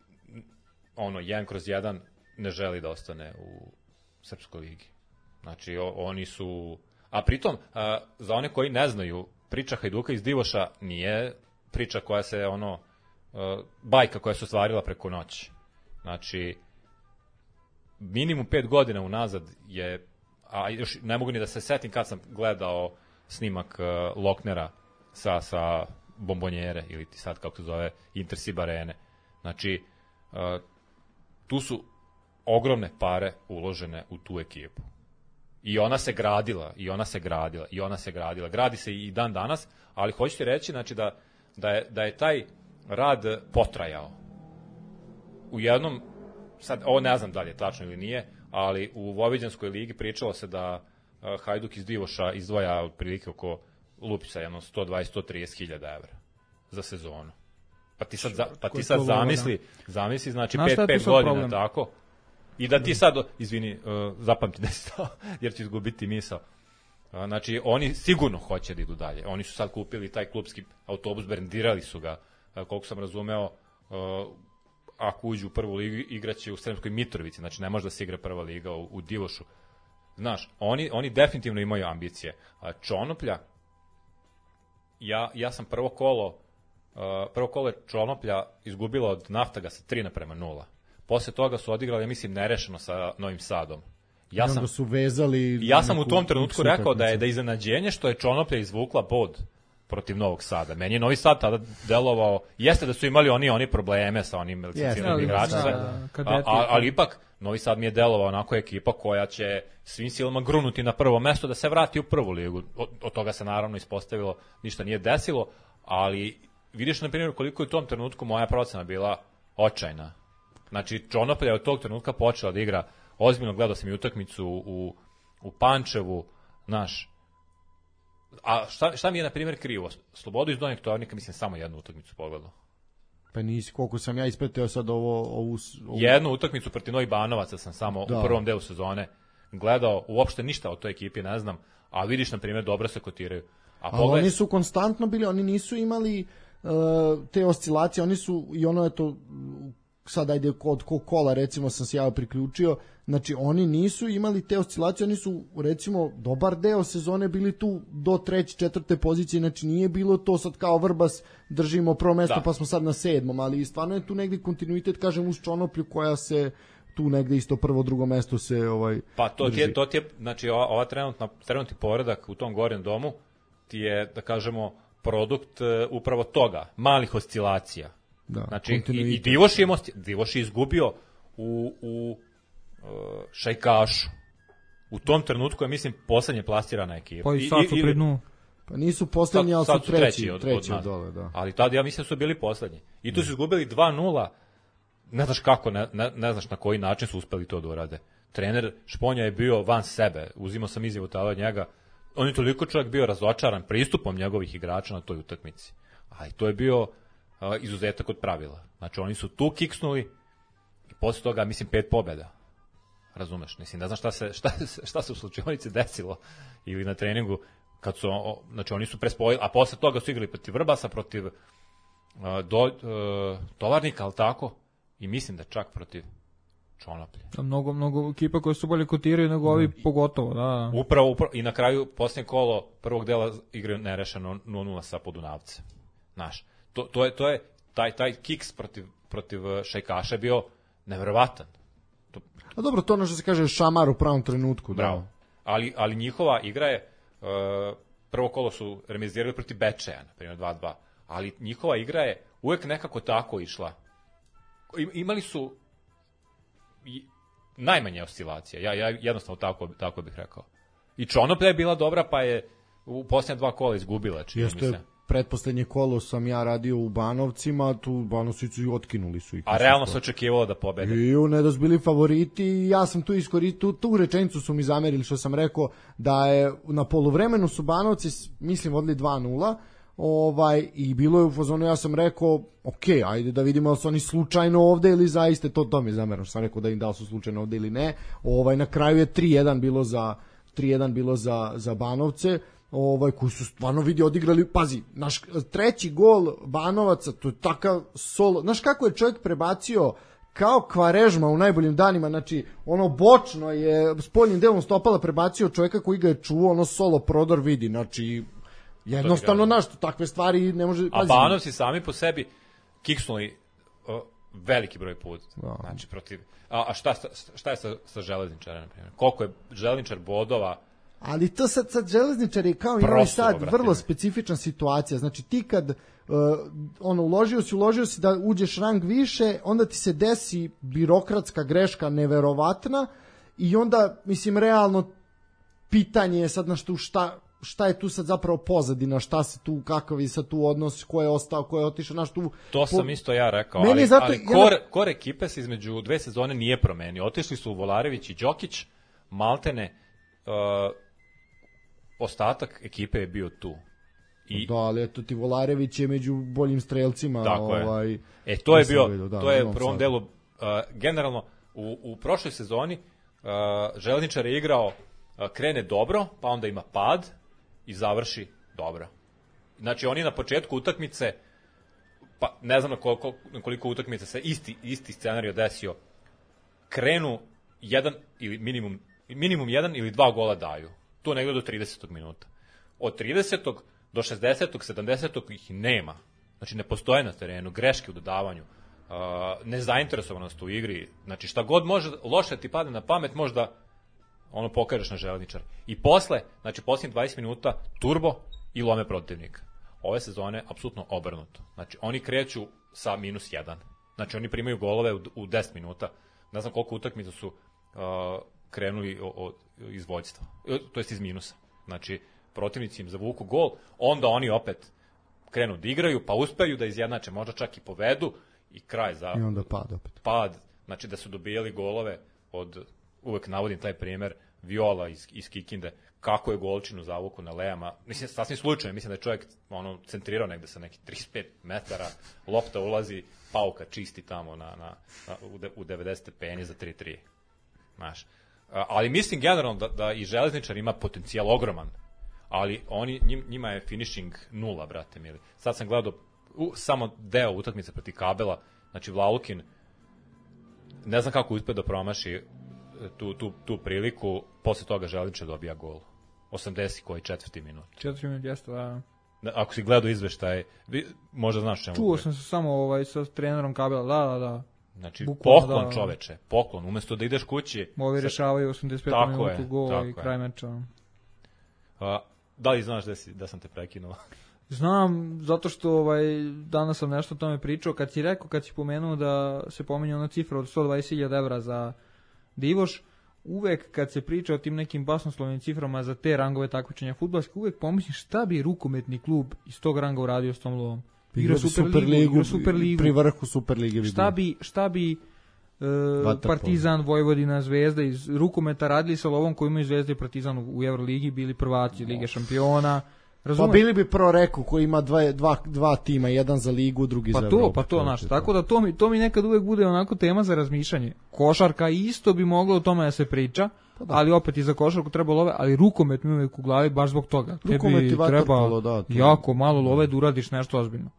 ono, jedan kroz jedan ne želi da ostane u Srpskoj ligi. Znači, o, oni su... A pritom, a, za one koji ne znaju, priča Hajduka iz Divoša nije priča koja se, ono, a, bajka koja se ostvarila preko noći. Znači, minimum pet godina unazad je... A još ne mogu ni da se setim kad sam gledao snimak a, Loknera sa... sa bombonjere ili ti sad kako se zove Intersib Arene. Znači, uh, tu su ogromne pare uložene u tu ekipu. I ona se gradila, i ona se gradila, i ona se gradila. Gradi se i dan danas, ali hoću ti reći znači, da, da, je, da je taj rad potrajao. U jednom, sad, ovo ne znam da li je tačno ili nije, ali u Vojvođanskoj ligi pričalo se da uh, Hajduk iz Divoša izdvaja otprilike oko Lupica jedno sto dvadeset do sto trideset hiljada evra za sezonu. Pa ti sad, za, pa ti sad zamisli, zamisli znači pet pet godina problem? Tako. I da ti sad, izvini, uh, zapamti da si to, jer će izgubiti misao. Uh, znači, oni sigurno hoće da idu dalje. Oni su sad kupili taj klubski autobus, brendirali su ga, uh, koliko sam razumeo, uh, ako uđu u prvu ligu, igraće u Sremskoj Mitrovici, znači ne može da se igra prva liga u, u Divošu. Znaš, oni, oni definitivno imaju ambicije. Uh, Čonoplja, ja, ja sam prvo kolo, uh, prvo kolo je Čonoplja izgubila od Naftagasa tri naprema nula. Posle toga su odigrali, ja mislim, nerešeno sa Novim Sadom. Ja sam, su vezali ja sam u tom trenutku rekao da je da je iznenađenje što je Čonoplja izvukla bod protiv Novog Sada. Meni je Novi Sad tada delovao, jeste da su imali oni oni probleme sa onim licenciranim igračima, ali ipak Novi Sad mi je delovao onako ekipa koja će svim silama grunuti na prvo mesto da se vrati u prvu ligu. Od, od toga se naravno ispostavilo, ništa nije desilo, ali vidiš na primjer koliko je u tom trenutku moja procena bila očajna. Znači Čonoplja je od tog trenutka počela da igra ozbiljno, gledao sam i utakmicu u, u Pančevu, znaš. A šta, šta mi je, na primjer, krivo? Slobodu iz Donjeg Tovarnika, mislim, samo jednu utakmicu pogledao. Pa nisi, koliko sam ja ispratio sad ovo... Ovu, ovu... Jednu utakmicu protiv Novih Banovaca sam samo da. u prvom delu sezone gledao, uopšte ništa o toj ekipi ne znam, a vidiš, na primjer, dobro se kotiraju. A pogled... oni su konstantno bili, oni nisu imali uh, te oscilacije, oni su, i ono je to... sad ajde kod kola recimo sam se ja priključio, znači oni nisu imali te oscilacije, oni su recimo dobar deo sezone bili tu do treće, četvrte pozicije, znači nije bilo to sad kao Vrbas držimo prvo mesto da. pa smo sad na sedmom, ali stvarno je tu negdje kontinuitet, kažem, uz Čonoplju koja se tu negdje isto prvo, drugo mesto se ovaj pa to ti je, to ti je, znači ova, ova trenutna, trenutni poredak u tom gornjem domu ti je, da kažemo, produkt uh, upravo toga, malih oscilacija. Da, znači, i, i Divoš, je, Divoš je izgubio u, u uh, Šajkašu. U tom trenutku je, mislim, poslednje plasirana ekipa. Pa i sad su pred dnu. Pa nisu poslednji, ali su treći, treći, od, treći od, od dole, da. Ali tada ja mislim da su bili poslednji. I tu su izgubili dva nula, ne znaš kako, ne, ne, ne znaš na koji način su uspeli to da urade. Trener Šponja je bio van sebe, uzimao sam izjavu tada od njega. On je toliko čovjek bio razočaran pristupom njegovih igrača na toj utakmici. Ali to je bio Uh, izuzetak od pravila. Znači oni su tu kiksnuli i posle toga, mislim, pet pobjeda. Razumeš? Mislim, ne znam šta se, šta, šta se u slučajnici desilo ili na treningu, kad su, o, znači oni su prespojili, a posle toga su igrali protiv Vrbasa, protiv uh, do, uh, Tovarnika, ali tako? I mislim da čak protiv Čonoplje. Da, mnogo, mnogo ekipa koje su bolje kotiraju nego ovi mm. pogotovo, da. Upravo, upravo, i na kraju posljednje kolo prvog dela igraju nerešeno nula nula sa Podunavce. Znaš, To, to je, to je taj, taj kiks protiv, protiv Šajkaša je bio neverovatan. To... A dobro, to ono što se kaže šamar u pravom trenutku. Bravo. Da. Ali, ali njihova igra je, uh, prvo kolo su remizirali protiv Bečeja, na primjer dva dva, ali njihova igra je uvek nekako tako išla. I, imali su i, najmanje oscilacija, ja, ja jednostavno tako, tako bih rekao. I Čonoplja je bila dobra, pa je u posljednje dva kola izgubila, čini mi se. Pretposlednje kolo sam ja radio u Banovcima, tu Banovci su i otkinuli su ih. A realno se očekivalo da pobede. I u ne da su bili favoriti i ja sam tu iskoristio, tu, tu rečenicu su mi zamerili što sam rekao da je na poluvremenu su Banovci, mislim, vodili dva nula, ovaj, i bilo je u fazonu, ja sam rekao, ok, ajde da vidimo da su oni slučajno ovde ili zaiste, to, to mi zamerno, sam rekao da im da su slučajno ovde ili ne, ovaj, na kraju je tri jedan bilo za, tri jedan bilo za, za Banovce, ovaj, koji su stvarno vidi odigrali, pazi, naš treći gol Banovaca, to je takav solo, znaš kako je čovjek prebacio kao Kvarežma u najboljim danima, znači ono bočno je spoljnim delom stopala prebacio čovjeka koji ga je čuo, ono solo prodor vidi, znači jednostavno našto, takve stvari ne može... A Banovci sami po sebi kiksnuli uh, veliki broj puta, da. Znači protiv... A, a šta, šta je sa, sa Železničarem, na primjer? Koliko je Železničar bodova? Ali to sad, sad Železničar je kao i sad vrlo specifična situacija. Znači ti kad uh, ono, uložio si, uložio si da uđeš rang više, onda ti se desi birokratska greška neverovatna i onda, mislim, realno pitanje je sad na što, šta, šta je tu sad zapravo pozadina, šta se tu, kakav je sad tu odnos, ko je ostao, ko je otišao, znaš tu... To po... sam isto ja rekao, ali, zato, ali kor, ja... kor ekipe se između dve sezone nije promenio. Otišli su Volarević i Đokić, maltene... Uh, ostatak ekipe je bio tu. I da, ali eto ti Volarević je među boljim strelcima. Tako ovaj, je. E, to je bio, vidio, da, to je u prvom sad. delu, uh, generalno, u, u prošloj sezoni uh, Železničar je igrao, uh, krene dobro, pa onda ima pad i završi dobro. Znači, oni na početku utakmice, pa ne znam na koliko, na koliko utakmica se isti, isti scenario desio, krenu jedan ili minimum, minimum jedan ili dva gola daju. To negde do tridesetog minuta. Od tridesetog do šezdesetog, sedamdesetog ih nema. Znači, ne postoje na terenu, greške u dodavanju, uh, nezainteresovanost u igri, znači šta god može, loše ti padne na pamet, možda ono pokažeš na železničar. I posle, znači posljednjih dvadeset minuta, turbo i lome protivnika. Ove sezone, apsolutno obrnuto. Znači, oni kreću sa minus jedan. Znači, oni primaju golove u, u deset minuta. Ne znam koliko utakmica su uh, krenuli o, o, iz vođstva, to jest iz minusa. Znači, protivnici im zavuku gol, onda oni opet krenu da igraju, pa uspeju da izjednače, možda čak i povedu i kraj za... I onda pad opet. Pad, znači da su dobijali golove od, uvek navodim taj primer, Viola iz, iz Kikinde, kako je golčinu zavuku na lejama, mislim, sasvim slučajno, mislim da je čovjek ono, centrirao negde sa nekih trideset pet metara, lopta ulazi, pauka čisti tamo na, na, na, u, de, u devedeset stepeni za tri tri. Znaš. Ali mislim generalno da, da i Železničar ima potencijal ogroman, ali oni, njima je finishing nula, brate mili. Sad sam gledao u, samo deo utakmice protiv Kabela, znači Vlalukin, ne znam kako uspio da promaši tu, tu, tu priliku, posle toga Železničar dobija gol. osamdeset koji četvrti minut. Četvrti minut, jeste, da. Ako si gledao izveštaj, možda znaš čemu. Čuo sam se samo ovaj, sa trenerom Kabela, da, da, da. Znači, bukvalno, poklon da, čoveče, poklon, umesto da ideš kući. Ovi rešavaju osamdeset pet minutu gol i kraj meča. A, da li znaš da, si, da sam te prekinuo? Znam, zato što ovaj, danas sam nešto o tome pričao, kad si rekao, kad si pomenuo da se pominje ona cifra od sto dvadeset hiljada evra za Divoš, uvek kad se priča o tim nekim basnoslovnim ciframa za te rangove takmičenja fudbalske, uvek pomisliš šta bi rukometni klub iz tog ranga uradio s tom lovom. Igra Superligu, Superligu, pri vrhu Superlige bi šta bi, šta bi e, Partizan, Vojvodina, Zvezda iz rukometa radili sa lovom koji imaju Zvezda i Partizan u Euroligi, bili prvaci Lige šampiona. Razumeš? Pa bili bi Pro Reku koji ima dva, dva, dva tima, jedan za ligu, drugi pa za to, Evropu. Pa to, znaš, tako da to mi, to mi nekad uvek bude onako tema za razmišljanje. Košarka isto bi moglo o tome da se priča, pa da. Ali opet i za košarku treba love, ali rukomet mi uvek u glavi baš zbog toga. Rukomet Tebi i vaterpolo, treba da, to. jako malo love da uradiš nešto ozbiljno.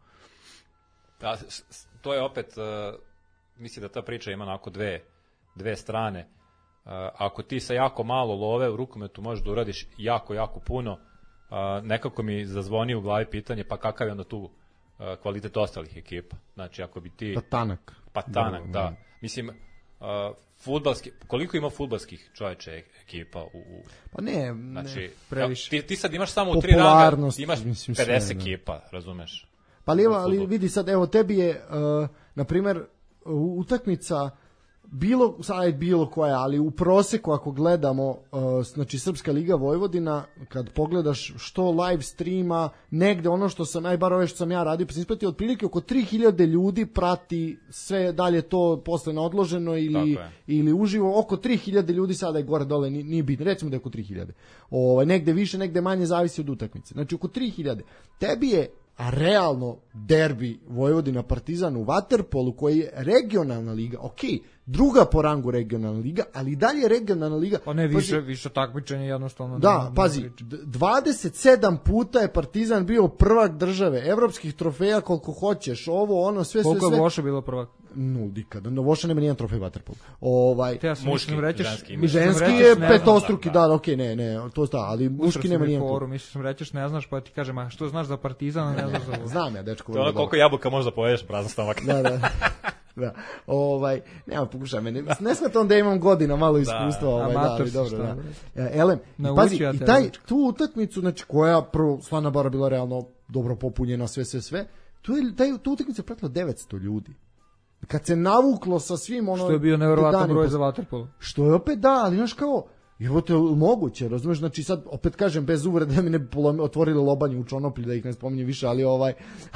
Da, to je opet, uh, mislim da ta priča ima onako dve, dve strane. Uh, ako ti sa jako malo love u rukometu možeš da uradiš jako, jako puno, uh, nekako mi zazvoni u glavi pitanje, pa kakav je onda tu uh, kvalitet ostalih ekipa? Znači, ako bi ti... Pa tanak. Pa tanak, da. da. Mislim, uh, fudbalski, koliko ima fudbalskih čoveče ekipa u... u pa ne, znači, ne previše. Ti, ti sad imaš samo u tri ranga, ti imaš mislim, pedeset sve, ekipa, razumeš? Pa li, ali vidi sad, evo tebi je, uh, na primjer, utakmica bilo, sad bilo koja, ali u proseku ako gledamo, uh, znači Srpska liga Vojvodina, kad pogledaš što live streama, negde ono što sam, aj bar ove što sam ja radio, pa sam ispratio, otprilike oko tri hiljade ljudi prati sve, dalje to posle neodloženo ili, ili uživo, oko tri hiljade ljudi sada je gore dole, nije, nije bitno, recimo da je oko tri hiljade. Ovaj, negde više, negde manje, zavisi od utakmice. Znači oko tri hiljade. Tebi je a realno derbi Vojvodina Partizan u vaterpolu koji je regionalna liga, ok, druga po rangu regionalna liga, ali i dalje regionalna liga. Pa ne, više, pazi, više takmičenje jednostavno. Da, ne, pazi, ne dvadeset sedam puta je Partizan bio prvak države, evropskih trofeja koliko hoćeš, ovo, ono, sve, koliko sve, sve. Koliko je Voša bilo prvak? Nul, nikada. No, Voša nema nijedan trofej vaterpolu. Ovaj, ja muški, rećeš, ženski, ženski je petostruki, da, da, ok, ne, ne, to sta, ali muški nema nijedan. Mislim sam rećeš, ne znaš, pa ti kažem, a što znaš za Partizan, ne znaš za ovo. Znam ja, dečko. To je ono koliko jabuka možda pojedeš prazan stomak. Da, da. Da. Ovaj, nema pokušaj mene. Ne smatam da imam godina malo iskustva, da, ovaj, da, ali dobro, da. Elem, i nauči pazi, ja i taj tu utakmicu, znači koja prvo Slana Bara bila realno dobro popunjena, sve sve sve. Tu je taj tu utakmicu pratilo devetsto ljudi. Kad se navuklo sa svim ono što je bio neverovatan broj za vaterpolo. Što je opet da, ali znaš kao evo te moguće, razumeš, znači sad opet kažem bez uvrede da mi ne bi otvorili lobanju u Čonoplju, da ih ne spominjem više, ali ovaj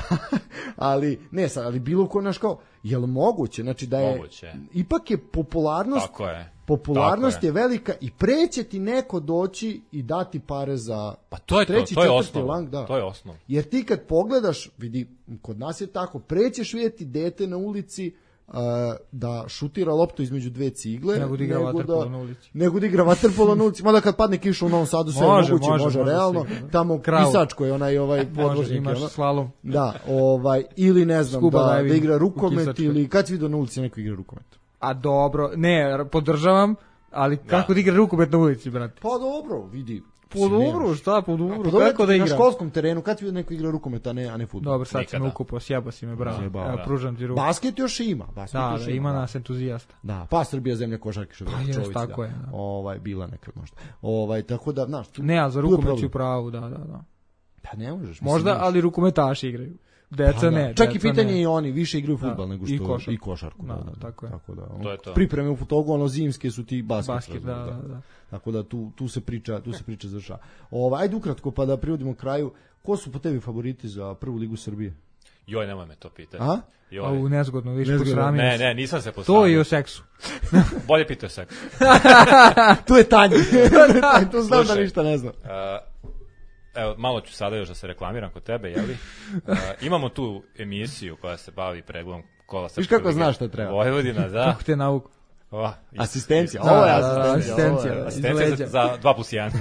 ali ne sad, ali bilo ko naš kao, jel moguće, znači da je moguće. Ipak je popularnost Tako je. popularnost Tako je. je velika i preće ti neko doći i dati pare za pa to je treći, to, to je četvrti lang, da. To je osnov. Jer ti kad pogledaš, vidi, kod nas je tako, prećeš vidjeti dete na ulici Uh, da šutira loptu između dve cigle nego da igra vaterpolo na ulici nego da igra vaterpolo na ulici, mada kad padne kiša u Novom Sadu sve može, moguće, može, može, može realno sigurno. Tamo Pisačko je onaj ovaj podvožnik, imaš ono, slalom da, ovaj, ili ne znam da, da igra rukomet ili kad si vidio na ulici neko igra rukomet a dobro, ne, podržavam ali kako da, da igra rukomet na ulici, brate? Pa dobro, vidi Po dobro, šta po dobro, Pa kako da igram? Na školskom terenu, kad ti neko igra rukomet, a ne, a ne fudbal? Dobro, sad Nikada. si me ukupao, sjeba si me, bravo. Sjebao, Evo, da. pružam ti ruku. Basket još ima. Basket Da, još da, ima nas entuzijasta. Da, pa Srbija zemlja košarke što Pa bi jest, tako je, da. Ovaj bila nekad možda. Ovaj tako da, znaš, tu, Ne, a za tu je rukomet problem. si u pravu, da, da, da. Pa ne možeš. mislim, Možda, znaš. ali rukometaši igraju. Deca Pa da. ne. Čak i deca pitanje ne. i oni više igraju Da, fudbal nego i što košarku. i košarku. Da, Da, da, tako je. Tako da, ono, To je to. pripreme u togu, ono zimske su ti basket. Basket, da, razumeš, da, da. Tako da tu, tu se priča, tu se priča završava. Ovaj, ajde ukratko pa da privodimo kraju. Ko su po tebi favoriti za prvu ligu Srbije? Joj, nemoj me to pitati. A? Joj. A u nezgodno, viš Nezgodno. posramio Ne, se. ne, nisam se posramio. To i o seksu. Bolje pitao seksu. Tu je Tanja. Tu znam da Slušaj. ništa ne znam. Uh, evo, malo ću sada još da se reklamiram kod tebe, jeli? Uh, imamo tu emisiju koja se bavi pregledom kola Srpske Viš kako lige znaš šta treba. Vojvodina, da. Kako te nauku? Oh, Asistencija. Da, Ovo je da, da, asistencija. ovo je- asistencija. asistencija Iz za, leđa. za dva plus jedan.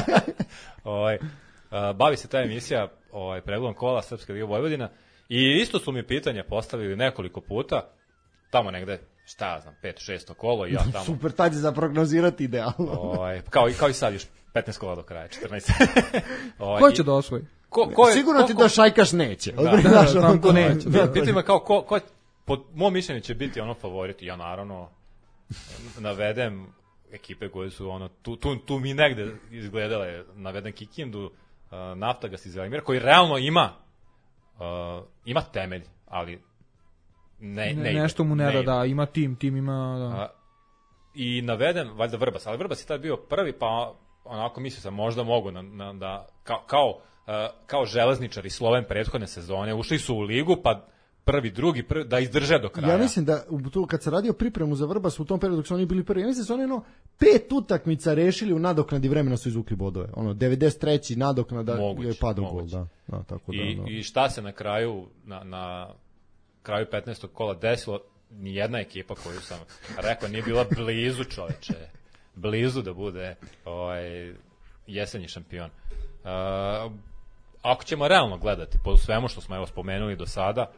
ovaj, uh, bavi se ta emisija ovaj, pregledom kola Srpske lige Vojvodina i isto su mi pitanja postavili nekoliko puta, tamo negde, šta ja znam, pet, šesto kolo i ja tamo. Super, tad je za prognozirati idealno. Ovaj, kao, i, kao i sad još petnaest kola do kraja, četrnaest. ovaj, Ko i- će da osvoji? Ko, ko je, Sigurno ko- ti ko- da Šajkaš neće. Da, Znaš, da, ono, znam ko to- neće. da, Pitaj me kao, ko, ko, po mom mišljenju će biti ono favorit, ja naravno navedem ekipe koje su ono, tu, tu, tu mi negde izgledale, navedem Kikindu, uh, Naftagas iz Velimira, koji realno ima, uh, ima temelj, ali ne, ne, Ne, ide, nešto mu ne, da, ide. da, ima tim, tim ima, da. A, I naveden, valjda Vrbas, ali Vrbas je tad bio prvi, pa onako mislio sam možda mogu na, na, da, kao, kao, uh, kao železničar i Sloven prethodne sezone, ušli su u ligu, pa prvi, drugi, prvi, da izdrže do kraja. Ja mislim da u to, kad se radio pripremu za Vrbas u tom periodu dok su oni bili prvi, ja mislim da su oni ono pet utakmica rešili u nadoknadi vremena su izvukli bodove. Ono devedeset treći nadoknada Moguće, je padao gol, moguće. da. Da, tako da. I, da. I šta se na kraju, na, na kraju petnaestog kola desilo, ni jedna ekipa koju sam rekao nije bila blizu, čoveče, blizu da bude ovaj, jesenji šampion. Uh, ako ćemo realno gledati po svemu što smo evo spomenuli do sada,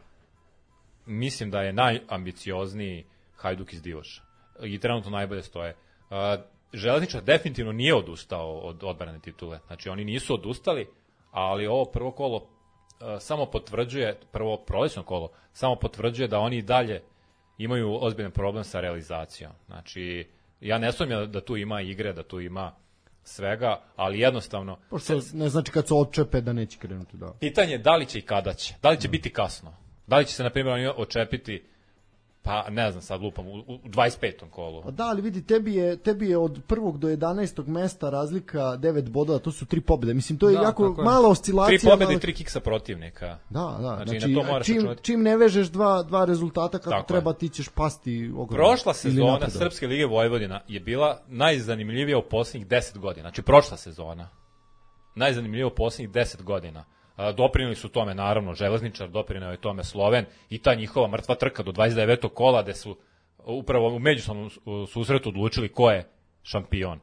mislim da je najambiciozniji Hajduk iz Divoša i trenutno najbolje stoje. Uh, Železničar definitivno nije odustao od odbrane titule, znači oni nisu odustali, ali ovo prvo kolo uh, samo potvrđuje, prvo prolećno kolo, samo potvrđuje da oni i dalje imaju ozbiljan problem sa realizacijom. Znači, ja ne sumnjam da tu ima igre, da tu ima svega, ali jednostavno Pošto ne znači kad se odčepe da neće krenuti, da. pitanje je da li će i kada će. Da li će biti kasno. Da li će se, na primjer, oni očepiti, pa ne znam, sad lupam, u, u dvadeset petom kolu. Pa da, ali vidi, tebi je, tebi je od prvog do jedanaestog mesta razlika devet bodova, to su tri pobjede. Mislim, to je Da, jako tako je. mala oscilacija. Tri pobjede mala- i tri kiksa protivnika. Da, da, Znači, znači, na to moraš čim, računati. čim ne vežeš dva, dva rezultata kako Tako treba, je. ti ćeš pasti ogromno. Prošla Ili sezona napredovati. Srpske lige Vojvodina je bila najzanimljivija u posljednjih deset godina. Znači, prošla sezona. Najzanimljivija u posljednjih deset godina. A, doprinili su tome, naravno, Železničar, doprinio je tome Sloven i ta njihova mrtva trka do dvadeset devetog kola gde su upravo u međusobnom susretu odlučili ko je šampion.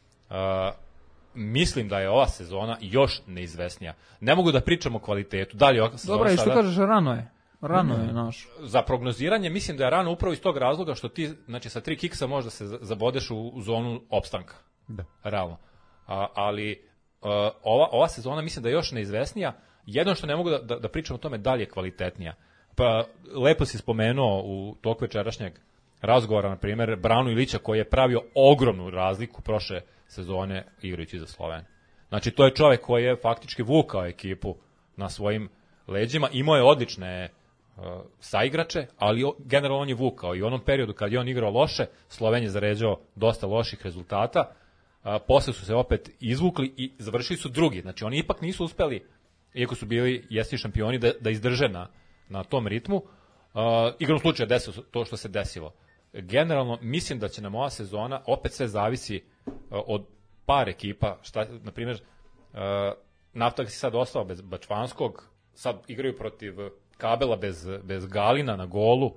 A, mislim da je ova sezona još neizvesnija. Ne mogu da pričam o kvalitetu. Da li je ova sezona Dobra, i što sada- kažeš, rano je. Rano je, naš. za prognoziranje mislim da je rano upravo iz tog razloga što ti, znači sa tri kiksa možda se za- zabodeš u, u zonu opstanka. Da. Realno. A, ali a, ova, ova sezona mislim da je još neizvesnija. Jedno što ne mogu da, da, da pričam o tome da li je kvalitetnija. Pa lepo si spomenuo u toku večerašnjeg razgovora, na primjer, Branu Ilića koji je pravio ogromnu razliku prošle sezone igrajući za Sloven. Znači to je čovjek koji je faktički vukao ekipu na svojim leđima, imao je odlične uh, saigrače, ali o, generalno on je vukao i u onom periodu kad je on igrao loše, Sloven je zaređao dosta loših rezultata, uh, posle su se opet izvukli i završili su drugi, znači oni ipak nisu uspeli, iako su bili jesni šampioni, da, da izdrže na, na tom ritmu. Uh, igrom slučaja desilo se to što se desilo. Generalno mislim da će nam ova sezona, opet sve zavisi uh, od par ekipa, šta, na primjer, uh, Naftagas je sad ostao bez Bačvanskog, sad igraju protiv Kabela bez, bez Galina na golu.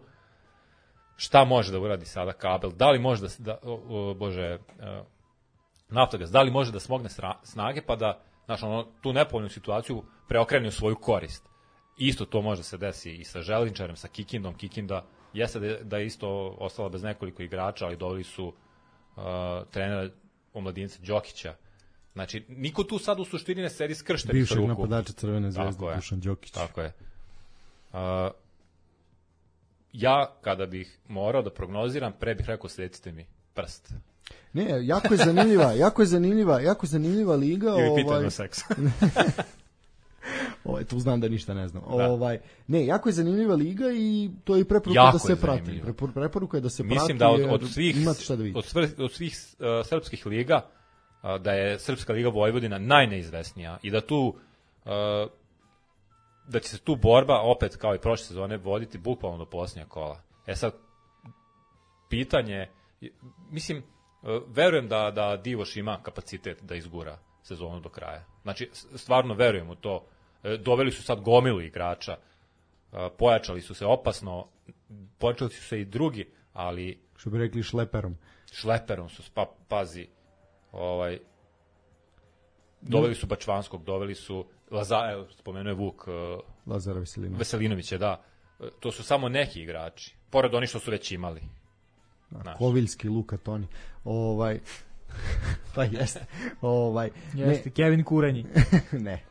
Šta može da uradi sada Kabel? Da li može da, da o, o, bože, uh, Naftagas, da li može da smogne sra, snage pa da, znaš, ono, tu nepovoljnu situaciju preokrene u svoju korist? Isto to može da se desi i sa Železničarem, sa Kikindom. Kikinda jeste da, da je isto ostala bez nekoliko igrača, ali doveli su uh, trenera omladinca Đokića Znači, niko tu sad u suštini ne sedi skrštenih bivšeg ruku. napadača Crvene zvezde, Tako je. Dušan Đokić. Tako je. Uh, ja, kada bih morao da prognoziram, pre bih rekao slecite mi prst. Ne, jako je zanimljiva, jako je zanimljiva, jako je zanimljiva liga. Ili pitanje ovaj... o seksu. Ovaj, tu znam da ništa ne znam. Da. Ovaj, ne, jako je zanimljiva liga i to je i preporuka Jako da se je prati. zanimljiva. Prepor, preporuka je da se Mislim prati. da od, jer od svih, imate šta da vidite. od, svr, od svih uh, srpskih liga, uh, da je Srpska liga Vojvodina najneizvesnija i da tu uh, da će se tu borba opet kao i prošle sezone voditi bukvalno do posljednjeg kola. E sad, pitanje, mislim, uh, verujem da, da Divoš ima kapacitet da izgura sezonu do kraja. Znači, stvarno verujem u to. Doveli su sad gomilu igrača, pojačali su se opasno, pojačali su se i drugi, ali Što bi rekli šleperom. šleperom su, pa, pazi, ovaj, doveli su Bačvanskog, doveli su, Laza, evo, spomenuo je Vuk, Lazara Veselinović. Veselinović je, da, to su samo neki igrači, pored oni što su već imali. Da, Koviljski, Luka, Toni. Ovaj, pa jeste. Ovaj, Jeste, ne, Kevin Kuranji. ne.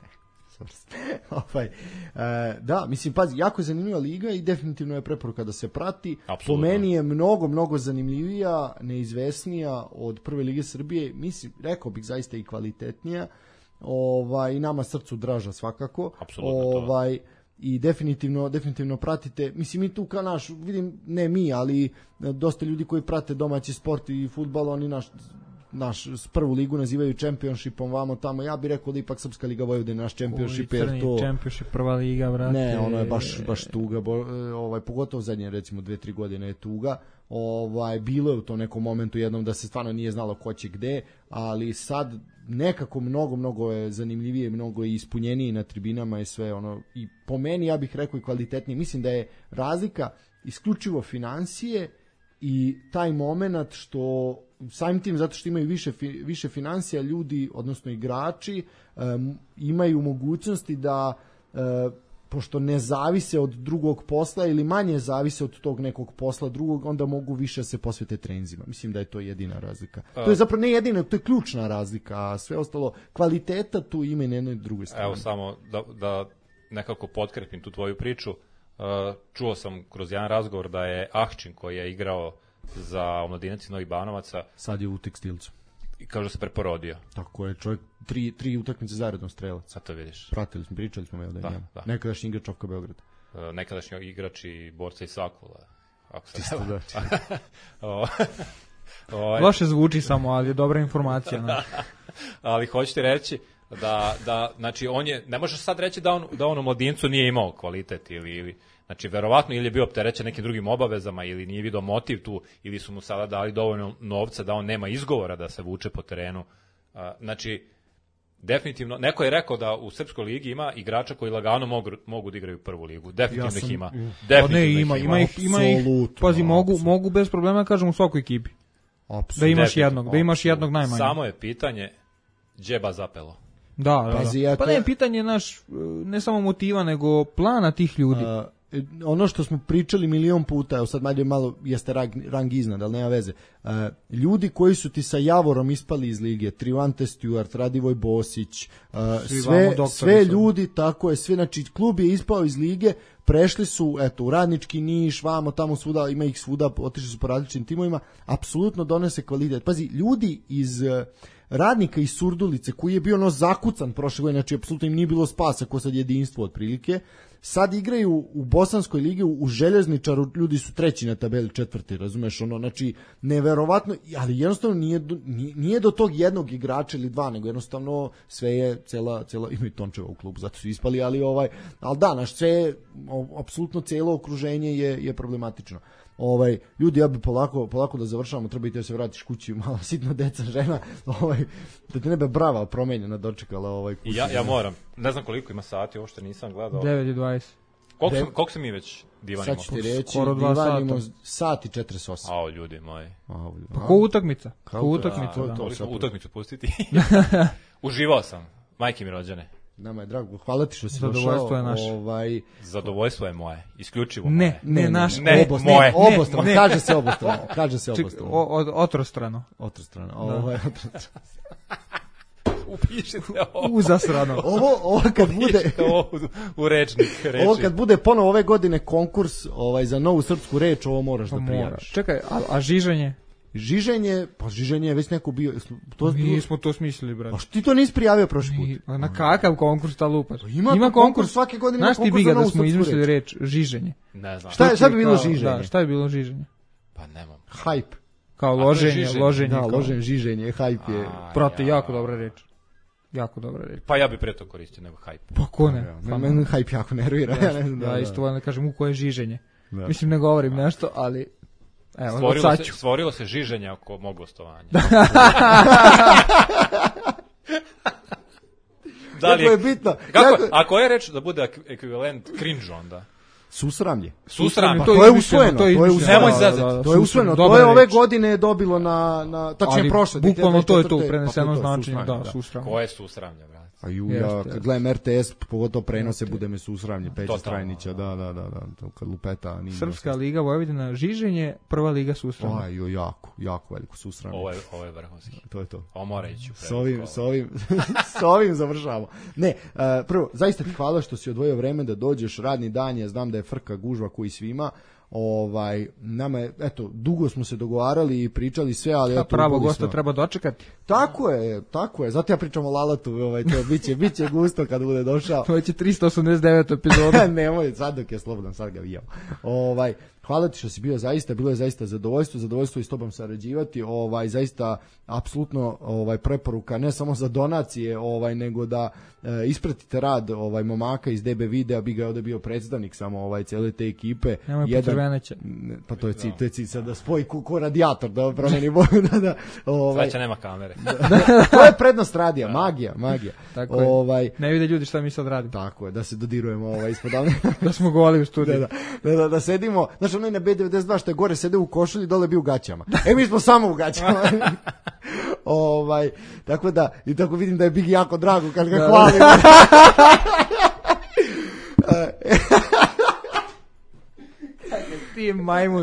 ovaj, e, da, mislim, pazi, jako je zanimljiva liga i definitivno je preporuka da se prati. Apsolutno. Po meni je mnogo, mnogo zanimljivija, neizvesnija od Prve lige Srbije, mislim, rekao bih zaista i kvalitetnija, ovaj, i nama srcu draža svakako. Apsolutno. Ovaj, i definitivno, definitivno pratite, mislim mi tu kao naš, vidim, ne mi, ali dosta ljudi koji prate domaći sport i fudbal, oni naš naš prvu ligu nazivaju championshipom, vamo tamo, ja bih rekao da ipak Srpska liga Vojvodina naš championship, jer to Championship, prva liga, brate. ne, ono je baš baš tuga, bo, ovaj pogotovo zadnje recimo dve tri godine je tuga. Ovaj bilo je u tom nekom momentu jednom da se stvarno nije znalo ko će gde, ali sad nekako mnogo mnogo je zanimljivije, mnogo je ispunjenije na tribinama i sve ono, i po meni ja bih rekao i kvalitetnije. Mislim da je razlika isključivo financije i taj moment što samim tim zato što imaju više više financija, ljudi, odnosno igrači, um, imaju mogućnosti da uh, pošto ne zavise od drugog posla ili manje zavise od tog nekog posla drugog, onda mogu više se posvete treninzima. Mislim da je to jedina razlika. Uh, to je zapravo ne jedina, to je ključna razlika, a sve ostalo kvaliteta tu ima i na jednoj drugoj strani. Evo samo da, da nekako potkrepim tu tvoju priču. Uh, čuo sam kroz jedan razgovor da je Ahčin koji je igrao za omladinac Novih Banovaca sad je u Tekstilcu i kaže da se preporodio. Tako je, čovjek tri, tri utakmice zaredno strelac. Sad to vidiš. Pratili smo, pričali smo da, da, da. Nekadašnji igrač Ofka Beograda. Uh, nekadašnji igrač i borca iz Sakula. Ako se Isto da. o, o, Loše zvuči samo, ali je dobra informacija. Ne? Ali hoćete reći da, da, znači on je, ne možeš sad reći da on, da on u mladincu nije imao kvalitet ili, ili znači verovatno ili je bio opterećen nekim drugim obavezama ili nije vidio motiv tu ili su mu sada dali dovoljno novca da on nema izgovora da se vuče po terenu. Znači definitivno, neko je rekao da u Srpskoj ligi ima igrača koji lagano mogu, mogu da igraju prvu ligu. Definitivno ja sam, ih ima. Mm. Definitivno ne, ima, ih ima, ih, ima ih, pazi, mogu, mogu bez problema, kažem, u svakoj ekipi. Apsolutno. Da imaš jednog, da imaš jednog najmanje. Samo je pitanje džeba zapelo. Da, da, Pazi, da. ja Pa to... ne, pitanje naš, ne samo motiva, nego plana tih ljudi. Uh, ono što smo pričali milion puta, evo sad malo, malo jeste rang, rang iznad, ali nema veze. Uh, ljudi koji su ti sa Javorom ispali iz lige, Trivante Stewart, Radivoj Bosić, uh, sve, sve ljudi, tako je, sve, znači klub je ispao iz lige, prešli su, eto, u Radnički Niš, vamo, tamo svuda, ima ih svuda, otišli su po različitim timovima, apsolutno donese kvalitet. Pazi, ljudi iz uh, Radnika iz Surdulice, koji je bio ono zakucan prošle godine, znači apsolutno im nije bilo spasa, ko sad jedinstvo otprilike, sad igraju u Bosanskoj ligi, u Željezničaru, ljudi su treći na tabeli, četvrti, razumeš, ono, znači, neverovatno, ali jednostavno nije do, nije do tog jednog igrača ili dva, nego jednostavno sve je, cela, cela, ima i Tončeva u klubu, zato su ispali, ali ovaj, ali da, naš sve je, apsolutno celo okruženje je, je problematično. Ovaj, ljudi, ja bi polako, polako da završavamo, treba i te da se vratiš kući, malo sitno deca, žena, ovaj, da te nebe brava promenjena dočekala. Ovaj, kući. Ja, ja moram, ne znam koliko ima sati, uopšte nisam gledao. devet i dvadeset. Koliko, sam, koliko se mi već divanimo? Sad ću ti reći, skoro dva divanimo sata. Sat i četrdeset osam. Ao, ljudi moji. Ao, pa ko utakmica? Kao ko utakmica, A, da. to, to, utakmicu pustiti. Uživao sam, majke mi rođene. Nama je drago, hvala ti što si Zadovoljstvo došao. je naše. Ovaj... Zadovoljstvo je moje, isključivo ne, moje. ne, ne, naš, ne, obost, moje. ne, obostrano, ne. kaže se obostrano, kaže se Ček, obostrano. o, od, otrostrano. Otrostrano, ovaj, otrostrano. Upišite ovo. Uzasrano. Ovo, ovo kad bude... Upišite ovo u, u rečnik reči. Ovo kad bude ponovo ove godine konkurs ovaj, za novu srpsku reč, ovo moraš Pa da mora. prijaviš. Čekaj, a, a žiženje? Žiženje, pa žiženje je već neko bio... To, Mi smo to smislili, brate. a što ti to nisi prijavio prošli put? Mi- a na kakav konkurs ta lupaš? Ima konkurs, konkurs, svake godine ima znaš ti konkurs Biga za da novu smo srpsku izmislili reč. reč žiženje? Ne znam. Šta je, šta bi bilo Kao- žiženje? Da, šta je bilo žiženje? Pa nemam. Hype. Kao to je loženje, žiženje. loženje. Da, kao- ložen žiženje, hype je... A, Brate, ja. jako dobra reč. Jako dobra reč. Pa ja bi pre to koristio nego hype. Pa ko ne? Ja, Pa, mene mene hype jako nervira. Ja, ne znam, da, ja da. isto volim da kažem u koje žiženje. Da. Mislim, ne govorim nešto, ali... Evo, Stvorilo sad se, ću. stvorilo se žiženje oko mog gostovanja. Da li Kako je bitno? Kako, Jako- ako je reč da bude ek- ekvivalent cringe onda? Susramlje. Susramlje. Pa To to je je izmišljeno, usvojeno, to je to je izmišljeno. Nemoj usvojeno. zezati. To je usvojeno, to Dobra je ove reč. godine dobilo na, na tačnije Ali prošle. bukvalno to je tu dvije hiljade četvrte. preneseno Pa to je to, značenje, susramlje, da, susram. Ko je susramlje, brate? A ju, Jeste, ja, jeste. kad gledam R T S, pogotovo prenose, bude me susramlje, Peđa Totalno, Strajnića, da, da, da, da, to kad lupeta. Nije Srpska liga Vojvodina žiženje, prva liga susrama. Aj, jo, jako, jako veliko susramlje. Ovo je, ovo je vrhunski. To je to. Ovo mora ići u S ovim, prednik, s ovim, s ovim završavamo. Ne, uh, prvo, zaista ti hvala što si odvojio vreme da dođeš, radni dan je, znam da je frka gužva koji svima, ovaj, nama je, eto, dugo smo se dogovarali i pričali sve, ali Ta eto, pravo ubili gosta smo. treba dočekati. Tako je, tako je, zato ja pričam o Lalatu, ovaj, to biće, biće gusto kad bude došao. To će tristo osamdeset deveta epizoda. Nemoj, sad dok je slobodan, sad ga vijam. Ovaj, hvala ti što si bio zaista, bilo je zaista zadovoljstvo, zadovoljstvo i s tobom sarađivati, ovaj, zaista, apsolutno, ovaj, preporuka, ne samo za donacije, ovaj, nego da e, ispratite rad, ovaj, momaka iz D B Videa, bi ga ovde bio predstavnik samo, ovaj, cijele te ekipe. Nemoj potrveneće. Ne, pa to je cilj, to je cilj sad da spoji ko, ko radijator, da promeni boju, da, da, ovaj, Sreća nema kamere. to je prednost radija, magija, magija. Tako je. ovaj, Ne vide ljudi šta mi sad radimo. tako je, da se dodirujemo ovaj, ispod davne. Da smo goli u studiju. Da, da, da, da, da sedimo, znaš onaj na B devedeset dva što je gore sede u košulji, dole bi u gaćama. E mi smo samo u gaćama. ovaj, tako da, i tako vidim da je Bigi jako drago kad ga Da, hvalim. Ti je majmun.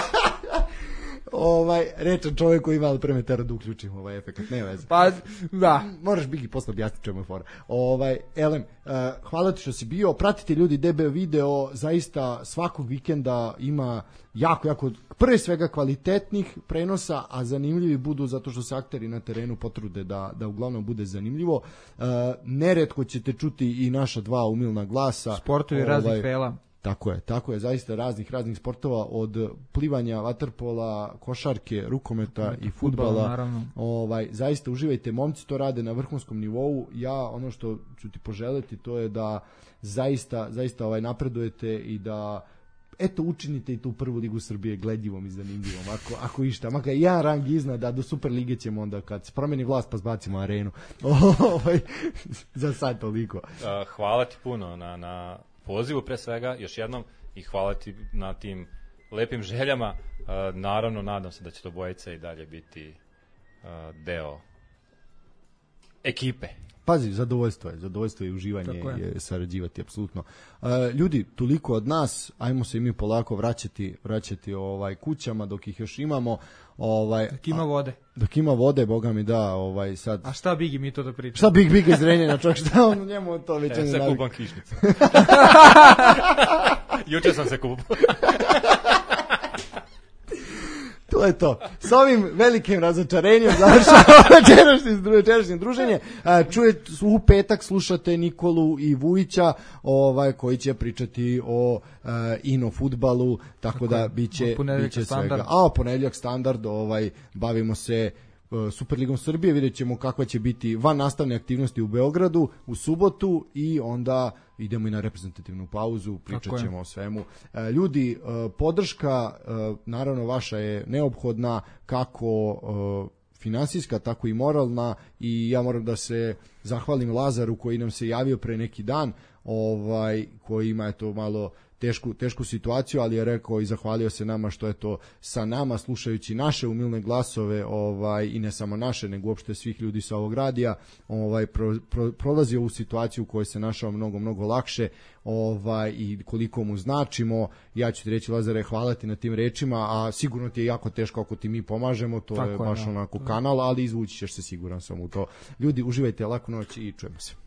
ovaj, rečem čovjek koji ima pre me tera da uključim ovaj efekt, ne veze. Pa, da. Moraš Bigi posle objasniti čemu je fora. Ovaj, Elem, uh, hvala ti što si bio, pratite ljudi D B video, zaista svakog vikenda ima jako, jako, prve svega kvalitetnih prenosa, a zanimljivi budu zato što se akteri na terenu potrude da, da uglavnom bude zanimljivo. Uh, neretko ćete čuti i naša dva umilna glasa. Sportovi raznih fela. Tako je, tako je, zaista raznih, raznih sportova, od plivanja, vaterpola, košarke, rukometa i fudbala. Naravno. Ovaj, zaista uživajte, momci to rade na vrhunskom nivou. Ja, ono što ću ti poželeti, to je da zaista, zaista ovaj, napredujete i da eto učinite i tu prvu ligu Srbije gledljivom i zanimljivom, ako, ako išta, makar jedan rang iznad, da do Super lige ćemo onda kad se promeni vlast pa zbacimo arenu. Ovaj, za sad toliko. Uh, hvala ti puno na, na pozivu pre svega, još jednom, i hvala ti na tim lepim željama. Uh, naravno, nadam se da će to bojica i dalje biti uh, deo ekipe. Pazi, zadovoljstvo je, zadovoljstvo i uživanje Tako je. je sarađivati, apsolutno. Uh, ljudi, toliko od nas, ajmo se i mi polako vraćati, vraćati ovaj kućama dok ih još imamo. Ovaj, Dok ima vode. Dok ima vode, boga mi da, ovaj sad. A šta Bigi mi to da priča? Šta Big Big iz Renjena, čovjek, šta on njemu to već E, ne se navik. kupam kišnicu. Juče sam se kupao. To je to. S ovim velikim razočarenjem završavamo večerašnje, večerašnje druženje. Čujete, u petak slušate Nikolu i Vujića, ovaj, koji će pričati o uh, ino fudbalu, tako, tako da biće, biće svega. A o ponedjeljak standard, ovaj, bavimo se uh, Superligom Srbije, vidjet ćemo kakva će biti van nastavne aktivnosti u Beogradu u subotu i onda idemo i na reprezentativnu pauzu, pričat ćemo o svemu. E, ljudi, e, podrška, e, naravno vaša je neophodna, kako e, finansijska, tako i moralna, i ja moram da se zahvalim Lazaru koji nam se javio pre neki dan, ovaj, koji ima eto malo tešku, tešku situaciju, ali je rekao i zahvalio se nama što je to sa nama, slušajući naše umilne glasove, ovaj, i ne samo naše, nego uopšte svih ljudi sa ovog radija, ovaj, pro, pro, prolazio u situaciju u kojoj se našao mnogo, mnogo lakše, ovaj, i koliko mu značimo. Ja ću ti reći, Lazare, hvala ti na tim rečima, a sigurno ti je jako teško ako ti mi pomažemo, to tako je baš je, onako kanal, ali izvući ćeš se, siguran sam u to. Ljudi, uživajte, laku noć i čujemo se.